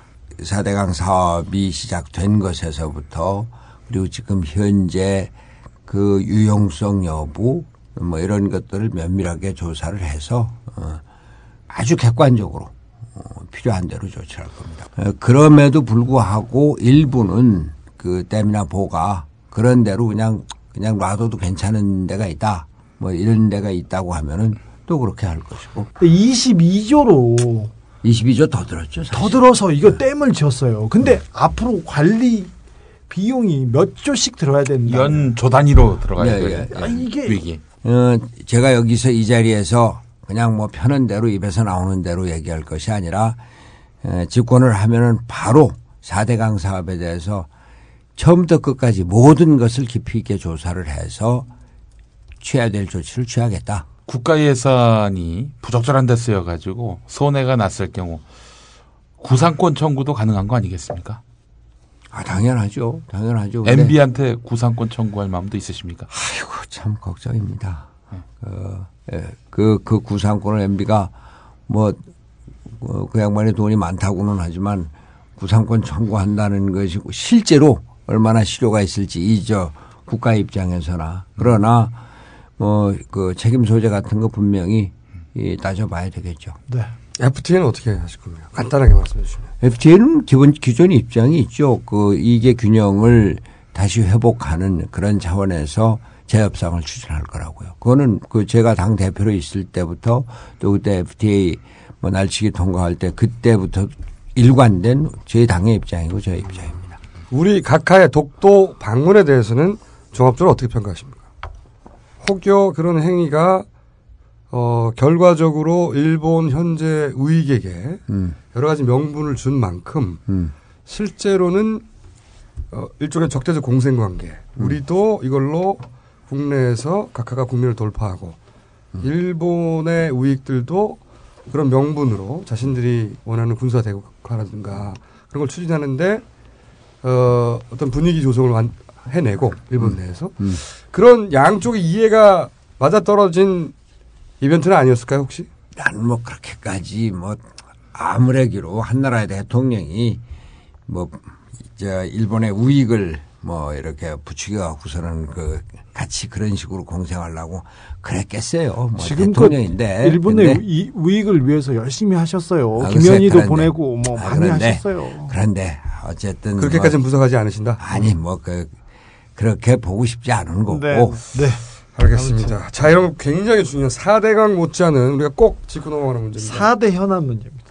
사 대강 사업이 시작된 것에서부터 그리고 지금 현재 그 유용성 여부 뭐 이런 것들을 면밀하게 조사를 해서 어, 아주 객관적으로 어, 필요한 대로 조치할 겁니다. 어, 그럼에도 불구하고 일부는 그 댐이나 보가 그런 대로 그냥 그냥 놔둬도 괜찮은 데가 있다. 뭐 이런 데가 있다고 하면은 또 그렇게 할 것이고. 이십이 조로 이십이 조 더 들었죠. 사실. 더 들어서 이거 댐을 지었어요. 근데 네. 앞으로 관리 비용이 몇 조씩 들어야 된다. 연조 단위로 들어가야 네, 돼요. 아, 이게 위기. 어, 제가 여기서 이 자리에서 그냥 뭐 편한 대로 입에서 나오는 대로 얘기할 것이 아니라 에, 집권을 하면은 바로 사 대강 사업에 대해서 처음부터 끝까지 모든 것을 깊이 있게 조사를 해서 취해야 될 조치를 취하겠다. 국가 예산이 부적절한 데 쓰여가지고 손해가 났을 경우 구상권 청구도 가능한 거 아니겠습니까? 아, 당연하죠. 당연하죠. 엠비한테 구상권 청구할 마음도 있으십니까? 아이고, 참 걱정입니다. 네. 그, 예, 그, 그 구상권을 엠비가 뭐, 그, 그 양반이 돈이 많다고는 하지만 구상권 청구한다는 것이고 실제로 얼마나 실효가 있을지 이 저 국가 입장에서나 그러나 뭐 그 책임 소재 같은 거 분명히 따져봐야 되겠죠. 네. 에프티에이는 어떻게 하실 겁니까? 간단하게 말씀해 주시면. 에프티에이는 기본 기존 입장이 있죠. 그 이계 균형을 다시 회복하는 그런 차원에서 재협상을 추진할 거라고요. 그거는 그 제가 당 대표로 있을 때부터 또 그때 에프티에이 뭐 날치기 통과할 때 그때부터 일관된 저희 당의 입장이고 저희 입장입니다. 우리 각하의 독도 방문에 대해서는 종합적으로 어떻게 평가하십니까? 혹여 그런 행위가 어, 결과적으로 일본 현재 우익에게 음. 여러 가지 명분을 준 만큼 음. 실제로는 어, 일종의 적대적 공생관계. 음. 우리도 이걸로 국내에서 각하가 국민을 돌파하고 음. 일본의 우익들도 그런 명분으로 자신들이 원하는 군사 대국화라든가 그런 걸 추진하는데 어, 어떤 분위기 조성을 완, 해내고 일본 음. 내에서 음. 그런 양쪽의 이해가 맞아떨어진 이벤트는 아니었을까요 혹시? 난 뭐 그렇게까지 뭐 아무래기로 한나라의 대통령이 뭐 저 일본의 우익을 뭐 이렇게 부추겨 갖고서는 그 같이 그런 식으로 공생하려고 그랬겠어요. 뭐 지금껏 대통령인데 일본의 근데, 이, 우익을 위해서 열심히 하셨어요. 아, 김현희도 그런데, 보내고 뭐 아, 많이 그런데, 하셨어요. 그런데 어쨌든 그렇게까지는 뭐, 분석하지 않으신다? 아니 뭐 그 그렇게 보고 싶지 않은 거고. 네. 네. 알겠습니다. 자, 이런 굉장히 중요한 사 대강 못지않은 우리가 꼭 짚고 넘어가는 문제입니다. 사 대 현안 문제입니다.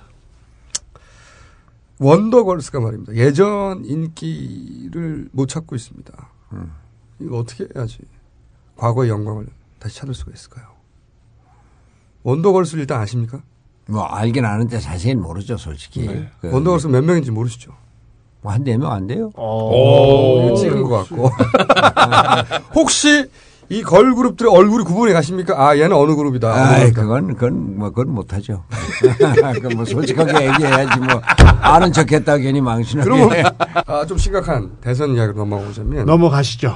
원더걸스가 말입니다. 예전 인기를 못 찾고 있습니다. 음. 이거 어떻게 해야지 과거의 영광을 다시 찾을 수가 있을까요? 원더걸스를 일단 아십니까? 뭐 알긴 아는데 자세히는 모르죠, 솔직히. 네. 그, 원더걸스 몇 명인지 모르시죠? 뭐 한 네 명 안 돼요? 오, 이거 찍은 것 같고. 혹시 이 걸그룹들의 얼굴이 구분해 가십니까? 아, 얘는 어느 그룹이다. 아, 그건 그건 뭐 그건 못 하죠. 그 뭐 솔직하게 얘기해야지 뭐 아는 척했다 괜히 망신하게. 그러면 아, 좀 심각한 대선 이야기로 넘어가자면 넘어가시죠.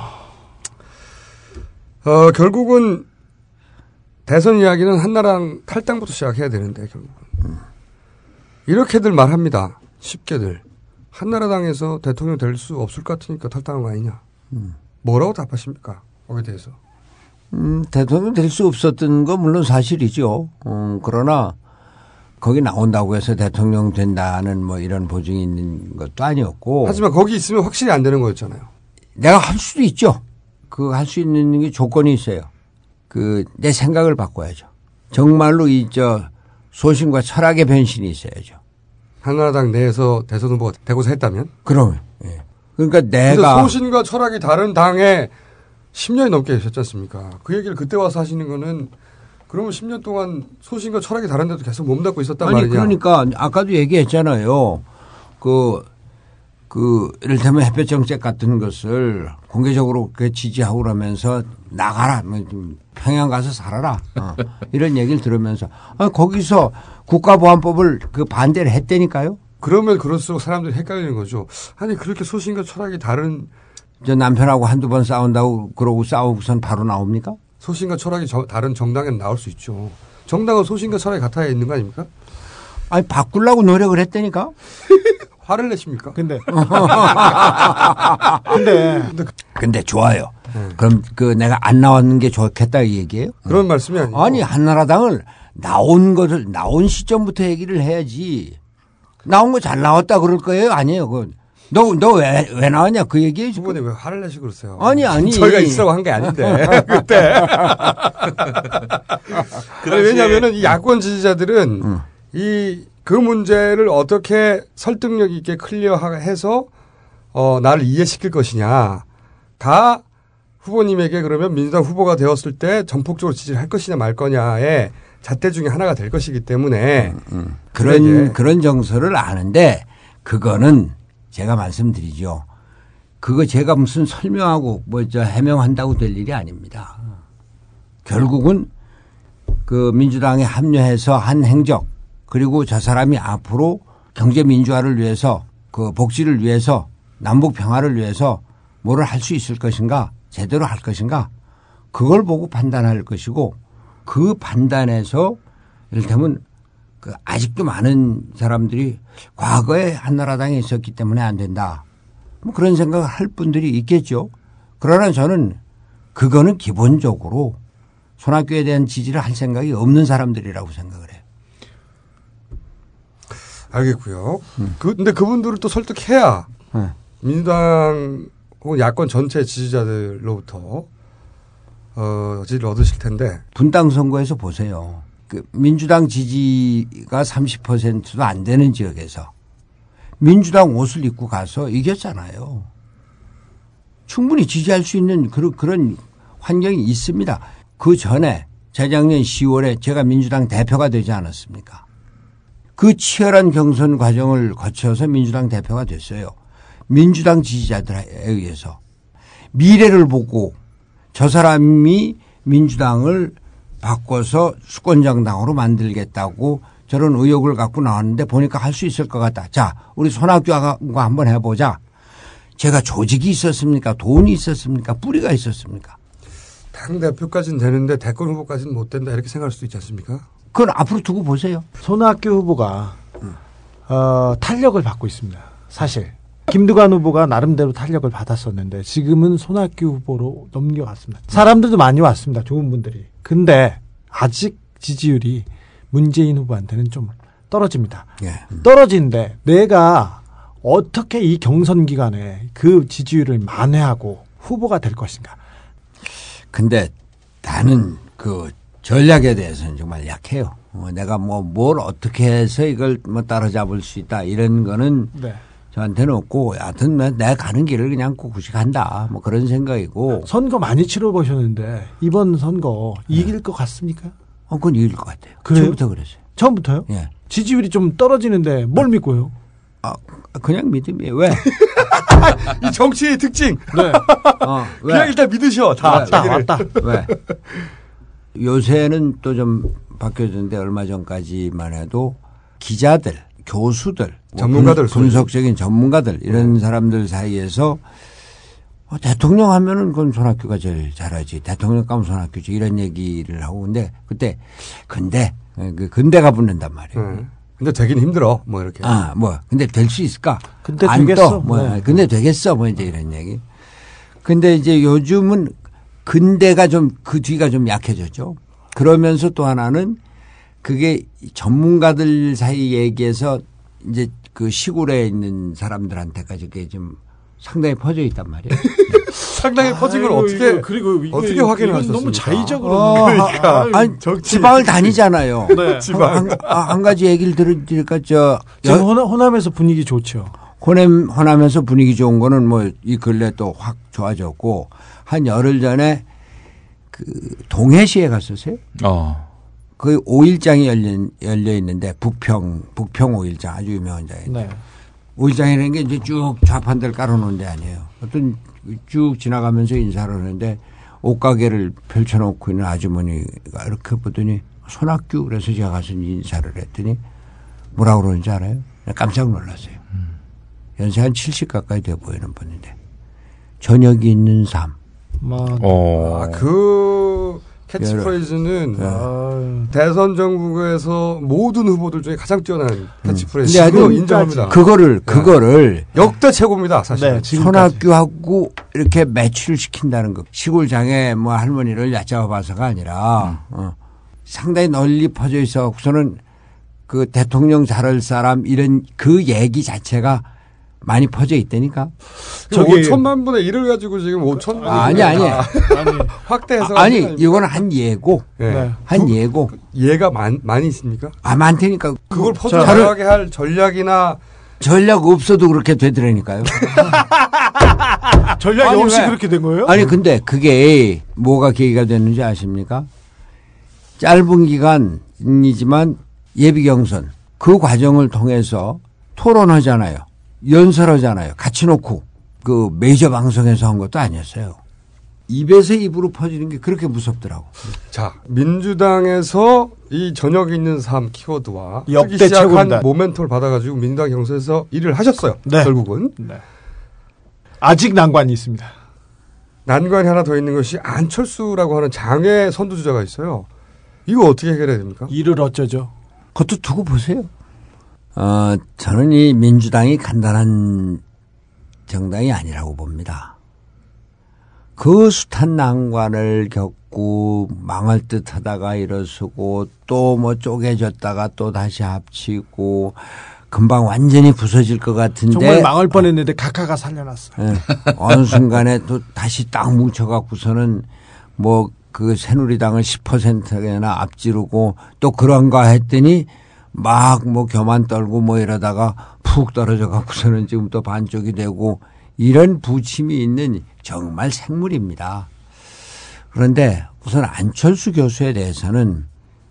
어, 결국은 대선 이야기는 한나라당 탈당부터 시작해야 되는데 결국은 이렇게들 말합니다. 쉽게들 한나라당에서 대통령 될 수 없을 것 같으니까 탈당한 거 아니냐. 음. 뭐라고 답하십니까? 거기에 대해서. 음, 대통령 될 수 없었던 건 물론 사실이죠. 음, 그러나 거기 나온다고 해서 대통령 된다는 뭐 이런 보증이 있는 것도 아니었고. 하지만 거기 있으면 확실히 안 되는 거였잖아요. 내가 할 수도 있죠. 그 할 수 있는 게 조건이 있어요. 그 내 생각을 바꿔야죠. 정말로 이 저 소신과 철학의 변신이 있어야죠. 한나라당 내에서 대선 후보가 되고서 했다면? 그럼. 예. 그러니까 내가 소신과 철학이 다른 당에 십 년이 넘게 계셨지 않습니까? 그 얘기를 그때 와서 하시는 거는 그러면 십 년 동안 소신과 철학이 다른 데도 계속 몸담고 있었단 아니, 말이냐. 그러니까 아까도 얘기했잖아요. 그, 그, 이를테면 햇볕 정책 같은 것을 공개적으로 그 지지하고 그러면서 나가라. 평양 가서 살아라. 어. 이런 얘기를 들으면서 아, 거기서 국가보안법을 그 반대를 했다니까요. 그러면 그럴수록 사람들이 헷갈리는 거죠. 아니 그렇게 소신과 철학이 다른 저 남편하고 한두 번 싸운다고 그러고 싸우고선 바로 나옵니까? 소신과 철학이 저, 다른 정당에는 나올 수 있죠. 정당은 소신과 철학이 같아야 있는 거 아닙니까? 아니 바꾸려고 노력을 했다니까. 화를 내십니까? 근데 근데 근데 좋아요. 네. 그럼 그 내가 안 나왔는 게 좋겠다 이 얘기예요? 그런 음. 말씀이 아니고. 아니 한나라당을 나온 것을 나온 시점부터 얘기를 해야지. 나온 거 잘 나왔다 그럴 거예요? 아니에요. 그 너 너 왜 왜 나왔냐 그 얘기예요? 후보님 왜 화를 내시고 그러세요? 아니 아니 저희가 있으라고 한 게 아닌데 그때. 아니, 왜냐하면은 이 야권 지지자들은 음. 이 그 문제를 어떻게 설득력 있게 클리어해서 어, 나를 이해시킬 것이냐가 후보님에게 그러면 민주당 후보가 되었을 때 전폭적으로 지지를 할 것이냐 말 거냐의 잣대 중에 하나가 될 것이기 때문에 음, 음. 그런 그런 정서를 아는데 그거는 제가 말씀드리죠. 그거 제가 무슨 설명하고 뭐 저 해명한다고 될 일이 아닙니다. 결국은 그 민주당에 합류해서 한 행적 그리고 저 사람이 앞으로 경제 민주화를 위해서 그 복지를 위해서 남북 평화를 위해서 뭐를 할 수 있을 것인가 제대로 할 것인가 그걸 보고 판단할 것이고 그 판단에서 이를테면 그 아직도 많은 사람들이 과거에 한나라당에 있었기 때문에 안 된다. 뭐 그런 생각을 할 분들이 있겠죠. 그러나 저는 그거는 기본적으로 손학규에 대한 지지를 할 생각이 없는 사람들이라고 생각을 해요. 알겠고요. 음. 그, 근데 그분들을 또 설득해야 음. 민주당 혹은 야권 전체 지지자들로부터 어, 지지를 얻으실 텐데. 분당 선거에서 보세요. 그 민주당 지지가 삼십 퍼센트도 안 되는 지역에서 민주당 옷을 입고 가서 이겼잖아요. 충분히 지지할 수 있는 그런, 그런 환경이 있습니다. 그 전에 재작년 시월에 제가 민주당 대표가 되지 않았습니까? 그 치열한 경선 과정을 거쳐서 민주당 대표가 됐어요. 민주당 지지자들에 의해서. 미래를 보고 저 사람이 민주당을 바꿔서 수권정당으로 만들겠다고 저런 의욕을 갖고 나왔는데 보니까 할 수 있을 것 같다. 자, 우리 손학규와 한번 해보자. 제가 조직이 있었습니까? 돈이 있었습니까? 뿌리가 있었습니까? 당대표까지는 되는데 대권 후보까지는 못 된다 이렇게 생각할 수도 있지 않습니까? 그건 앞으로 두고 보세요. 손학규 후보가 음. 어, 탄력을 받고 있습니다. 사실. 김두관 후보가 나름대로 탄력을 받았었는데 지금은 손학규 후보로 넘겨갔습니다. 사람들도 많이 왔습니다. 좋은 분들이. 근데 아직 지지율이 문재인 후보한테는 좀 떨어집니다. 예. 떨어지는데 내가 어떻게 이 경선 기간에 그 지지율을 만회하고 후보가 될 것인가. 근데 나는 그 전략에 대해서는 정말 약해요. 어, 내가 뭐 뭘 어떻게 해서 이걸 뭐 따라잡을 수 있다 이런 거는 네. 저한테는 없고 하여튼 내가 가는 길을 그냥 꿋꿋이 간다 뭐 그런 생각이고. 선거 많이 치러보셨는데 이번 선거 이길 네. 것 같습니까? 어, 그건 이길 것 같아요. 그래요? 처음부터 그랬어요. 처음부터요? 예. 지지율이 좀 떨어지는데 뭘 믿고요? 아, 그냥 믿음이에요. 왜? 이 정치의 특징. 네. 어, 왜? 그냥 일단 믿으셔. 다 왔다, 왔다. 왜? 요새는 또 좀 바뀌어졌는데 얼마 전까지만 해도 기자들, 교수들, 전문가들, 분, 분석적인 전문가들 이런 음. 사람들 사이에서 어, 대통령 하면은 그건 손학규가 제일 잘하지. 대통령 가면 손학규지. 이런 얘기를 하고 근데 그때 근데 그 근데가 붙는단 말이에요. 음. 근데 되긴 힘들어. 뭐 이렇게. 아, 뭐 근데 될 수 있을까? 근데 안 되겠어. 떠. 뭐 네. 근데 되겠어. 뭐 이제 이런 얘기. 근데 이제 요즘은 근대가 좀 그 뒤가 좀 약해졌죠. 그러면서 또 하나는 그게 전문가들 사이 얘기에서 이제 그 시골에 있는 사람들한테까지 그게 좀 상당히 퍼져 있단 말이에요. 상당히 퍼진 걸 어떻게 이거, 그리고 이게, 어떻게 확인하셨습니까? 너무 자의적으로. 어, 그러니까 아니, 지방을 다니잖아요. 네. 지방. 한, 한 가지 얘기를 들으니까 저 지금 호남, 호남에서 분위기 좋죠. 호남 호남에서 분위기 좋은 거는 뭐 이 근래 또 확 좋아졌고 한 열흘 전에 그 동해시에 갔었어요. 어. 그 오일장이 열려, 열려 있는데 북평 북평 오일장 아주 유명한 장이에요. 네. 오일장이라는 게 이제 쭉 좌판들 깔아놓은 데 아니에요. 어떤 쭉 지나가면서 인사를 하는데 옷가게를 펼쳐놓고 있는 아주머니가 이렇게 보더니 손학규 그래서 제가 가서 인사를 했더니 뭐라고 그러는지 알아요? 깜짝 놀랐어요. 음. 연세 한 칠십 가까이 돼 보이는 분인데 저녁이 있는 삶. 어. 아, 그 캐치프레이즈는 아, 대선 정국에서 모든 후보들 중에 가장 뛰어난 캐치프레이즈. 음. 인정합니다. 그거를 그거를 네. 역대 최고입니다. 사실. 네, 손학규하고 이렇게 매치를 시킨다는 거. 시골장에 뭐 할머니를 얕잡아봐서가 아니라 음. 어, 상당히 널리 퍼져 있어서는 그 대통령 잘할 사람 이런 그 얘기 자체가 많이 퍼져 있다니까. 저기 오천만 분의 일을 가지고 지금 오천만. 아, 아니 아니. 아니. 확대해서. 아, 아니 이거는 한 예고. 네. 한 그, 예고. 예가 많 많이 있습니까? 아 많다니까. 그걸 퍼져나가게 할 전략이나. 전략 없어도 그렇게 되더라니까요. 전략이 아니, 없이 왜? 그렇게 된 거예요? 아니 근데 그게 뭐가 계기가 됐는지 아십니까? 짧은 기간이지만 예비 경선 그 과정을 통해서 토론하잖아요. 연설하잖아요. 같이 놓고 그 메이저 방송에서 한 것도 아니었어요. 입에서 입으로 퍼지는 게 그렇게 무섭더라고. 자, 민주당에서 이 저녁 있는 삶 키워드와 역대 시작한 모멘텀을 받아가지고 민주당 경선에서 일을 하셨어요. 네. 결국은. 네. 아직 난관이 있습니다. 난관이 하나 더 있는 것이 안철수라고 하는 장애 선두주자가 있어요. 이거 어떻게 해결해야 됩니까? 이를 어쩌죠? 그것도 두고 보세요. 어, 저는 이 민주당이 간단한 정당이 아니라고 봅니다. 그 숱한 난관을 겪고 망할 듯 하다가 일어서고 또 뭐 쪼개졌다가 또 다시 합치고 금방 완전히 부서질 것 같은데. 정말 망할 뻔했는데 각하가 살려놨어요. 네. 어느 순간에 또 다시 딱 뭉쳐갖고서는 뭐 그 새누리당을 십 퍼센트나 앞지르고 또 그런가 했더니 막 뭐 교만 떨고 뭐 이러다가 푹 떨어져 갖고서는 지금 또 반쪽이 되고 이런 부침이 있는 정말 생물입니다. 그런데 우선 안철수 교수에 대해서는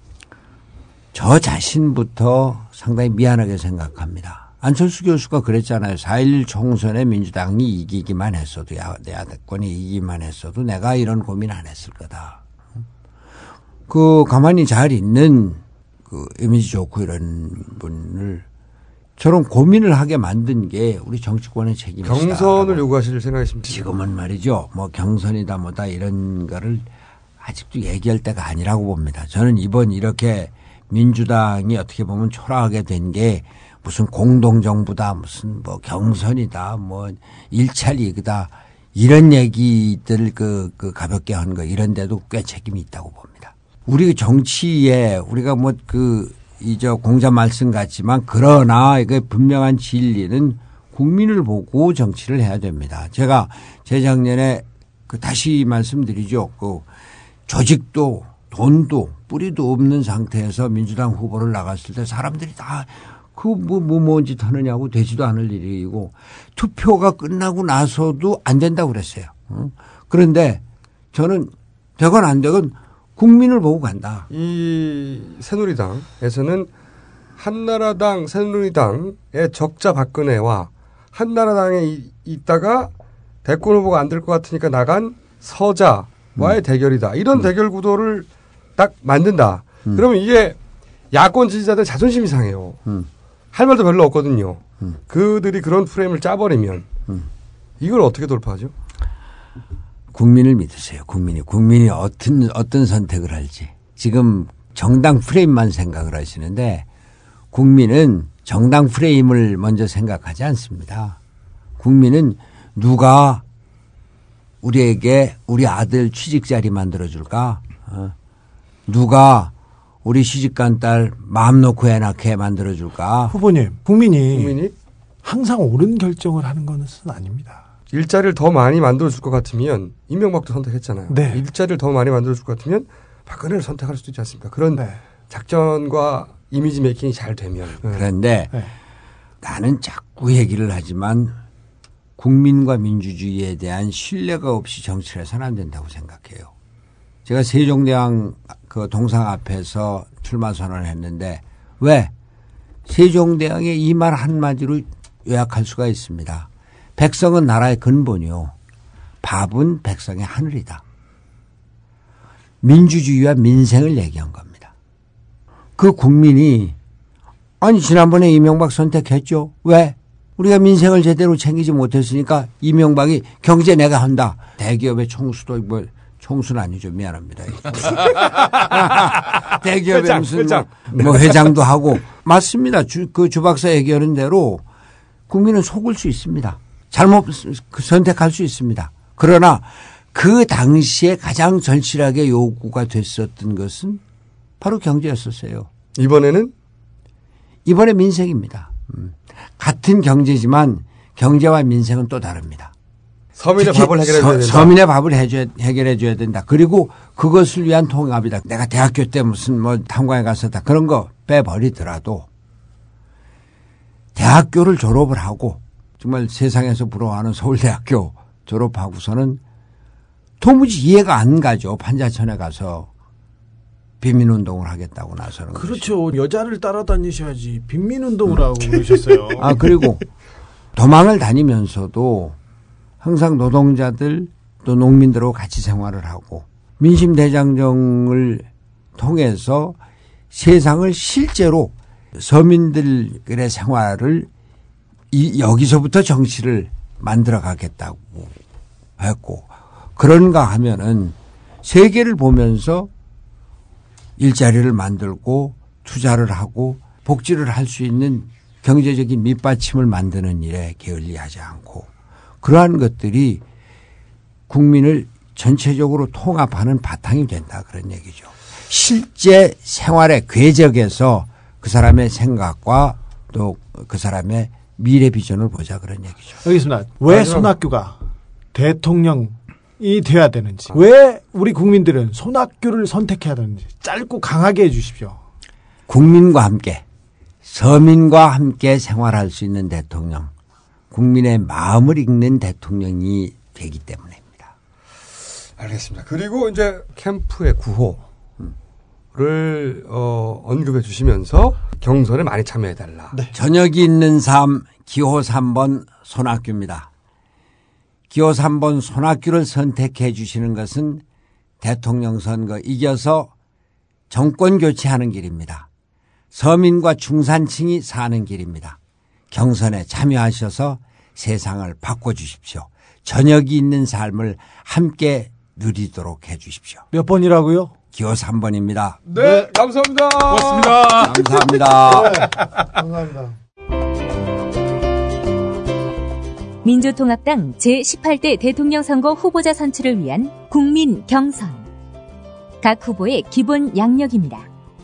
저 자신부터 상당히 미안하게 생각합니다. 안철수 교수가 그랬잖아요. 사 일 총선에 민주당이 이기기만 했어도 야당권이 이기기만 했어도 내가 이런 고민 안 했을 거다. 그 가만히 잘 있는 그 이미지 좋고 이런 분을 저런 고민을 하게 만든 게 우리 정치권의 책임이다. 경선을 요구하실 생각이십니까? 지금은 말이죠. 뭐 경선이다 뭐다 이런 거를 아직도 얘기할 때가 아니라고 봅니다. 저는 이번 이렇게 민주당이 어떻게 보면 초라하게 된 게 무슨 공동정부다, 무슨 뭐 경선이다, 뭐 일차 리그다, 이런 얘기들 그, 그 가볍게 한 거 이런 데도 꽤 책임이 있다고 봅니다. 우리 정치에 우리가 뭐 그, 이저 공자 말씀 같지만 그러나 이게 분명한 진리는 국민을 보고 정치를 해야 됩니다. 제가 재작년에 그 다시 말씀드리죠. 그 조직도 돈도 뿌리도 없는 상태에서 민주당 후보를 나갔을 때 사람들이 다 그 뭐 뭐 뭔 짓 하느냐고 되지도 않을 일이고 투표가 끝나고 나서도 안 된다고 그랬어요. 그런데 저는 되건 안 되건 국민을 보고 간다. 이 새누리당에서는 한나라당, 새누리당의 적자 박근혜와 한나라당에 있다가 대권 후보가 안 될 것 같으니까 나간 서자와의 음. 대결이다. 이런 음. 대결 구도를 딱 만든다. 음. 그러면 이게 야권 지지자들 자존심이 상해요. 음. 할 말도 별로 없거든요. 음. 그들이 그런 프레임을 짜버리면 음. 이걸 어떻게 돌파하죠? 국민을 믿으세요. 국민이. 국민이 어떤, 어떤 선택을 할지. 지금 정당 프레임만 생각을 하시는데 국민은 정당 프레임을 먼저 생각하지 않습니다. 국민은 누가 우리에게 우리 아들 취직 자리 만들어줄까? 어? 누가 우리 시집간 딸 마음 놓고 애 낳게 만들어줄까? 후보님, 국민이, 국민이 항상 옳은 결정을 하는 것은 아닙니다. 일자리를 더 많이 만들어줄 것 같으면 이명박도 선택했잖아요. 네. 일자리를 더 많이 만들어줄 것 같으면 박근혜를 선택할 수도 있지 않습니까? 그런 네. 작전과 이미지 메이킹이 잘 되면. 그런데 네. 나는 자꾸 얘기를 하지만 국민과 민주주의에 대한 신뢰가 없이 정치를 해서는 안 된다고 생각해요. 제가 세종대왕 그 동상 앞에서 출마 선언을 했는데 왜? 세종대왕의 이 말 한마디로 요약할 수가 있습니다. 백성은 나라의 근본이요. 밥은 백성의 하늘이다. 민주주의와 민생을 얘기한 겁니다. 그 국민이 아니 지난번에 이명박 선택했죠. 왜? 우리가 민생을 제대로 챙기지 못했으니까 이명박이 경제 내가 한다. 대기업의 총수도 뭐 총수는 아니죠. 미안합니다. 대기업의 회장, 무슨 회장. 뭐, 뭐 회장도 하고 맞습니다. 주, 그 주박사 얘기하는 대로 국민은 속을 수 있습니다. 잘못 선택할 수 있습니다. 그러나 그 당시에 가장 절실하게 요구가 됐었던 것은 바로 경제였었어요. 이번에는? 이번에 민생입니다. 음. 같은 경제지만 경제와 민생은 또 다릅니다. 서민의 밥을 해결해 줘야 된다. 서민의 밥을 해줘야, 해결해 줘야 된다. 그리고 그것을 위한 통합이다. 내가 대학교 때 무슨 뭐 탄광에 갔었다. 그런 거 빼버리더라도 대학교를 졸업을 하고 정말 세상에서 부러워하는 서울대학교 졸업하고서는 도무지 이해가 안 가죠. 판자촌에 가서 빈민운동을 하겠다고 나서는 그렇죠. 것이. 여자를 따라다니셔야지 빈민운동을 하고 그러셨어요. 아 그리고 도망을 다니면서도 항상 노동자들 또 농민들하고 같이 생활을 하고 민심대장정을 통해서 세상을 실제로 서민들의 생활을 이 여기서부터 정치를 만들어 가겠다고 했고 그런가 하면은 세계를 보면서 일자리를 만들고 투자를 하고 복지를 할 수 있는 경제적인 밑받침을 만드는 일에 게을리하지 않고 그러한 것들이 국민을 전체적으로 통합하는 바탕이 된다 그런 얘기죠. 실제 생활의 궤적에서 그 사람의 생각과 또 그 사람의 미래 비전을 보자 그런 얘기죠. 알겠습니다. 왜 손학규가 대통령이 돼야 되는지, 왜 우리 국민들은 손학규를 선택해야 되는지 짧고 강하게 해 주십시오. 국민과 함께 서민과 함께 생활할 수 있는 대통령, 국민의 마음을 읽는 대통령이 되기 때문입니다. 알겠습니다. 그리고 이제 캠프의 구호를 어, 언급해 주시면서 경선에 많이 참여해달라. 네. 저녁이 있는 삶 기호 삼 번 손학규입니다. 기호 삼 번 손학규를 선택해 주시는 것은 대통령 선거 이겨서 정권 교체하는 길입니다. 서민과 중산층이 사는 길입니다. 경선에 참여하셔서 세상을 바꿔주십시오. 저녁이 있는 삶을 함께 누리도록 해 주십시오. 몇 번이라고요? 기호 삼 번입니다. 네, 감사합니다. 고맙습니다. 감사합니다. 네, 감사합니다. 민주통합당 제십팔 대 대통령 선거 후보자 선출을 위한 국민 경선. 각 후보의 기본 양력입니다.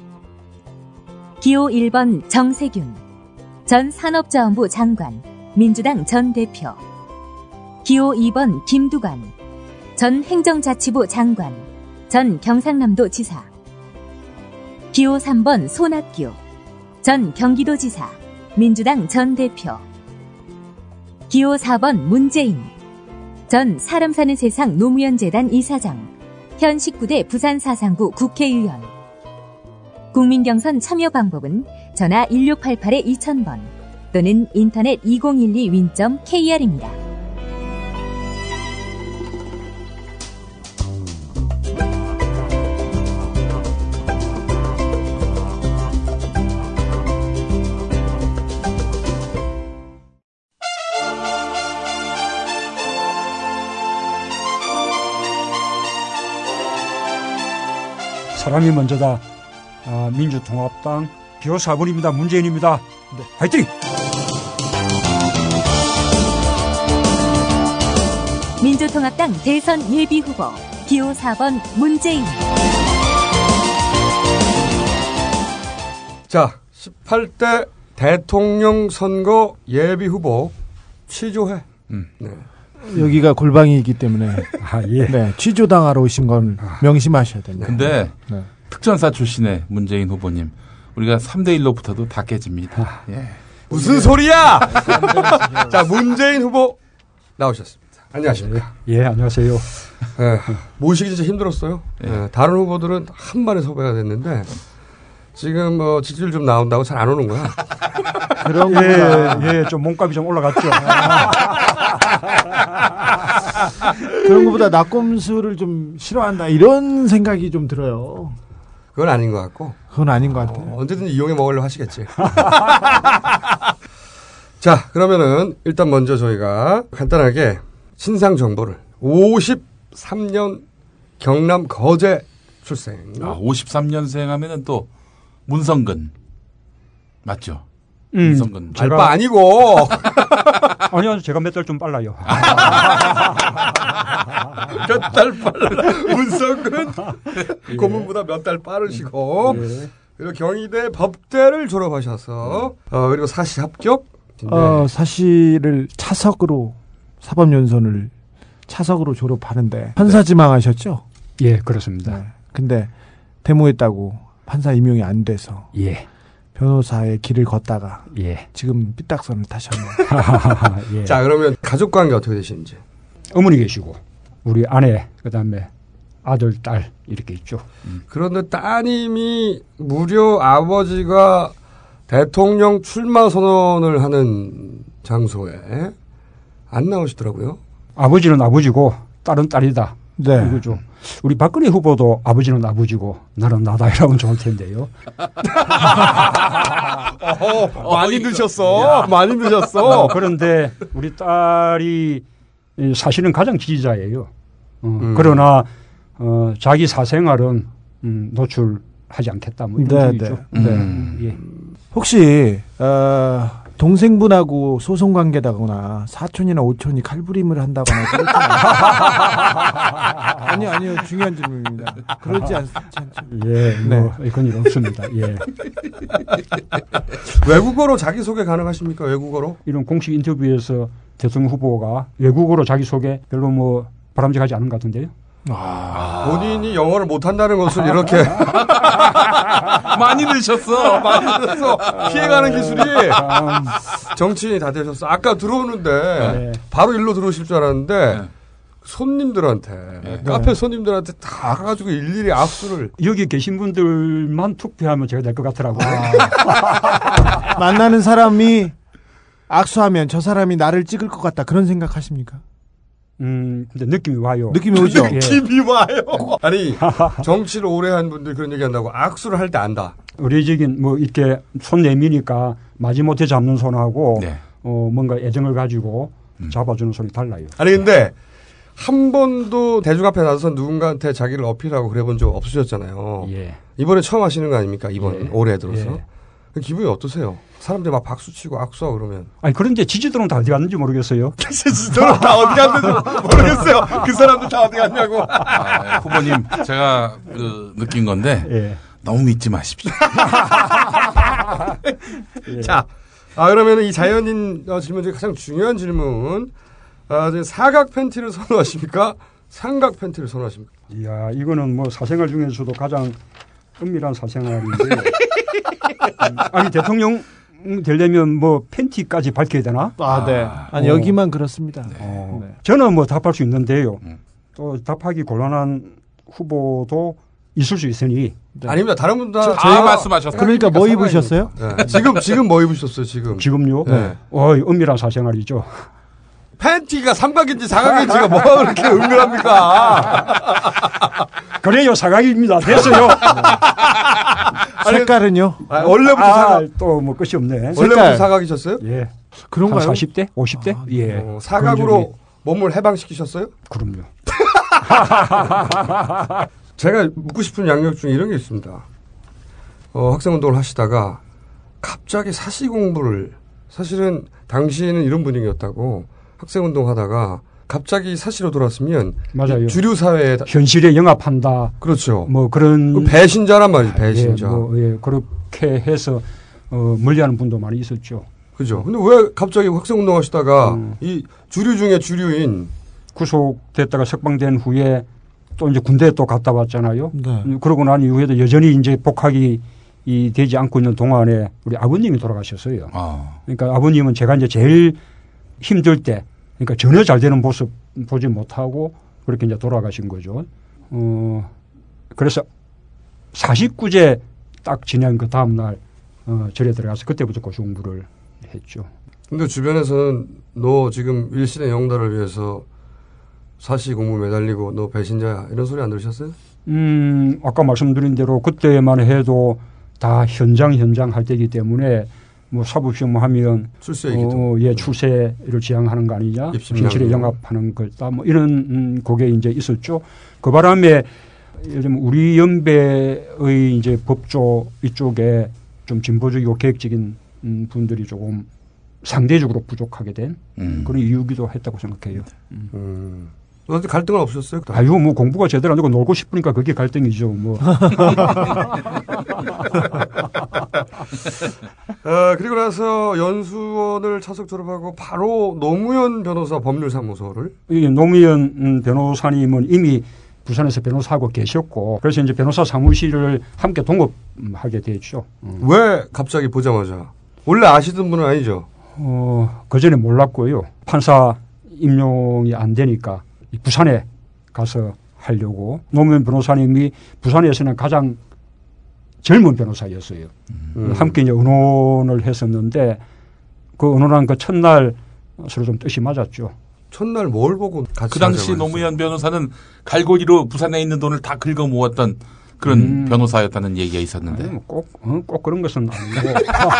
기호 일 번 정세균, 전 산업자원부 장관, 민주당 전 대표. 기호 이 번 김두관, 전 행정자치부 장관, 전 경상남도 지사. 기호 삼 번 손학규, 전 경기도지사, 민주당 전 대표. 기호 사 번 문재인, 전 사람 사는 세상 노무현재단 이사장, 현 십구 대 부산 사상구 국회의원. 국민경선 참여 방법은 전화 일육팔팔 이천 번 또는 인터넷 이공일이 윈 점 케이알입니다. 사람이 먼저다. 아, 민주통합당 기호 사 번입니다. 문재인입니다. 네, 화이팅! 민주통합당 대선 예비후보 기호 사 번 문재인. 자, 십팔 대 대통령 선거 예비후보 취조해. 음. 네. 여기가 골방이기 때문에 아, 예. 네, 취조당하러 오신 건 명심하셔야 됩니다. 근데 네. 특전사 출신의 문재인 후보님, 우리가 삼 대 일로부터도 다 깨집니다. 예. 무슨 소리야! 자, 문재인 후보 나오셨습니다. 안녕하십니까. 예, 안녕하세요. 네, 모시기 진짜 힘들었어요. 예. 네, 다른 후보들은 한 번에 섭외가 됐는데 지금 뭐 지지율 좀 나온다고 잘 안 오는 거야. 그런 예, 예, 좀 몸값이 좀 올라갔죠. 그런 것보다 낙곰수를 좀 싫어한다 이런 생각이 좀 들어요. 그건 아닌 것 같고. 그건 아닌 것 같아요. 어, 언제든 이용해 먹으려고 하시겠지. 자, 그러면은 일단 먼저 저희가 간단하게 신상 정보를 오십삼 년 경남 거제 출생. 아, 오십삼 년생 하면은 또 문성근 맞죠? 음, 문성근 알바 아니고. 아니요, 제가 몇 달 좀 빨라요. 몇 달 빨라. 문성근 예. 고문보다 몇 달 빠르시고 예. 그리고 경희대 법대를 졸업하셔서 음. 어, 그리고 사시 합격. 어, 사시를 차석으로 사법연수원을 차석으로 졸업하는데 판사 지망하셨죠? 예, 그렇습니다. 네. 근데 데모했다고 판사 임용이 안 돼서 예. 변호사의 길을 걷다가 예. 지금 삐딱선을 타셨네요. 예. 자, 그러면 가족 관계 어떻게 되시는지? 어머니 계시고 우리 아내 그다음에 아들, 딸 이렇게 있죠. 음. 그런데 따님이 무려 아버지가 대통령 출마 선언을 하는 장소에 안 나오시더라고요. 아버지는 아버지고 딸은 딸이다. 네. 이거죠. 우리 박근혜 후보도 아버지는 아버지고 나는 나다 이러면 좋을 텐데요. 어, 많이 늦었어. 야. 많이 늦었어. 어, 그런데 우리 딸이 사실은 가장 지지자예요. 어, 음. 그러나 어, 자기 사생활은 음, 노출하지 않겠다. 뭐 이런 얘기죠. 네, 네. 네. 예. 혹시 어, 동생분하고 소송 관계다거나 사촌이나 오촌이 칼부림을 한다거나 아니요 아니요 중요한 질문입니다. 그러지 않, 않죠. 예, 뭐 네. 그런 일 없습니다. 예. 외국어로 자기 소개 가능하십니까? 외국어로? 이런 공식 인터뷰에서 대통령 후보가 외국어로 자기 소개 별로 뭐 바람직하지 않은 것 같은데요. 아, 본인이 영어를 못한다는 것을 이렇게 많이 드셨어. 많이 드셨어. 피해가는 기술이 정치인이 다 되셨어. 아까 들어오는데 네. 바로 일로 들어오실 줄 알았는데 네. 손님들한테 네. 카페 손님들한테 다 가지고 일일이 악수를. 여기 계신 분들만 투표하면 제가 될 것 같더라고요. 아. 만나는 사람이 악수하면 저 사람이 나를 찍을 것 같다 그런 생각하십니까? 음, 근데 느낌이 와요. 느낌이 오죠? 느낌이 와요. 아니, 정치를 오래 한 분들 그런 얘기 한다고 악수를 할 때 안다. 의례적인, 뭐, 이렇게 손 내미니까 마지못해 잡는 손하고, 네. 어, 뭔가 애정을 가지고 음. 잡아주는 손이 달라요. 아니, 근데 한 번도 대중 앞에 나서서 누군가한테 자기를 어필하고 그래 본 적 없으셨잖아요. 예. 이번에 처음 하시는 거 아닙니까? 이번, 예. 올해 들어서. 예. 기분이 어떠세요? 사람들 막 박수치고 악수하고 그러면. 아니 그런데 지지도는 다 어디 갔는지 모르겠어요. 지지도는 다 어디 갔는지 모르겠어요. 그 사람들 다 어디 갔냐고. 아, 후보님 제가 그 느낀 건데 예. 너무 믿지 마십시오. 예. 자, 아, 그러면 이 자연인 어, 질문 중에 가장 중요한 질문. 아, 사각 팬티를 선호하십니까? 삼각 팬티를 선호하십니까? 이야, 이거는 뭐 사생활 중에서도 가장 은밀한 사생활인데. 음, 아니, 대통령 되려면 뭐 팬티까지 밝혀야 되나? 아, 네. 아니, 어. 여기만 그렇습니다. 어. 네. 저는 뭐 답할 수 있는데요. 음. 또 답하기 곤란한 후보도 있을 수 있으니. 네. 아닙니다. 다른 분들 다 저희 말씀하셨어요. 그러니까 뭐 입으셨어요? 네. 지금 지금 뭐 입으셨어요? 지금 지금요? 네. 어이, 은밀한 사생활이죠. 팬티가 삼각인지 사각인지가 뭐가 그렇게 은밀합니까? 그래요, 사각입니다. 됐어요. 색깔은요? 아, 원래부터 아, 사각. 또 뭐 끝이 없네. 원래부터 색깔. 사각이셨어요? 예. 그런가요? 한 사십 대? 오십 대? 아, 예. 어, 사각으로 몸을 해방시키셨어요? 그럼요. 제가 묻고 싶은 양력 중에 이런 게 있습니다. 어, 학생운동을 하시다가 갑자기 사시 공부를, 사실은 당시에는 이런 분위기였다고, 학생운동 하다가 갑자기 사시로 돌아왔으면 맞아요. 주류 사회에 현실에 영합한다. 그렇죠. 뭐 그런 배신자란 말이죠. 배신자. 예, 뭐, 예, 그렇게 해서 어, 멀리하는 분도 많이 있었죠. 그죠. 근데 왜 갑자기 학생운동 하시다가 음. 이 주류 중에 주류인 구속됐다가 석방된 후에 또 이제 군대에 또 갔다 왔잖아요. 네. 그러고 난 이후에도 여전히 이제 복학이 이 되지 않고 있는 동안에 우리 아버님이 돌아가셨어요. 아. 그러니까 아버님은 제가 이제 제일 힘들 때, 그러니까 전혀 잘 되는 모습 보지 못하고 그렇게 이제 돌아가신 거죠. 어, 그래서 사십구 제 딱 지난 그 다음날 어, 절에 들어가서 그때부터 고시 공부를 했죠. 근데 주변에서는 너 지금 일신의 영달을 위해서 사시 공부 매달리고 너 배신자야 이런 소리 안 들으셨어요? 음, 아까 말씀드린 대로 그때만 해도 다 현장 현장 할 때이기 때문에 뭐 사법시험 하면 출세 얘기도 어, 예, 출세를 지향하는 거 아니냐, 현실에 영합하는 거다, 뭐 이런 음, 그게 이제 있었죠. 그 바람에 요즘 우리 연배의 이제 법조 이쪽에 좀 진보적이고 계획적인 음, 분들이 조금 상대적으로 부족하게 된 음. 그런 이유기도 했다고 생각해요. 음. 음. 어떻게 갈등은 없으셨어요? 그다음? 아유, 뭐 공부가 제대로 안 되고 놀고 싶으니까 그게 갈등이죠. 뭐. 어, 그리고 나서 연수원을 차석 졸업하고 바로 노무현 변호사 법률사무소를. 이 노무현 음, 변호사님은 이미 부산에서 변호사하고 계셨고, 그래서 이제 변호사 사무실을 함께 동업하게 됐죠. 음. 왜 갑자기 보자마자? 원래 아시던 분은 아니죠? 어, 그 전에 몰랐고요. 판사 임용이 안 되니까 부산에 가서 하려고. 노무현 변호사님이 부산에서는 가장 젊은 변호사였어요. 음. 함께 이제 의논을 했었는데 그 의논한 그 첫날 서로 좀 뜻이 맞았죠. 첫날 뭘 보고 같이 그 당시 노무현 변호사는 갈고리로 부산에 있는 돈을 다 긁어 모았던 그런 음. 변호사였다는 얘기가 있었는데. 아니, 뭐 꼭, 어, 꼭 그런 것은 아니고.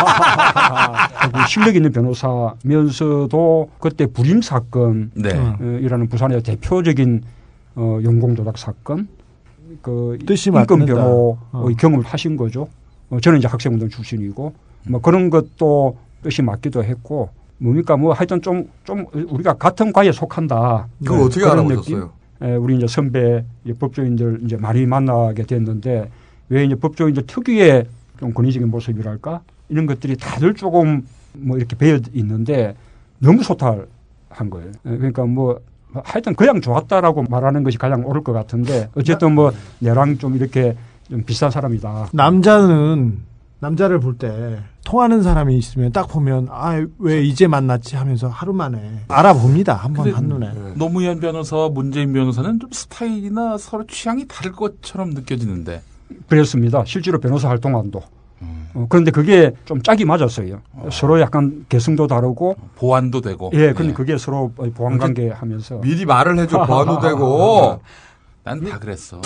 실력 있는 변호사면서도 그때 불임 사건, 네. 어, 이라는 부산의 대표적인 어, 연공조작 사건, 그 뜻이 인권 맞는다. 변호의 어. 경험을 하신 거죠. 어, 저는 이제 학생운동 출신이고, 뭐 그런 것도 뜻이 맞기도 했고, 뭡니까 뭐 하여튼 좀, 좀 우리가 같은 과에 속한다. 그걸 어떻게 그런 알아보셨어요? 느낌? 에, 우리 이제 선배 이제 법조인들 이제 많이 만나게 됐는데 왜 이제 법조인들 특유의 좀 권위적인 모습이랄까 이런 것들이 다들 조금 뭐 이렇게 배어 있는데 너무 소탈한 거예요. 에, 그러니까 뭐 하여튼 그냥 좋았다라고 말하는 것이 가장 옳을 것 같은데 어쨌든 뭐 내랑 좀 이렇게 좀 비슷한 사람이다. 남자는 남자를 볼 때 통하는 사람이 있으면 딱 보면 아 왜 이제 만났지 하면서 하루 만에 알아봅니다. 한번 한눈에. 노무현 변호사와 문재인 변호사는 좀 스타일이나 서로 취향이 다를 것처럼 느껴지는데. 그렇습니다. 실제로 변호사 활동한도. 음. 어, 그런데 그게 좀 짝이 맞았어요. 어. 서로 약간 개성도 다르고. 보완도 되고. 예, 근데 네. 그게 서로 보완관계 하면서. 미리 말을 해줘. 보완도 되고. 난 다 그랬어.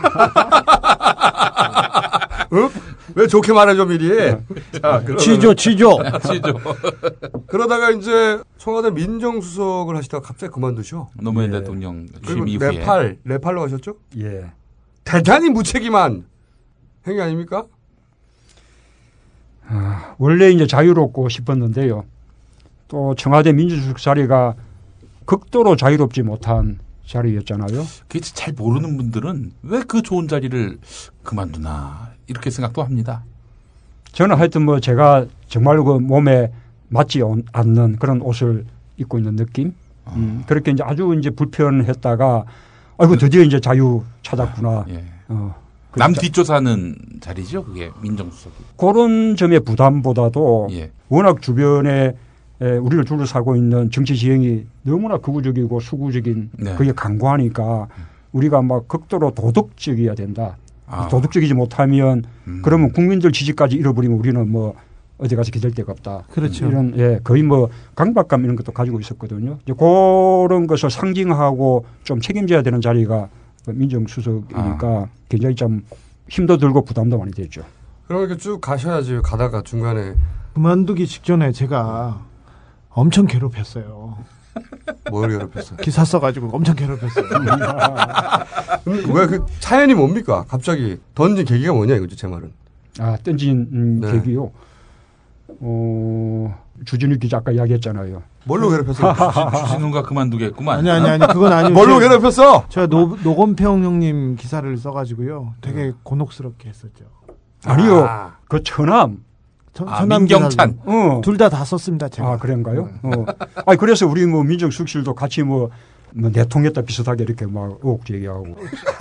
어? 왜 좋게 말해줘 미리? 자, 취조, 취조. 취조. 그러다가 이제 청와대 민정수석을 하시다가 갑자기 그만두셔. 노무현 예. 대통령 그리고 취임 이후에. 네팔, 네팔로 가셨죠? 예. 대단히 무책임한 행위 아닙니까? 아, 원래 이제 자유롭고 싶었는데요. 또 청와대 민주수석 자리가 극도로 자유롭지 못한 자리였잖아요. 그게 잘 모르는 분들은 왜 그 좋은 자리를 그만두나 이렇게 생각도 합니다. 저는 하여튼 뭐 제가 정말로 그 몸에 맞지 않는 그런 옷을 입고 있는 느낌. 어. 음, 그렇게 이제 아주 이제 불편했다가 아이고 드디어 이제 자유 찾았구나. 아, 예. 어, 남 뒷조사하는 자리죠, 그게 민정수석이. 그런 점의 부담보다도 예. 워낙 주변에 에, 우리를 둘러싸고 있는 정치 지형이 너무나 극우적이고 수구적인 네. 그게 강고하니까 우리가 막 극도로 도덕적이어야 된다. 아. 도덕적이지 못하면 음. 그러면 국민들 지지까지 잃어버리면 우리는 뭐 어디 가서 기댈 데가 없다. 그렇죠. 이런 예 거의 뭐 강박감 이런 것도 가지고 있었거든요. 이제 그런 것을 상징하고 좀 책임져야 되는 자리가 민정수석이니까 아. 굉장히 좀 힘도 들고 부담도 많이 됐죠. 그러니까 쭉 가셔야지. 가다가 중간에 그만두기 직전에 제가 엄청 괴롭혔어요. 뭘 괴롭혔어요? 기사 써가지고 엄청 괴롭혔어요. 왜 그 사연이 뭡니까? 갑자기 던진 계기가 뭐냐 이거죠, 제 말은. 아 던진 음, 네. 계기요. 어 주진우 기자 아까 이야기했잖아요. 뭘로 괴롭혔어요? 주진우가 그만두겠구만. 아니 아니 아니 그건 아니고. 뭘로 괴롭혔어? 제가 노 노건평 형님 기사를 써가지고요. 되게 곤혹스럽게 했었죠. 아니요. 아. 그 처남. 저, 아, 민경찬. 어. 둘 다 다 썼습니다. 제가. 아 그런가요? 어. 아 그래서 우리 뭐 민정수석실도 같이 뭐, 뭐 내통했다 비슷하게 이렇게 막 의혹 제기하고.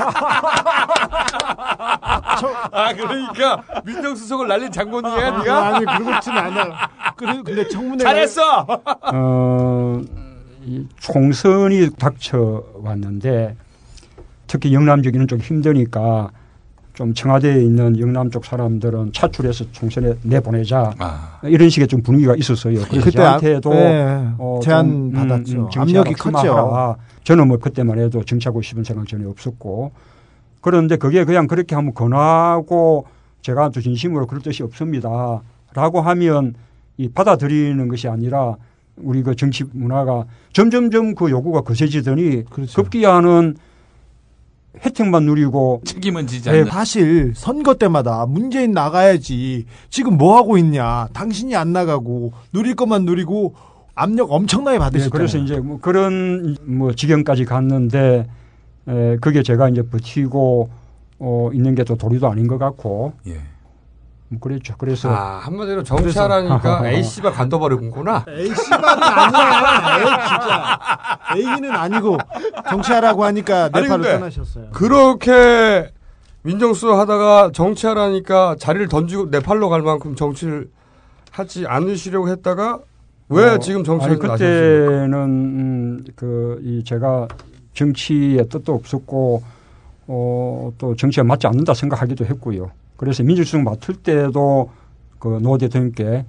아 그러니까 민정수석을 날린 장본이야, 네가? 아니 그렇지는 않아요. 그래 근데 청문회 잘했어. 어, 이 총선이 닥쳐 왔는데 특히 영남 쪽이는 좀 힘드니까 좀 청와대에 있는 영남 쪽 사람들은 차출해서 총선에 내보내자 아. 이런 식의 좀 분위기가 있었어요. 그래서 그때 저한테도 아, 네, 어, 제안 좀, 받았죠. 음, 음, 압력이 투마하라. 컸죠. 저는 뭐 그때만 해도 정치하고 싶은 생각 전혀 없었고 그런데 그게 그냥 그렇게 한번 권하고 제가 또 진심으로 그럴 뜻이 없습니다. 라고 하면 이 받아들이는 것이 아니라 우리 그 정치 문화가 점점점 그 요구가 거세지더니 그렇죠. 급기야는 혜택만 누리고 책임은 지지 네, 않는. 사실 선거 때마다 문재인 나가야지 지금 뭐 하고 있냐 당신이 안 나가고 누릴 것만 누리고 압력 엄청나게 네, 받으셨잖아요. 그래서 이제 뭐 그런 뭐 지경까지 갔는데 에, 그게 제가 이제 버티고 어, 있는 게 또 도리도 아닌 것 같고 예. 뭐 그랬죠. 그래서 아 한마디로 정치하라니까 A씨발 간둬버리는구나. A씨발은 아니라 에이 진짜 A는 아니고 정치하라고 하니까 아니, 네팔로 근데 떠나셨어요. 그렇게 민정수석 하다가 정치하라니까 자리를 던지고 네팔로 갈 만큼 정치를 하지 않으시려고 했다가 왜 어, 지금 정치에 아니 나셨습니까? 그때는 음, 그 이 제가 정치에 뜻도 없었고 어, 또 정치에 맞지 않는다 생각하기도 했고요. 그래서 민주수석 맡을 때도 그 노 대통령께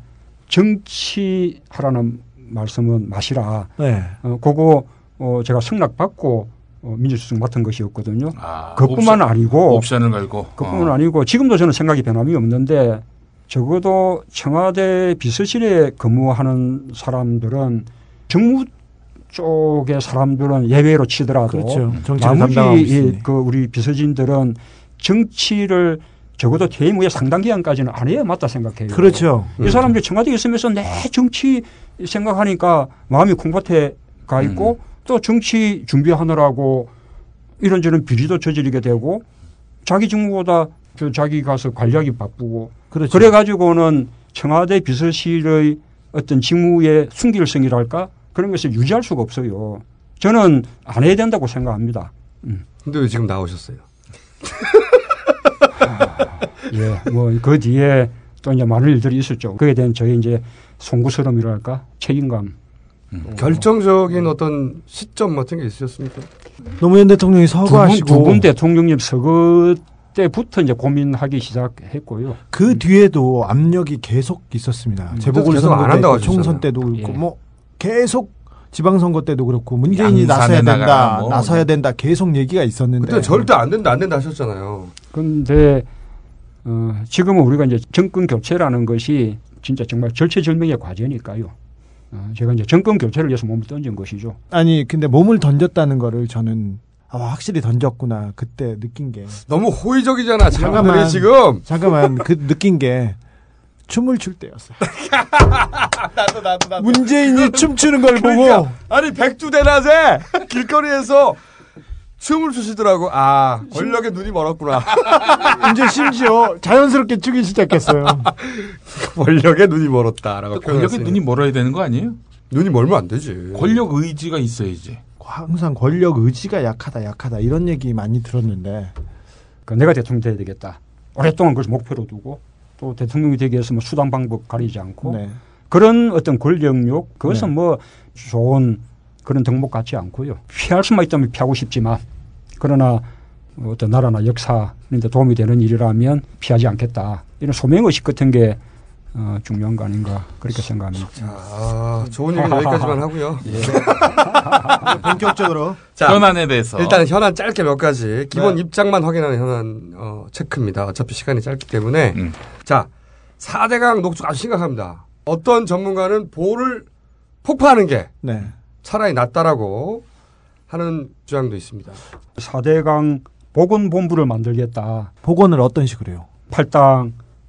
정치하라는 말씀은 마시라. 네. 어, 그거 어, 제가 승낙받고 어, 민주수석 맡은 것이었거든요. 아, 그것뿐만 옵션, 아니고 옵션을 걸고. 그뿐만 어. 아니고 지금도 저는 생각이 변함이 없는데 적어도 청와대 비서실에 근무하는 사람들은 정무 쪽의 사람들은 예외로 치더라도 그렇죠. 정치를 담당하고 나머지 있으니. 이, 그 우리 비서진들은 정치를 적어도 퇴임 후에 상당 기간까지는 안 해야 맞다 생각해요. 그렇죠. 이 사람들이 청와대에 있으면서 내 정치 생각하니까 마음이 콩밭에 가 있고 음. 또 정치 준비하느라고 이런저런 비리도 저지르게 되고 자기 직무보다 저 자기 가서 관리하기 바쁘고 그렇죠. 그래가지고는 청와대 비서실의 어떤 직무의 순결성이랄까 그런 것을 유지할 수가 없어요. 저는 안 해야 된다고 생각합니다. 음. 근데 왜 지금 나오셨어요? 아, 예, 뭐 그 뒤에 또 이제 많은 일들이 있었죠. 그에 대한 저희 이제 송구스러움이랄까 책임감. 음. 결정적인 어떤 시점 같은 게 있으셨습니까? 노무현 대통령이 서거하시고 두 분 대통령님 서거 때부터 이제 고민하기 시작했고요. 그 뒤에도 압력이 계속 있었습니다. 음. 재보궐선거 안 한다고 때도 총선 하셨잖아요. 때도 그렇고 예. 뭐 계속 지방선거 때도 그렇고 문재인이 양산에 나서야 된다, 나가라, 뭐. 나서야 된다 계속 얘기가 있었는데 그때 절대 안 된다 안 된다 하셨잖아요. 그런데 어, 지금은 우리가 이제 정권 교체라는 것이 진짜 정말 절체절명의 과제니까요. 어, 제가 이제 정권 교체를 위해서 몸을 던진 것이죠. 아니 근데 몸을 던졌다는 거를 저는 아, 확실히 던졌구나 그때 느낀 게 너무 호의적이잖아. 잠깐만. 지금 지금 잠깐만 그 느낀 게 춤을 출 때였어요. 나도 나도 나도. 문재인이 춤추는 걸 그러니까, 보고 아니 백두대낮에 길거리에서 춤을 추시더라고. 아, 권력에 눈이 멀었구나. 이제 심지어 자연스럽게 추기 시작했어요. 권력에 눈이 멀었다라고. 권력에 눈이 멀어야 되는 거 아니에요? 눈이 멀면 안 되지. 권력 의지가 있어야지. 항상 권력 의지가 약하다, 약하다 이런 얘기 많이 들었는데. 그 내가 대통령 돼야 되겠다. 오랫동안 그걸 목표로 두고 또 대통령이 되기 위해서 뭐 수단 방법 가리지 않고 네. 그런 어떤 권력욕 그것은 네. 뭐 좋은 그런 덕목 같지 않고요. 피할 수만 있다면 피하고 싶지만 그러나 어떤 나라나 역사인데 도움이 되는 일이라면 피하지 않겠다. 이런 소명의식 같은 게 어, 중요한 거 아닌가 그렇게 생각합니다. 자, 아, 좋은 얘기는 여기까지만 하고요. 예. 본격적으로 자, 현안에 대해서 일단 현안 짧게 몇 가지 기본 네. 입장만 확인하는 현안 어, 체크입니다. 어차피 시간이 짧기 때문에 음. 자, 사 대강 녹조 아주 심각합니다. 어떤 전문가는 보를 폭파하는 게 네. 차라리 낫다라고 하는 주장도 있습니다. 사 대강 보건본부를 만들겠다. 복원을 어떤 식으로요? 팔당의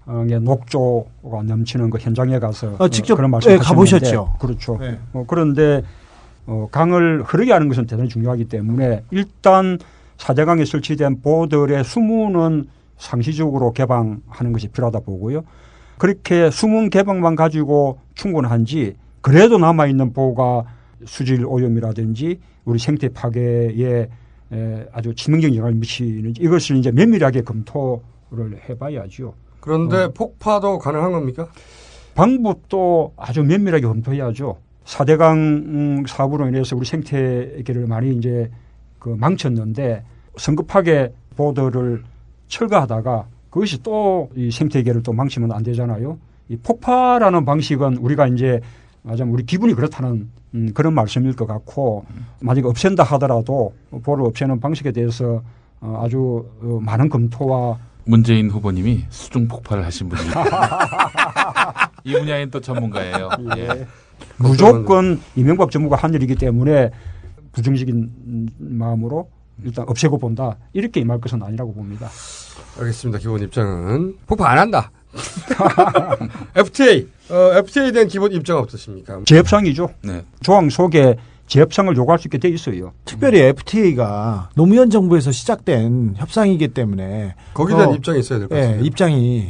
녹조가 넘치는 그 현장에 가서 아, 직접 어, 그런 네, 가보셨죠. 그렇죠. 네. 어, 그런데 어, 강을 흐르게 하는 것은 대단히 중요하기 때문에 일단 사 대강에 설치된 보들의 수문은 상시적으로 개방하는 것이 필요하다 보고요. 그렇게 수문 개방만 가지고 충분한지 그래도 남아있는 보가 수질 오염이라든지 우리 생태 파괴에 에, 아주 치명적인 영향을 미치는지 이것을 이제 면밀하게 검토를 해봐야죠. 그런데 어. 폭파도 가능한 겁니까? 방법도 아주 면밀하게 검토해야죠. 사 대강 사업으로 인해서 우리 생태계를 많이 이제 그 망쳤는데 성급하게 보도를 철거하다가 그것이 또 이 생태계를 또 망치면 안 되잖아요. 이 폭파라는 방식은 우리가 이제 맞아 우리 기분이 그렇다는 음, 그런 말씀일 것 같고 만약에 없앤다 하더라도 보를 없애는 방식에 대해서 어, 아주 어, 많은 검토와 문재인 후보님이 수중 폭발을 하신 분입니다. 이 분야엔 또 전문가예요. 예. 무조건 이명박 정부가 한 일이기 때문에 부정적인 마음으로 일단 없애고 본다. 이렇게 임할 것은 아니라고 봅니다. 알겠습니다. 기본 입장은 폭파 안 한다. 에프티에이, 어, 에프티에이에 대한 기본 입장 어떠십니까? 재협상이죠. 네. 조항 속에 재협상을 요구할 수 있게 돼 있어요. 특별히 에프티에이가 노무현 정부에서 시작된 협상이기 때문에 거기에 대한 어, 입장이 있어야 될 것 같습니다. 예, 입장이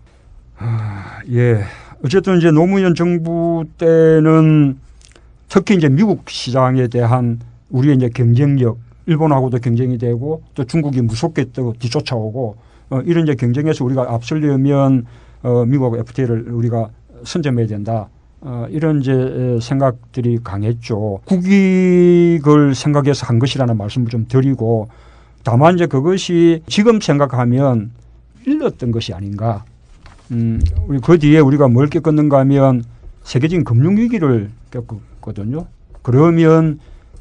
아, 예. 어쨌든 이제 노무현 정부 때는 특히 이제 미국 시장에 대한 우리의 이제 경쟁력, 일본하고도 경쟁이 되고 또 중국이 무섭게 또 뒤쫓아오고 어, 이런 이제 경쟁에서 우리가 앞서려면 어, 미국하고 에프티에이를 우리가 선점해야 된다. 어, 이런 이제 생각들이 강했죠. 국익을 생각해서 한 것이라는 말씀을 좀 드리고 다만 이제 그것이 지금 생각하면 일렀던 것이 아닌가. 음, 우리 그 뒤에 우리가 뭘 겪었는가 하면 세계적인 금융위기를 겪었거든요. 그러면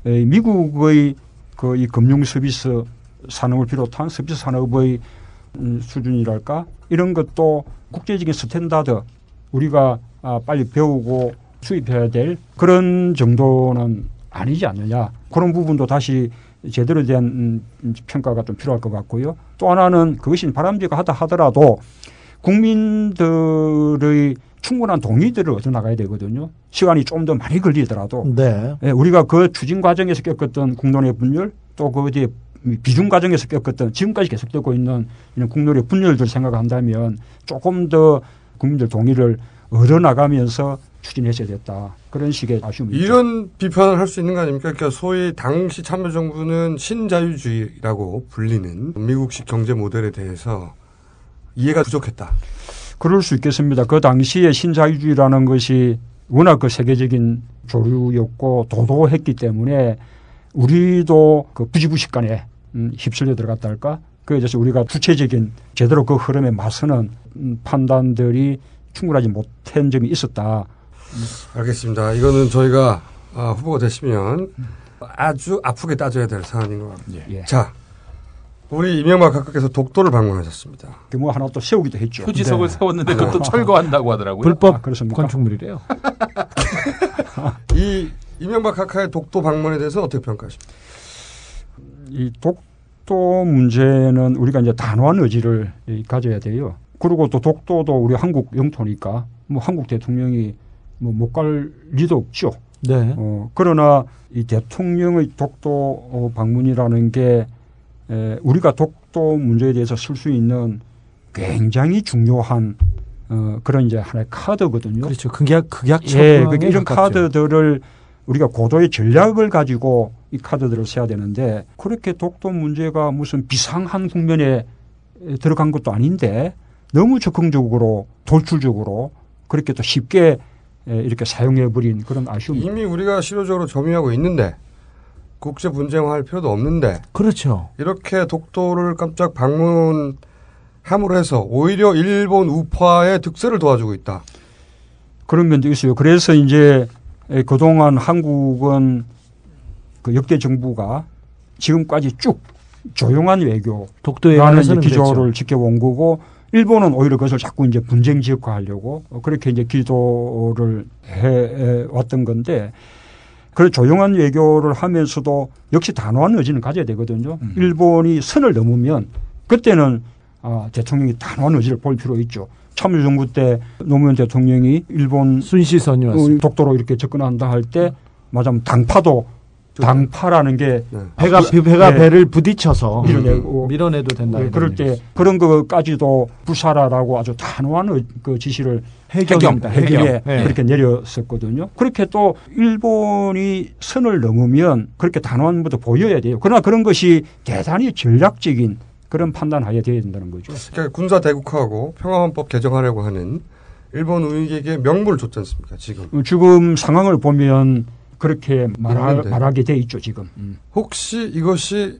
미국의 그 이 금융 서비스 산업을 비롯한 서비스 산업의 음, 수준이랄까 이런 것도 국제적인 스탠다드 우리가 아, 빨리 배우고 수입해야 될 그런 정도는 아니지 않느냐. 그런 부분도 다시 제대로 된 음, 평가가 좀 필요할 것 같고요. 또 하나는 그것이 바람직하다 하더라도 국민들의 충분한 동의들을 얻어 나가야 되거든요. 시간이 좀 더 많이 걸리더라도 네. 예, 우리가 그 추진 과정에서 겪었던 국론의 분열 또 그 뒤에 비중 과정에서 겪었던 지금까지 계속되고 있는 이런 국론의 분열들 생각한다면 조금 더 국민들 동의를 얻어 나가면서 추진했어야 됐다. 그런 식의 아쉬움이 이런 있죠. 비판을 할 수 있는 거 아닙니까? 그러니까 소위 당시 참여정부는 신자유주의라고 불리는 미국식 경제 모델에 대해서 이해가 부족했다. 그럴 수 있겠습니다. 그 당시에 신자유주의라는 것이 워낙 그 세계적인 조류였고 도도했기 때문에 우리도 그 부지부식간에 음, 휩쓸려 들어갔다 할까? 그에 대해서 우리가 구체적인 제대로 그 흐름에 맞서는 음, 판단들이 충분하지 못한 점이 있었다. 알겠습니다. 이거는 저희가 아, 후보가 되시면 아주 아프게 따져야 될 사안인 것 같습니다. 예. 자, 우리 이명박 각하께서 독도를 방문하셨습니다. 그 뭐 하나 또 세우기도 했죠. 표지석을 네. 세웠는데 그것도 철거한다고 하더라고요. 불법 아, 그렇습니까? 건축물이래요. 이 이명박 각하의 독도 방문에 대해서 어떻게 평가하십니까? 이 독도 문제는 우리가 이제 단호한 의지를 가져야 돼요. 그리고 또 독도도 우리 한국 영토니까 뭐 한국 대통령이 뭐 못 갈 리도 없죠. 네. 어, 그러나 이 대통령의 독도 방문이라는 게 에, 우리가 독도 문제에 대해서 쓸 수 있는 굉장히 중요한 어, 그런 이제 하나의 카드거든요. 그렇죠. 극약, 극약처. 예, 그러니까 이런 카드들을 우리가 고도의 전략을 가지고 이 카드들을 써야 되는데 그렇게 독도 문제가 무슨 비상한 국면에 들어간 것도 아닌데 너무 적극적으로 돌출적으로 그렇게 또 쉽게 이렇게 사용해버린 그런 아쉬움이 이미 우리가 실효적으로 점유하고 있는데 국제 분쟁화할 필요도 없는데 그렇죠. 이렇게 독도를 깜짝 방문함으로 해서 오히려 일본 우파의 득세를 도와주고 있다. 그런 면도 있어요. 그래서 이제 그동안 한국은 그 역대 정부가 지금까지 쭉 조용한 외교 독도에 라는 관해서는 기조를 그랬죠. 지켜온 거고 일본은 오히려 그것을 자꾸 이제 분쟁 지역화하려고 그렇게 이제 기도를 해 왔던 건데 그 조용한 외교를 하면서도 역시 단호한 의지는 가져야 되거든요. 음. 일본이 선을 넘으면 그때는 아, 대통령이 단호한 의지를 볼 필요 있죠. 참여정부 때 노무현 대통령이 일본 순시선이었어요. 독도로 이렇게 접근한다 할 때 맞으면 당파도 당파라는 게 네. 배가 배가 네. 배를 부딪혀서 밀어내고 밀어내도 된다. 네, 그럴 때 그런 것까지도 불사라라고 아주 단호한 그 지시를 해경입니다. 해경에 네. 그렇게 내렸었거든요. 그렇게 또 일본이 선을 넘으면 그렇게 단호한 것도 보여야 돼요. 그러나 그런 것이 대단히 전략적인 그런 판단하에 돼야 된다는 거죠. 그러니까 군사 대국화하고 평화헌법 개정하려고 하는 일본 우익에게 명분을 줬지 않습니까? 지금 지금 상황을 보면 그렇게 말하, 말하게 돼 있죠 지금. 음. 혹시 이것이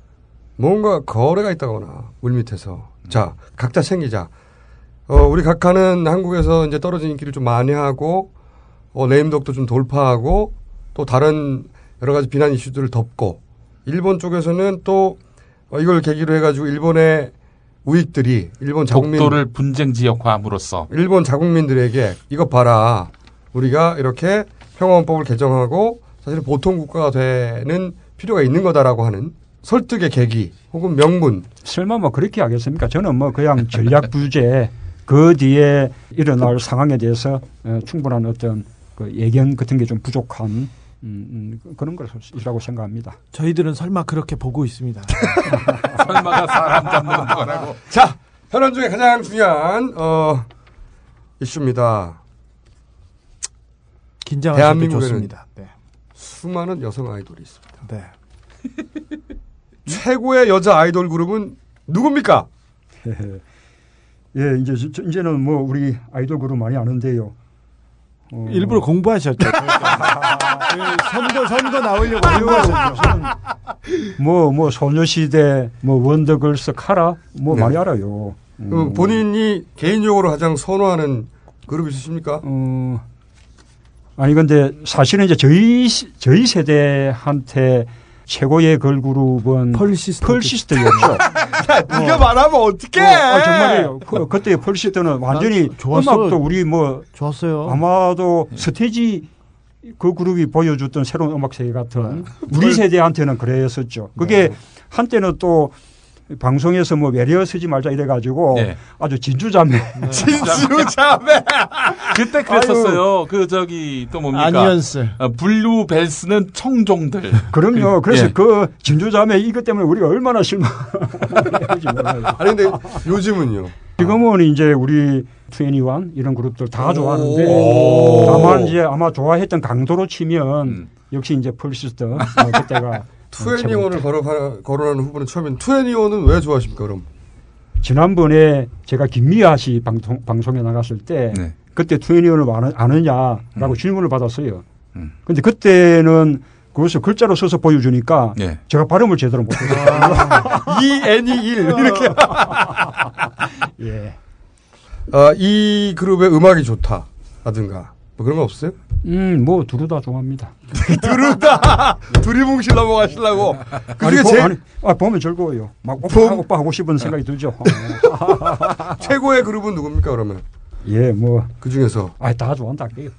뭔가 거래가 있다거나 물밑에서 자 각자 챙기자. 어, 우리 각하는 한국에서 이제 떨어진 인기를 좀 많이 하고 어, 레임덕도 좀 돌파하고 또 다른 여러 가지 비난 이슈들을 덮고 일본 쪽에서는 또 어, 이걸 계기로 해가지고 일본의 우익들이 일본 자국민 독도를 분쟁 지역화함으로써 일본 자국민들에게 이것 봐라 우리가 이렇게 평화헌법을 개정하고 사실 보통 국가가 되는 필요가 있는 거다라고 하는 설득의 계기 혹은 명분. 설마 뭐 그렇게 하겠습니까? 저는 뭐 그냥 전략 부재 그 뒤에 일어날 상황에 대해서 충분한 어떤 그 예견 같은 게 좀 부족한 음, 그런 것이라고 생각합니다. 저희들은 설마 그렇게 보고 있습니다. 설마가 사람 잡는 거라고. 자, 현안 중에 가장 중요한 어, 이슈입니다. 긴장하셔도 좋습니다. 네. 수많은 여성 아이돌이 있습니다. 네. 최고의 여자 아이돌 그룹은 누굽니까? 예, 이제 저, 이제는 뭐 우리 아이돌 그룹 많이 아는데요. 어. 일부러 공부하셨죠. 선거 선거 나오려고 공부하셨죠. 뭐 뭐 소녀시대, 뭐 원더걸스, 카라 뭐 네. 많이 알아요. 음. 본인이 개인적으로 가장 선호하는 그룹 있으십니까? 어. 아니 근데 사실은 이제 저희 저희 세대한테 최고의 걸그룹은 펄시스터. 펄시스터였죠. 야, 네가 어. 말하면 어떡해? 어, 아, 정말이에요. 그, 그때 펄시스터는 완전히 좋았어. 음악도 우리 뭐 좋았어요. 아마도 스테이지 그 그룹이 보여줬던 새로운 음악 세계 같은 우리 세대한테는 그랬었죠. 그게 한때는 또 방송에서 뭐 외려 쓰지 말자 이래가지고 네. 아주 진주자매. 네. 진주자매. 그때 그랬었어요. 아유. 그 저기 또 뭡니까? 아니언스. 어, 블루벨스는 청종들. 그럼요. 그래서 예. 그 진주자매 이것 때문에 우리가 얼마나 실망. 아니 근데 요즘은요. 지금은 이제 우리 투애니원 이런 그룹들 다 좋아하는데 다만 이제 아마 좋아했던 강도로 치면 음. 역시 이제 펄시스터 어, 그때가. 투애니원을 거론하는 후보는 처음엔 투애니원은 왜 좋아하십니까 그럼? 지난번에 제가 김미아 씨 방송, 방송에 나갔을 때 네. 그때 투애니원을 아느냐라고 음. 질문을 받았어요. 음. 근데 그때는 그것을 글자로 써서 보여주니까 네. 제가 발음을 제대로 못했어요. 이 N이 일 이렇게. 예. 아, 이 그룹의 음악이 좋다라든가 뭐 그런 거 없어요? 음, 뭐 두루 다 좋아합니다. 두루 다 두리뭉실 넘어가시려고. 그중에 제일 아니, 아, 보면 즐거워요. 막 오빠, 오빠 하고 싶은 생각이 들죠. 최고의 그룹은 누굽니까 그러면? 예, 뭐 그 중에서. 아, 다 좋아한다 할게요.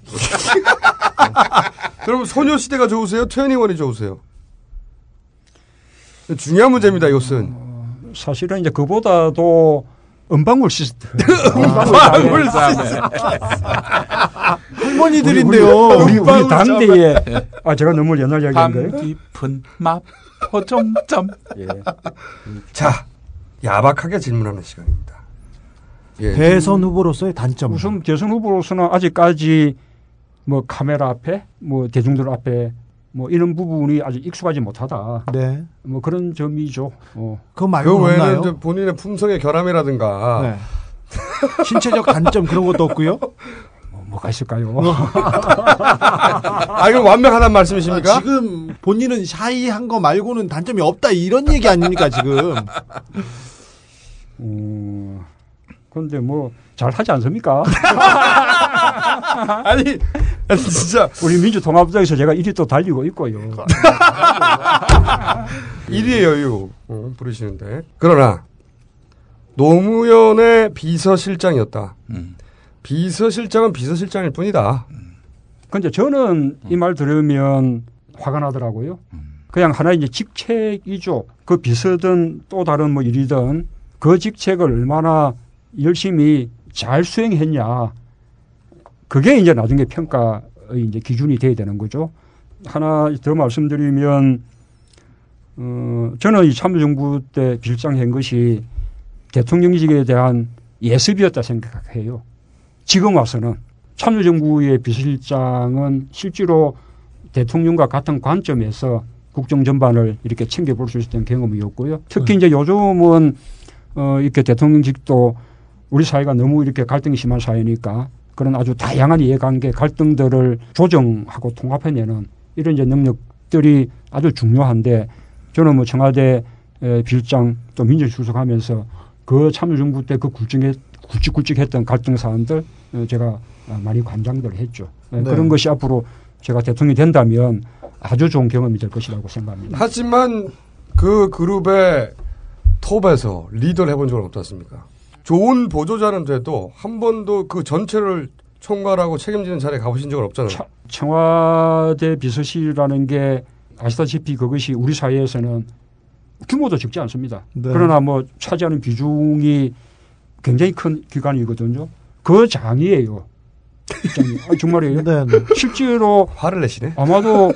그럼 소녀시대가 좋으세요? 투애니원이 좋으세요? 중요한 문제입니다, 이것은. 어, 사실은 이제 그보다도 은방울 시스템. 은방울 시스템. 할머니들인데요. 우리, 우리, 우리 당대에 아 제가 너무 옛날 이야기한 거예요. 밤 깊은 마포종점. 예. 자, 야박하게 질문하는 시간입니다. 예. 대선 후보로서의 단점. 우선 대선 후보로서는 아직까지 뭐 카메라 앞에, 뭐 대중들 앞에 뭐 이런 부분이 아직 익숙하지 못하다. 네. 뭐 그런 점이죠. 어. 그거 말고 그 외에는 이제 본인의 품성의 결함이라든가 네. 신체적 단점 그런 것도 없고요. 뭐, 뭐가 있을까요? 아, 이건 완벽하단 말씀이십니까? 아, 지금 본인은 샤이한 거 말고는 단점이 없다 이런 얘기 아닙니까 지금? 음, 그런데 뭐 잘 하지 않습니까? 아니, 아니 진짜 우리 민주통합당에서 제가 일 위 또 달리고 있고요. 일 위의 여유 어, 부르시는데 그러나 노무현의 비서실장이었다. 음. 비서실장은 비서실장일 뿐이다. 근데 저는 이 말 들으면 화가 나더라고요. 그냥 하나의 이제 직책이죠. 그 비서든 또 다른 뭐 일이든 그 직책을 얼마나 열심히 잘 수행했냐. 그게 이제 나중에 평가의 이제 기준이 돼야 되는 거죠. 하나 더 말씀드리면, 어, 저는 이 참여정부 때 비실장한 것이 대통령직에 대한 예습이었다 생각해요. 지금 와서는 참여정부의 비서실장은 실제로 대통령과 같은 관점에서 국정 전반을 이렇게 챙겨볼 수 있었던 경험이었고요. 특히 이제 요즘은 어, 이렇게 대통령직도 우리 사회가 너무 이렇게 갈등이 심한 사회니까 그런 아주 다양한 이해관계 갈등들을 조정하고 통합해내는 이런 이제 능력들이 아주 중요한데 저는 뭐 청와대 비실장 또 민정수석하면서 그 참여정부 때 그 굵직해, 굵직굵직했던 갈등 사안들 제가 많이 관장들 했죠. 네. 그런 것이 앞으로 제가 대통령이 된다면 아주 좋은 경험이 될 것이라고 생각합니다. 하지만 그 그룹의 톱에서 리더를 해본 적은 없지 않습니까? 좋은 보조자는 돼도 한 번도 그 전체를 총괄하고 책임지는 자리에 가보신 적은 없잖아요. 차, 청와대 비서실이라는 게 아시다시피 그것이 우리 사회에서는 규모도 적지 않습니다. 네. 그러나 뭐 차지하는 비중이 굉장히 큰 기관이거든요. 그 장이에요. 아, 정말이에요. 네, 네. 실제로 화를 내시네. 아마도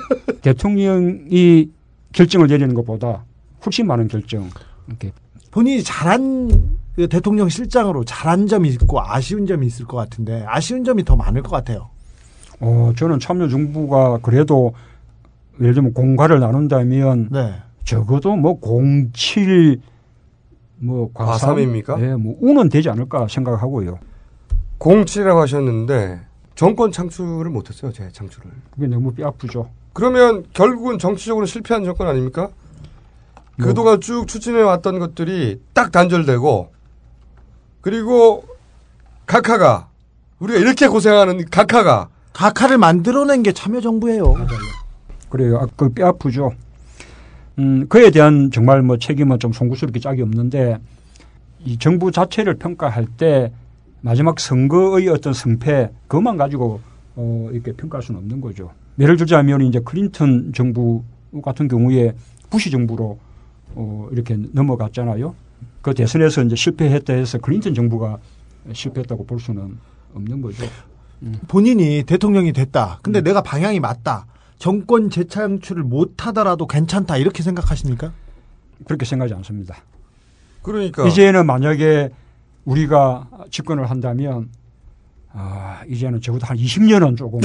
대통령이 결정을 내리는 것보다 훨씬 많은 결정. 이렇게 본인이 잘한 그 대통령 실장으로 잘한 점이 있고 아쉬운 점이 있을 것 같은데 아쉬운 점이 더 많을 것 같아요. 어, 저는 참여정부가 그래도 예를 들면 공과를 나눈다면 네. 적어도 뭐 공칠 뭐 과삼입니까? 네, 뭐 우는 되지 않을까 생각하고요. 공칠이라고 하셨는데 정권 창출을 못했어요, 제 창출을. 그게 너무 뼈 아프죠. 그러면 결국은 정치적으로 실패한 정권 아닙니까? 뭐. 그동안 쭉 추진해 왔던 것들이 딱 단절되고 그리고 각하가 우리가 이렇게 고생하는 각하가 각하를 만들어낸 게 참여정부예요. 맞아요. 그래요. 그 뼈 아프죠. 음, 그에 대한 정말 뭐 책임은 좀 송구스럽게 짝이 없는데 이 정부 자체를 평가할 때 마지막 선거의 어떤 승패 그것만 가지고 어, 이렇게 평가할 수는 없는 거죠. 예를 들자면 이제 클린턴 정부 같은 경우에 부시 정부로 어, 이렇게 넘어갔잖아요. 그 대선에서 이제 실패했다 해서 클린턴 정부가 실패했다고 볼 수는 없는 거죠. 음. 본인이 대통령이 됐다. 근데 음. 내가 방향이 맞다. 정권 재창출을 못하더라도 괜찮다. 이렇게 생각하십니까? 그렇게 생각하지 않습니다. 그러니까. 이제는 만약에 우리가 집권을 한다면, 아, 이제는 적어도 한 이십 년은 조금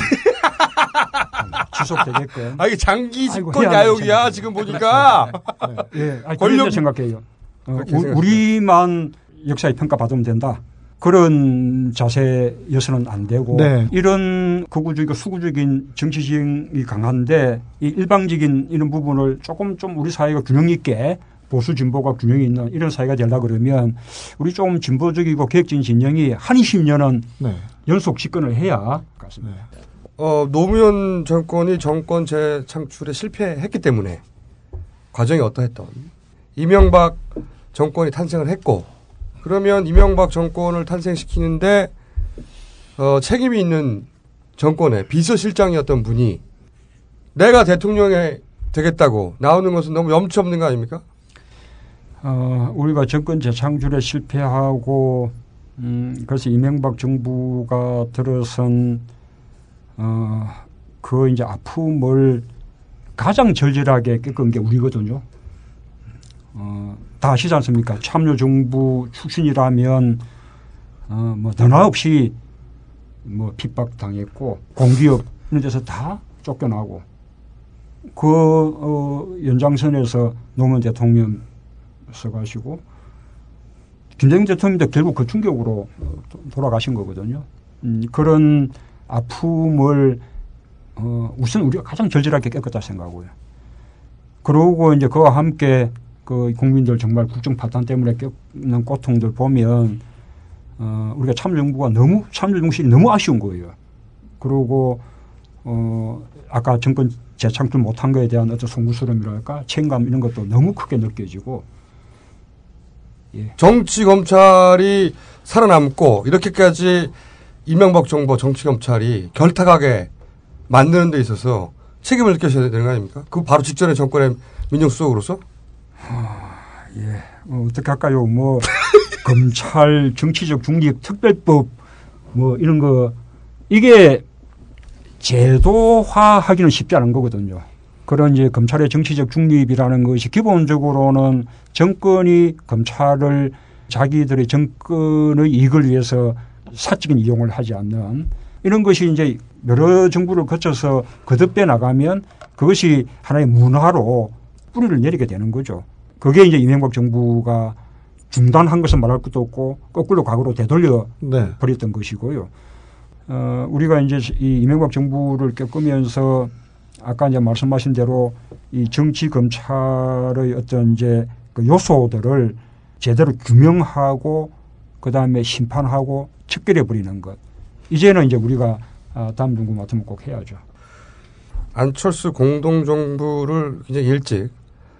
지속되게끔. 아, 이게 장기 집권 야욕이야, 지금 보니까. 네. 네. 아니, 권력 생각해요. 어, 우리만 역사에 평가받으면 된다. 그런 자세여서는 안 되고 네. 이런 극우적이고 수구적인 정치 지형이 강한데 이 일방적인 이런 부분을 조금 좀 우리 사회가 균형 있게 보수 진보가 균형이 있는 이런 사회가 되려고 그러면 우리 좀 진보적이고 계획적인 진영이 한 이십 년은 네. 연속 집권을 해야 같습니다. 네. 어, 노무현 정권이 정권 재창출에 실패했기 때문에 과정이 어떠했던 이명박 정권이 탄생을 했고 그러면 이명박 정권을 탄생시키는데 어, 책임이 있는 정권의 비서실장이었던 분이 내가 대통령이 되겠다고 나오는 것은 너무 염치 없는 거 아닙니까? 어, 우리가 정권 재창출에 실패하고 음, 그래서 이명박 정부가 들어선 어, 그 이제 아픔을 가장 절절하게 겪은 게 우리거든요. 어, 다 아시지 않습니까? 참여정부 출신이라면 어, 뭐 너나 없이 뭐 핍박당했고 공기업 이런 데서 다 쫓겨나고 그 어, 연장선에서 노무현 대통령 써가시고 김대중 대통령도 결국 그 충격으로 돌아가신 거거든요. 음, 그런 아픔을 어, 우선 우리가 가장 절절하게 겪었다 생각하고요. 그러고 이제 그와 함께 그 국민들 정말 국정 파탄 때문에 겪는 고통들 보면 어, 우리가 참여정부가 너무 참여정신이 너무 아쉬운 거예요. 그러고 어, 아까 정권 재창출 못한 거에 대한 어떤 송구스러움이랄까 책임감 이런 것도 너무 크게 느껴지고 예. 정치 검찰이 살아남고 이렇게까지 이명박 정부 정치 검찰이 결탁하게 만드는 데 있어서 책임을 느끼셔야 되는 거 아닙니까? 그 바로 직전에 정권의 민정수석으로서? 아, 예. 어, 어떻게 할까요? 뭐 검찰 정치적 중립 특별법 뭐 이런 거 이게 제도화하기는 쉽지 않은 거거든요. 그런 이제 검찰의 정치적 중립이라는 것이 기본적으로는 정권이 검찰을 자기들의 정권의 이익을 위해서 사적인 이용을 하지 않는 이런 것이 이제 여러 정부를 거쳐서 거듭돼 나가면 그것이 하나의 문화로 뿌리를 내리게 되는 거죠. 그게 이제 이명박 정부가 중단한 것은 말할 것도 없고 거꾸로 과거로 되돌려 네. 버렸던 것이고요. 어, 우리가 이제 이 이명박 정부를 겪으면서 아까 이제 말씀하신 대로 이 정치 검찰의 어떤 이제 그 요소들을 제대로 규명하고 그 다음에 심판하고 척결해 버리는 것. 이제는 이제 우리가 다음 정부 맡으면 꼭 해야죠. 안철수 공동정부를 굉장히 일찍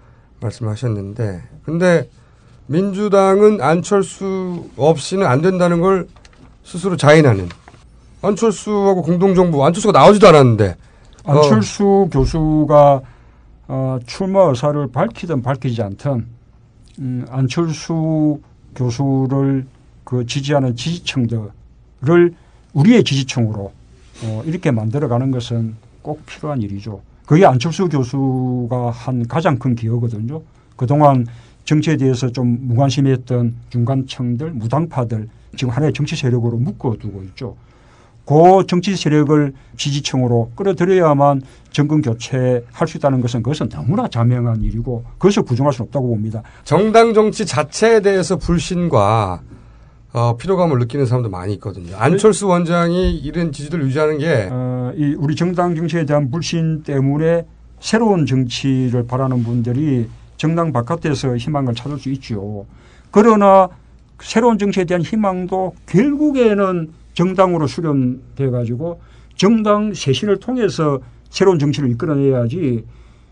말씀하셨는데, 근데 민주당은 안철수 없이는 안 된다는 걸 스스로 자인하는. 안철수하고 공동정부, 안철수가 나오지도 않았는데. 안철수 어. 교수가 어, 출마 의사를 밝히든 밝히지 않든 음, 안철수 교수를 그 지지하는 지지층들을 우리의 지지층으로 어, 이렇게 만들어가는 것은 꼭 필요한 일이죠. 그게 안철수 교수가 한 가장 큰 기여거든요. 그동안 정치에 대해서 좀 무관심했던 중간층들, 무당파들 지금 하나의 정치 세력으로 묶어두고 있죠. 그 정치 세력을 지지층으로 끌어들여야만 정권 교체할 수 있다는 것은 그것은 너무나 자명한 일이고 그것을 부정할 수는 없다고 봅니다. 정당 정치 자체에 대해서 불신과 어, 피로감을 느끼는 사람도 많이 있거든요. 안철수 원장이 이런 지지를 유지하는 게 어, 이 우리 정당 정치에 대한 불신 때문에 새로운 정치를 바라는 분들이 정당 바깥에서 희망을 찾을 수 있죠. 그러나 새로운 정치에 대한 희망도 결국에는 정당으로 수렴돼 가지고 정당 쇄신을 통해서 새로운 정치를 이끌어내야지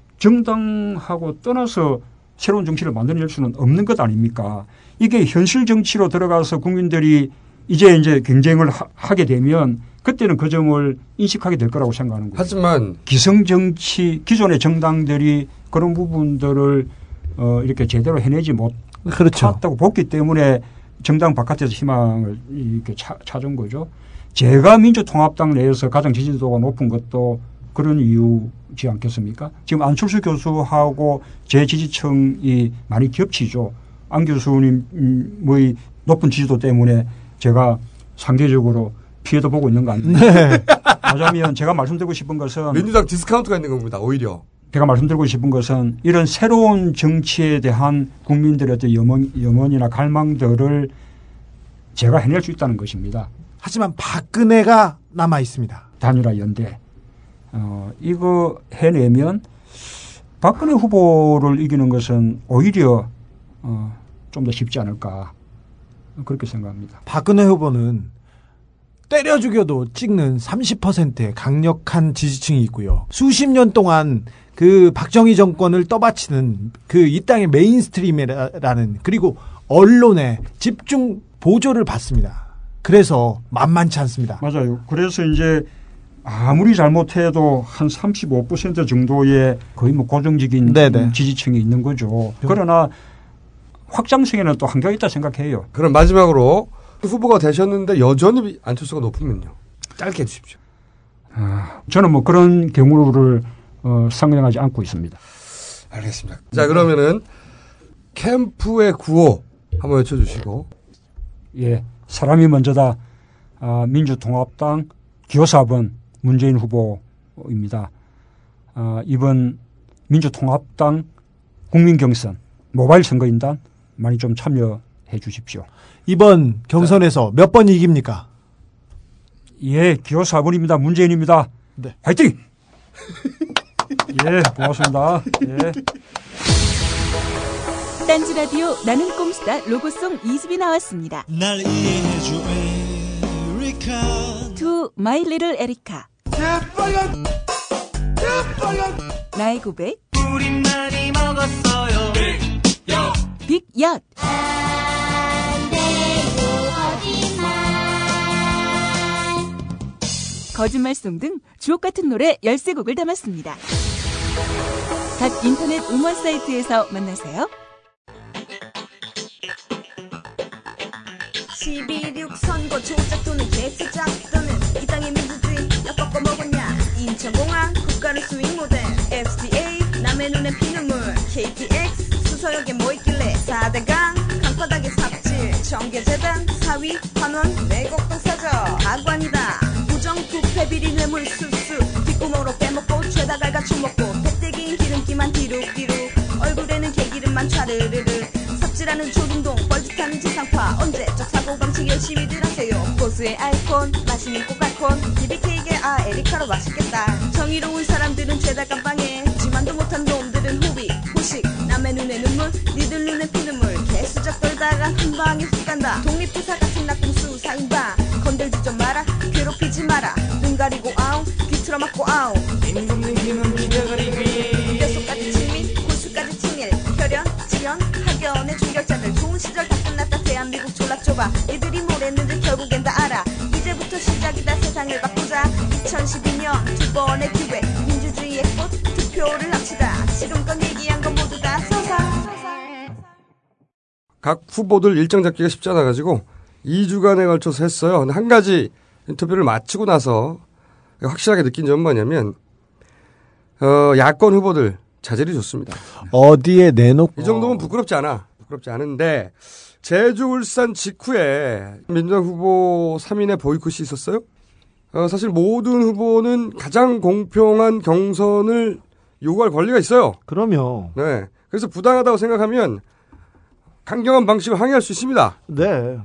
정당하고 떠나서 새로운 정치를 만들어낼 수는 없는 것 아닙니까? 이게 현실 정치로 들어가서 국민들이 이제 이제 경쟁을 하, 하게 되면 그때는 그 점을 인식하게 될 거라고 생각하는 거예요. 하지만 기성 정치 기존의 정당들이 그런 부분들을 어, 이렇게 제대로 해내지 못했다고 그렇죠. 봤기 때문에 정당 바깥에서 희망을 이렇게 차, 찾은 거죠. 제가 민주통합당 내에서 가장 지지도가 높은 것도 그런 이유지 않겠습니까? 지금 안철수 교수하고 제 지지층이 많이 겹치죠. 안 교수님의 높은 지지도 때문에 제가 상대적으로 피해도 보고 있는 거 아닙니까? 네. 하자면 제가 말씀드리고 싶은 것은 민주당 디스카운트가 있는 겁니다. 오히려. 제가 말씀드리고 싶은 것은 이런 새로운 정치에 대한 국민들의 어떤 염원, 염원이나 갈망들을 제가 해낼 수 있다는 것입니다. 하지만 박근혜가 남아 있습니다. 단일화 연대. 어, 이거 해내면 박근혜 후보를 이기는 것은 오히려 어, 좀 더 쉽지 않을까 그렇게 생각합니다. 박근혜 후보는 때려 죽여도 찍는 삼십 퍼센트의 강력한 지지층이 있고요. 수십 년 동안 그 박정희 정권을 떠받치는 그 이 땅의 메인스트림이라는 그리고 언론의 집중 보조를 받습니다. 그래서 만만치 않습니다. 맞아요. 그래서 이제 아무리 잘못해도 한 삼십오 퍼센트 정도의 거의 뭐 고정적인 네네. 지지층이 있는 거죠. 그러나 확장성에는 또 한계가 있다 생각해요. 그럼 마지막으로 후보가 되셨는데 여전히 안철수가 높으면요. 짧게 해주십시오. 아, 저는 뭐 그런 경우를 어, 상정하지 않고 있습니다. 알겠습니다. 자, 그러면은 캠프의 구호 한번 외쳐주시고. 예, 사람이 먼저다. 아, 민주통합당 기호 사 번 문재인 후보입니다. 아, 이번 민주통합당 국민경선 모바일 선거인단 많이 좀 참여해 주십시오. 이번 경선에서 몇 번 이깁니까? 예, 기호 사 번입니다. 문재인입니다. 네. 화이팅! 예, 고맙습니다. 예. 딴지 라디오 나는 꼼수다 로고송 이 집이 나왔습니다. 날 이해해줘 에리카 To My Little Erica. 나의 고백. 우리 많이 먹었어요. 빅엿. 거짓말송 등 주옥 같은 노래 열세 곡을 담았습니다. 각 인터넷 음원 사이트에서 만나세요. 십이십육 선거 조작 또는 개수작 또는 이 땅의 민주주의 약 꺾어 먹었냐. 인천공항 국가를 수익 모델 에스디에이 남의 눈에 피눈물 케이티엑스 수서역에 뭐 있길래 사대강 강바닥에 삽질 정계재단 사위 환원 내곡동 사저 가관이다. 부정부패 비리 뇌물 수수 뒷구멍으로 빼먹고 죄다 갈가쳐 먹고 배때기인 기름기만 뒤룩뒤룩 얼굴에는 개기름만 차르르르 삽질하는 조중동 뻘짓하는 지상파 언제적 사고방식 열심히들 하세요. 고수의 아이콘 맛있는 꽃갈콘 비비케이게 아 에리카로 맛있겠다. 정의로운 사람들은 죄다 깜빵해 지만도 못한 놈들은 호비 호식 남의 눈에 눈물 니들 눈에 피눈물 개수작 떨다가 한방에 훅 간다. 독립부사 같은 낙공수 사인방 건들지 좀 마라 괴롭히지 마라. 눈 가리고 아웅 뒤틀어 맞고 아웅 임금님 힘은 기대가리기 뼛속까지 친밀 골수까지 친밀 혈연 지연 학연의 중결자들 좋은 시절 다 끝났다. 대한민국 졸라 좁아 애들이 뭘 했는지 결국엔 다 알아. 이제부터 시작이다. 세상을 바꾸자. 이천십이 년 두 번의 기회 민주주의의 꽃 투표를 합시다. 지금껏 얘기한 건 모두 다 서사. 각 후보들 일정 잡기가 쉽지 않아가지고 이 주간에 걸쳐서 했어요. 한 가지 인터뷰를 마치고 나서 확실하게 느낀 점은 뭐냐면 어, 야권 후보들 자질이 좋습니다. 어디에 내놓고. 이 정도면 부끄럽지 않아. 부끄럽지 않은데 제주 울산 직후에 민주당 후보 삼 인의 보이콧이 있었어요. 어, 사실 모든 후보는 가장 공평한 경선을 요구할 권리가 있어요. 그럼요. 네. 그래서 부당하다고 생각하면 강경한 방식으로 항의할 수 있습니다. 네.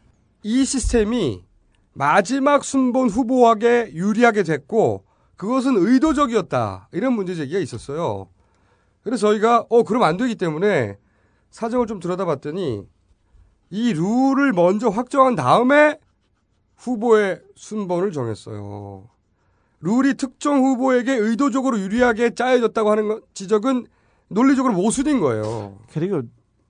이 시스템이 마지막 순번 후보에게 유리하게 됐고 그것은 의도적이었다. 이런 문제 제기가 있었어요. 그래서 저희가 어 그러면 안 되기 때문에 사정을 좀 들여다봤더니 이 룰을 먼저 확정한 다음에 후보의 순번을 정했어요. 룰이 특정 후보에게 의도적으로 유리하게 짜여졌다고 하는 지적은 논리적으로 모순인 거예요. 그리고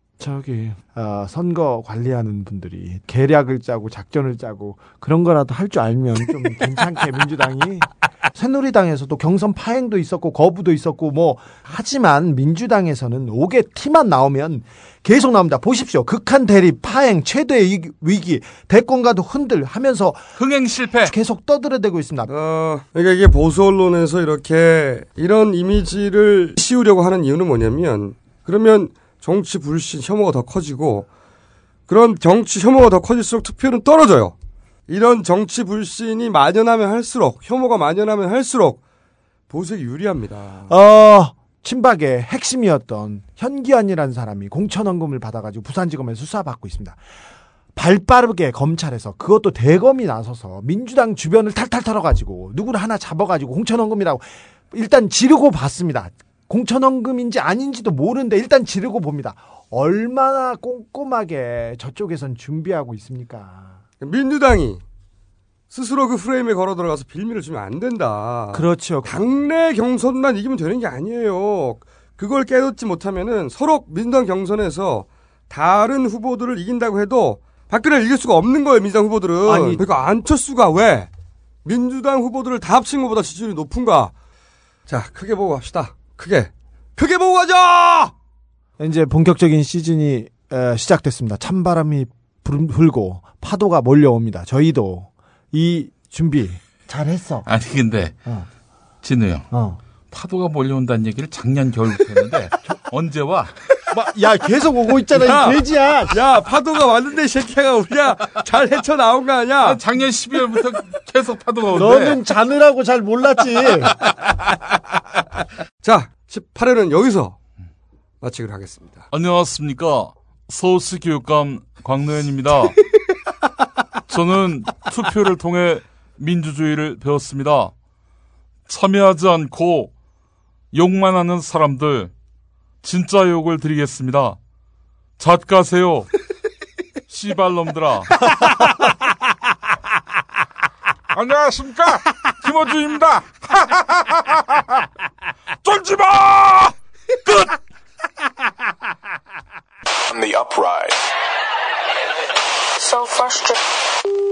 저기 어, 선거 관리하는 분들이 계략을 짜고 작전을 짜고 그런 거라도 할 줄 알면 좀 괜찮게 민주당이 새누리당에서도 경선 파행도 있었고 거부도 있었고 뭐 하지만 민주당에서는 오 개 티만 나오면 계속 나옵니다. 보십시오. 극한 대립, 파행, 최대의 위기, 대권과도 흔들 하면서 흥행 실패 계속 떠들어대고 있습니다. 어, 그러니까 이게 보수 언론에서 이렇게 이런 이미지를 씌우려고 하는 이유는 뭐냐면 그러면 정치 불신 혐오가 더 커지고 그런 정치 혐오가 더 커질수록 투표는 떨어져요. 이런 정치 불신이 만연하면 할수록 혐오가 만연하면 할수록 보수에게 유리합니다. 어, 친박의 핵심이었던 현기환이라는 사람이 공천원금을 받아가지고 부산지검에서 수사받고 있습니다. 발빠르게 검찰에서 그것도 대검이 나서서 민주당 주변을 탈탈 털어가지고 누구를 하나 잡아가지고 공천원금이라고 일단 지르고 봤습니다. 공천원금인지 아닌지도 모르는데 일단 지르고 봅니다. 얼마나 꼼꼼하게 저쪽에선 준비하고 있습니까? 민주당이 스스로 그 프레임에 걸어 들어가서 빌미를 주면 안 된다. 그렇죠. 당내 경선만 이기면 되는 게 아니에요. 그걸 깨닫지 못하면은 서로 민주당 경선에서 다른 후보들을 이긴다고 해도 박근혜를 이길 수가 없는 거예요. 민주당 후보들은. 아니, 그러니까 안철수가 왜 민주당 후보들을 다 합친 것보다 지지율이 높은가? 자, 크게 보고 갑시다. 크게. 크게 보고 가자! 이제 본격적인 시즌이 에, 시작됐습니다. 찬바람이 불, 불고 파도가 몰려옵니다. 저희도 이 준비 잘했어. 아니 근데 어. 진우 형 어. 파도가 몰려온다는 얘기를 작년 겨울부터 했는데 언제 와? 야 계속 오고 있잖아. 야, 이 돼지야. 야 파도가 왔는데 이 새끼가 우리가 잘 헤쳐나온 거 아니야? 작년 십이월부터 계속 파도가 오는데. 너는 자느라고 잘 몰랐지. 자 십팔 회는 여기서 마치기로 하겠습니다. 안녕하십니까. 서울시 교육감 광노현입니다. 저는 투표를 통해 민주주의를 배웠습니다. 참여하지 않고 욕만 하는 사람들 진짜 욕을 드리겠습니다. 잣가세요. 씨발놈들아. 안녕하십니까. 김어준입니다. 쫄지마! 끝! On the upright. So frustrated.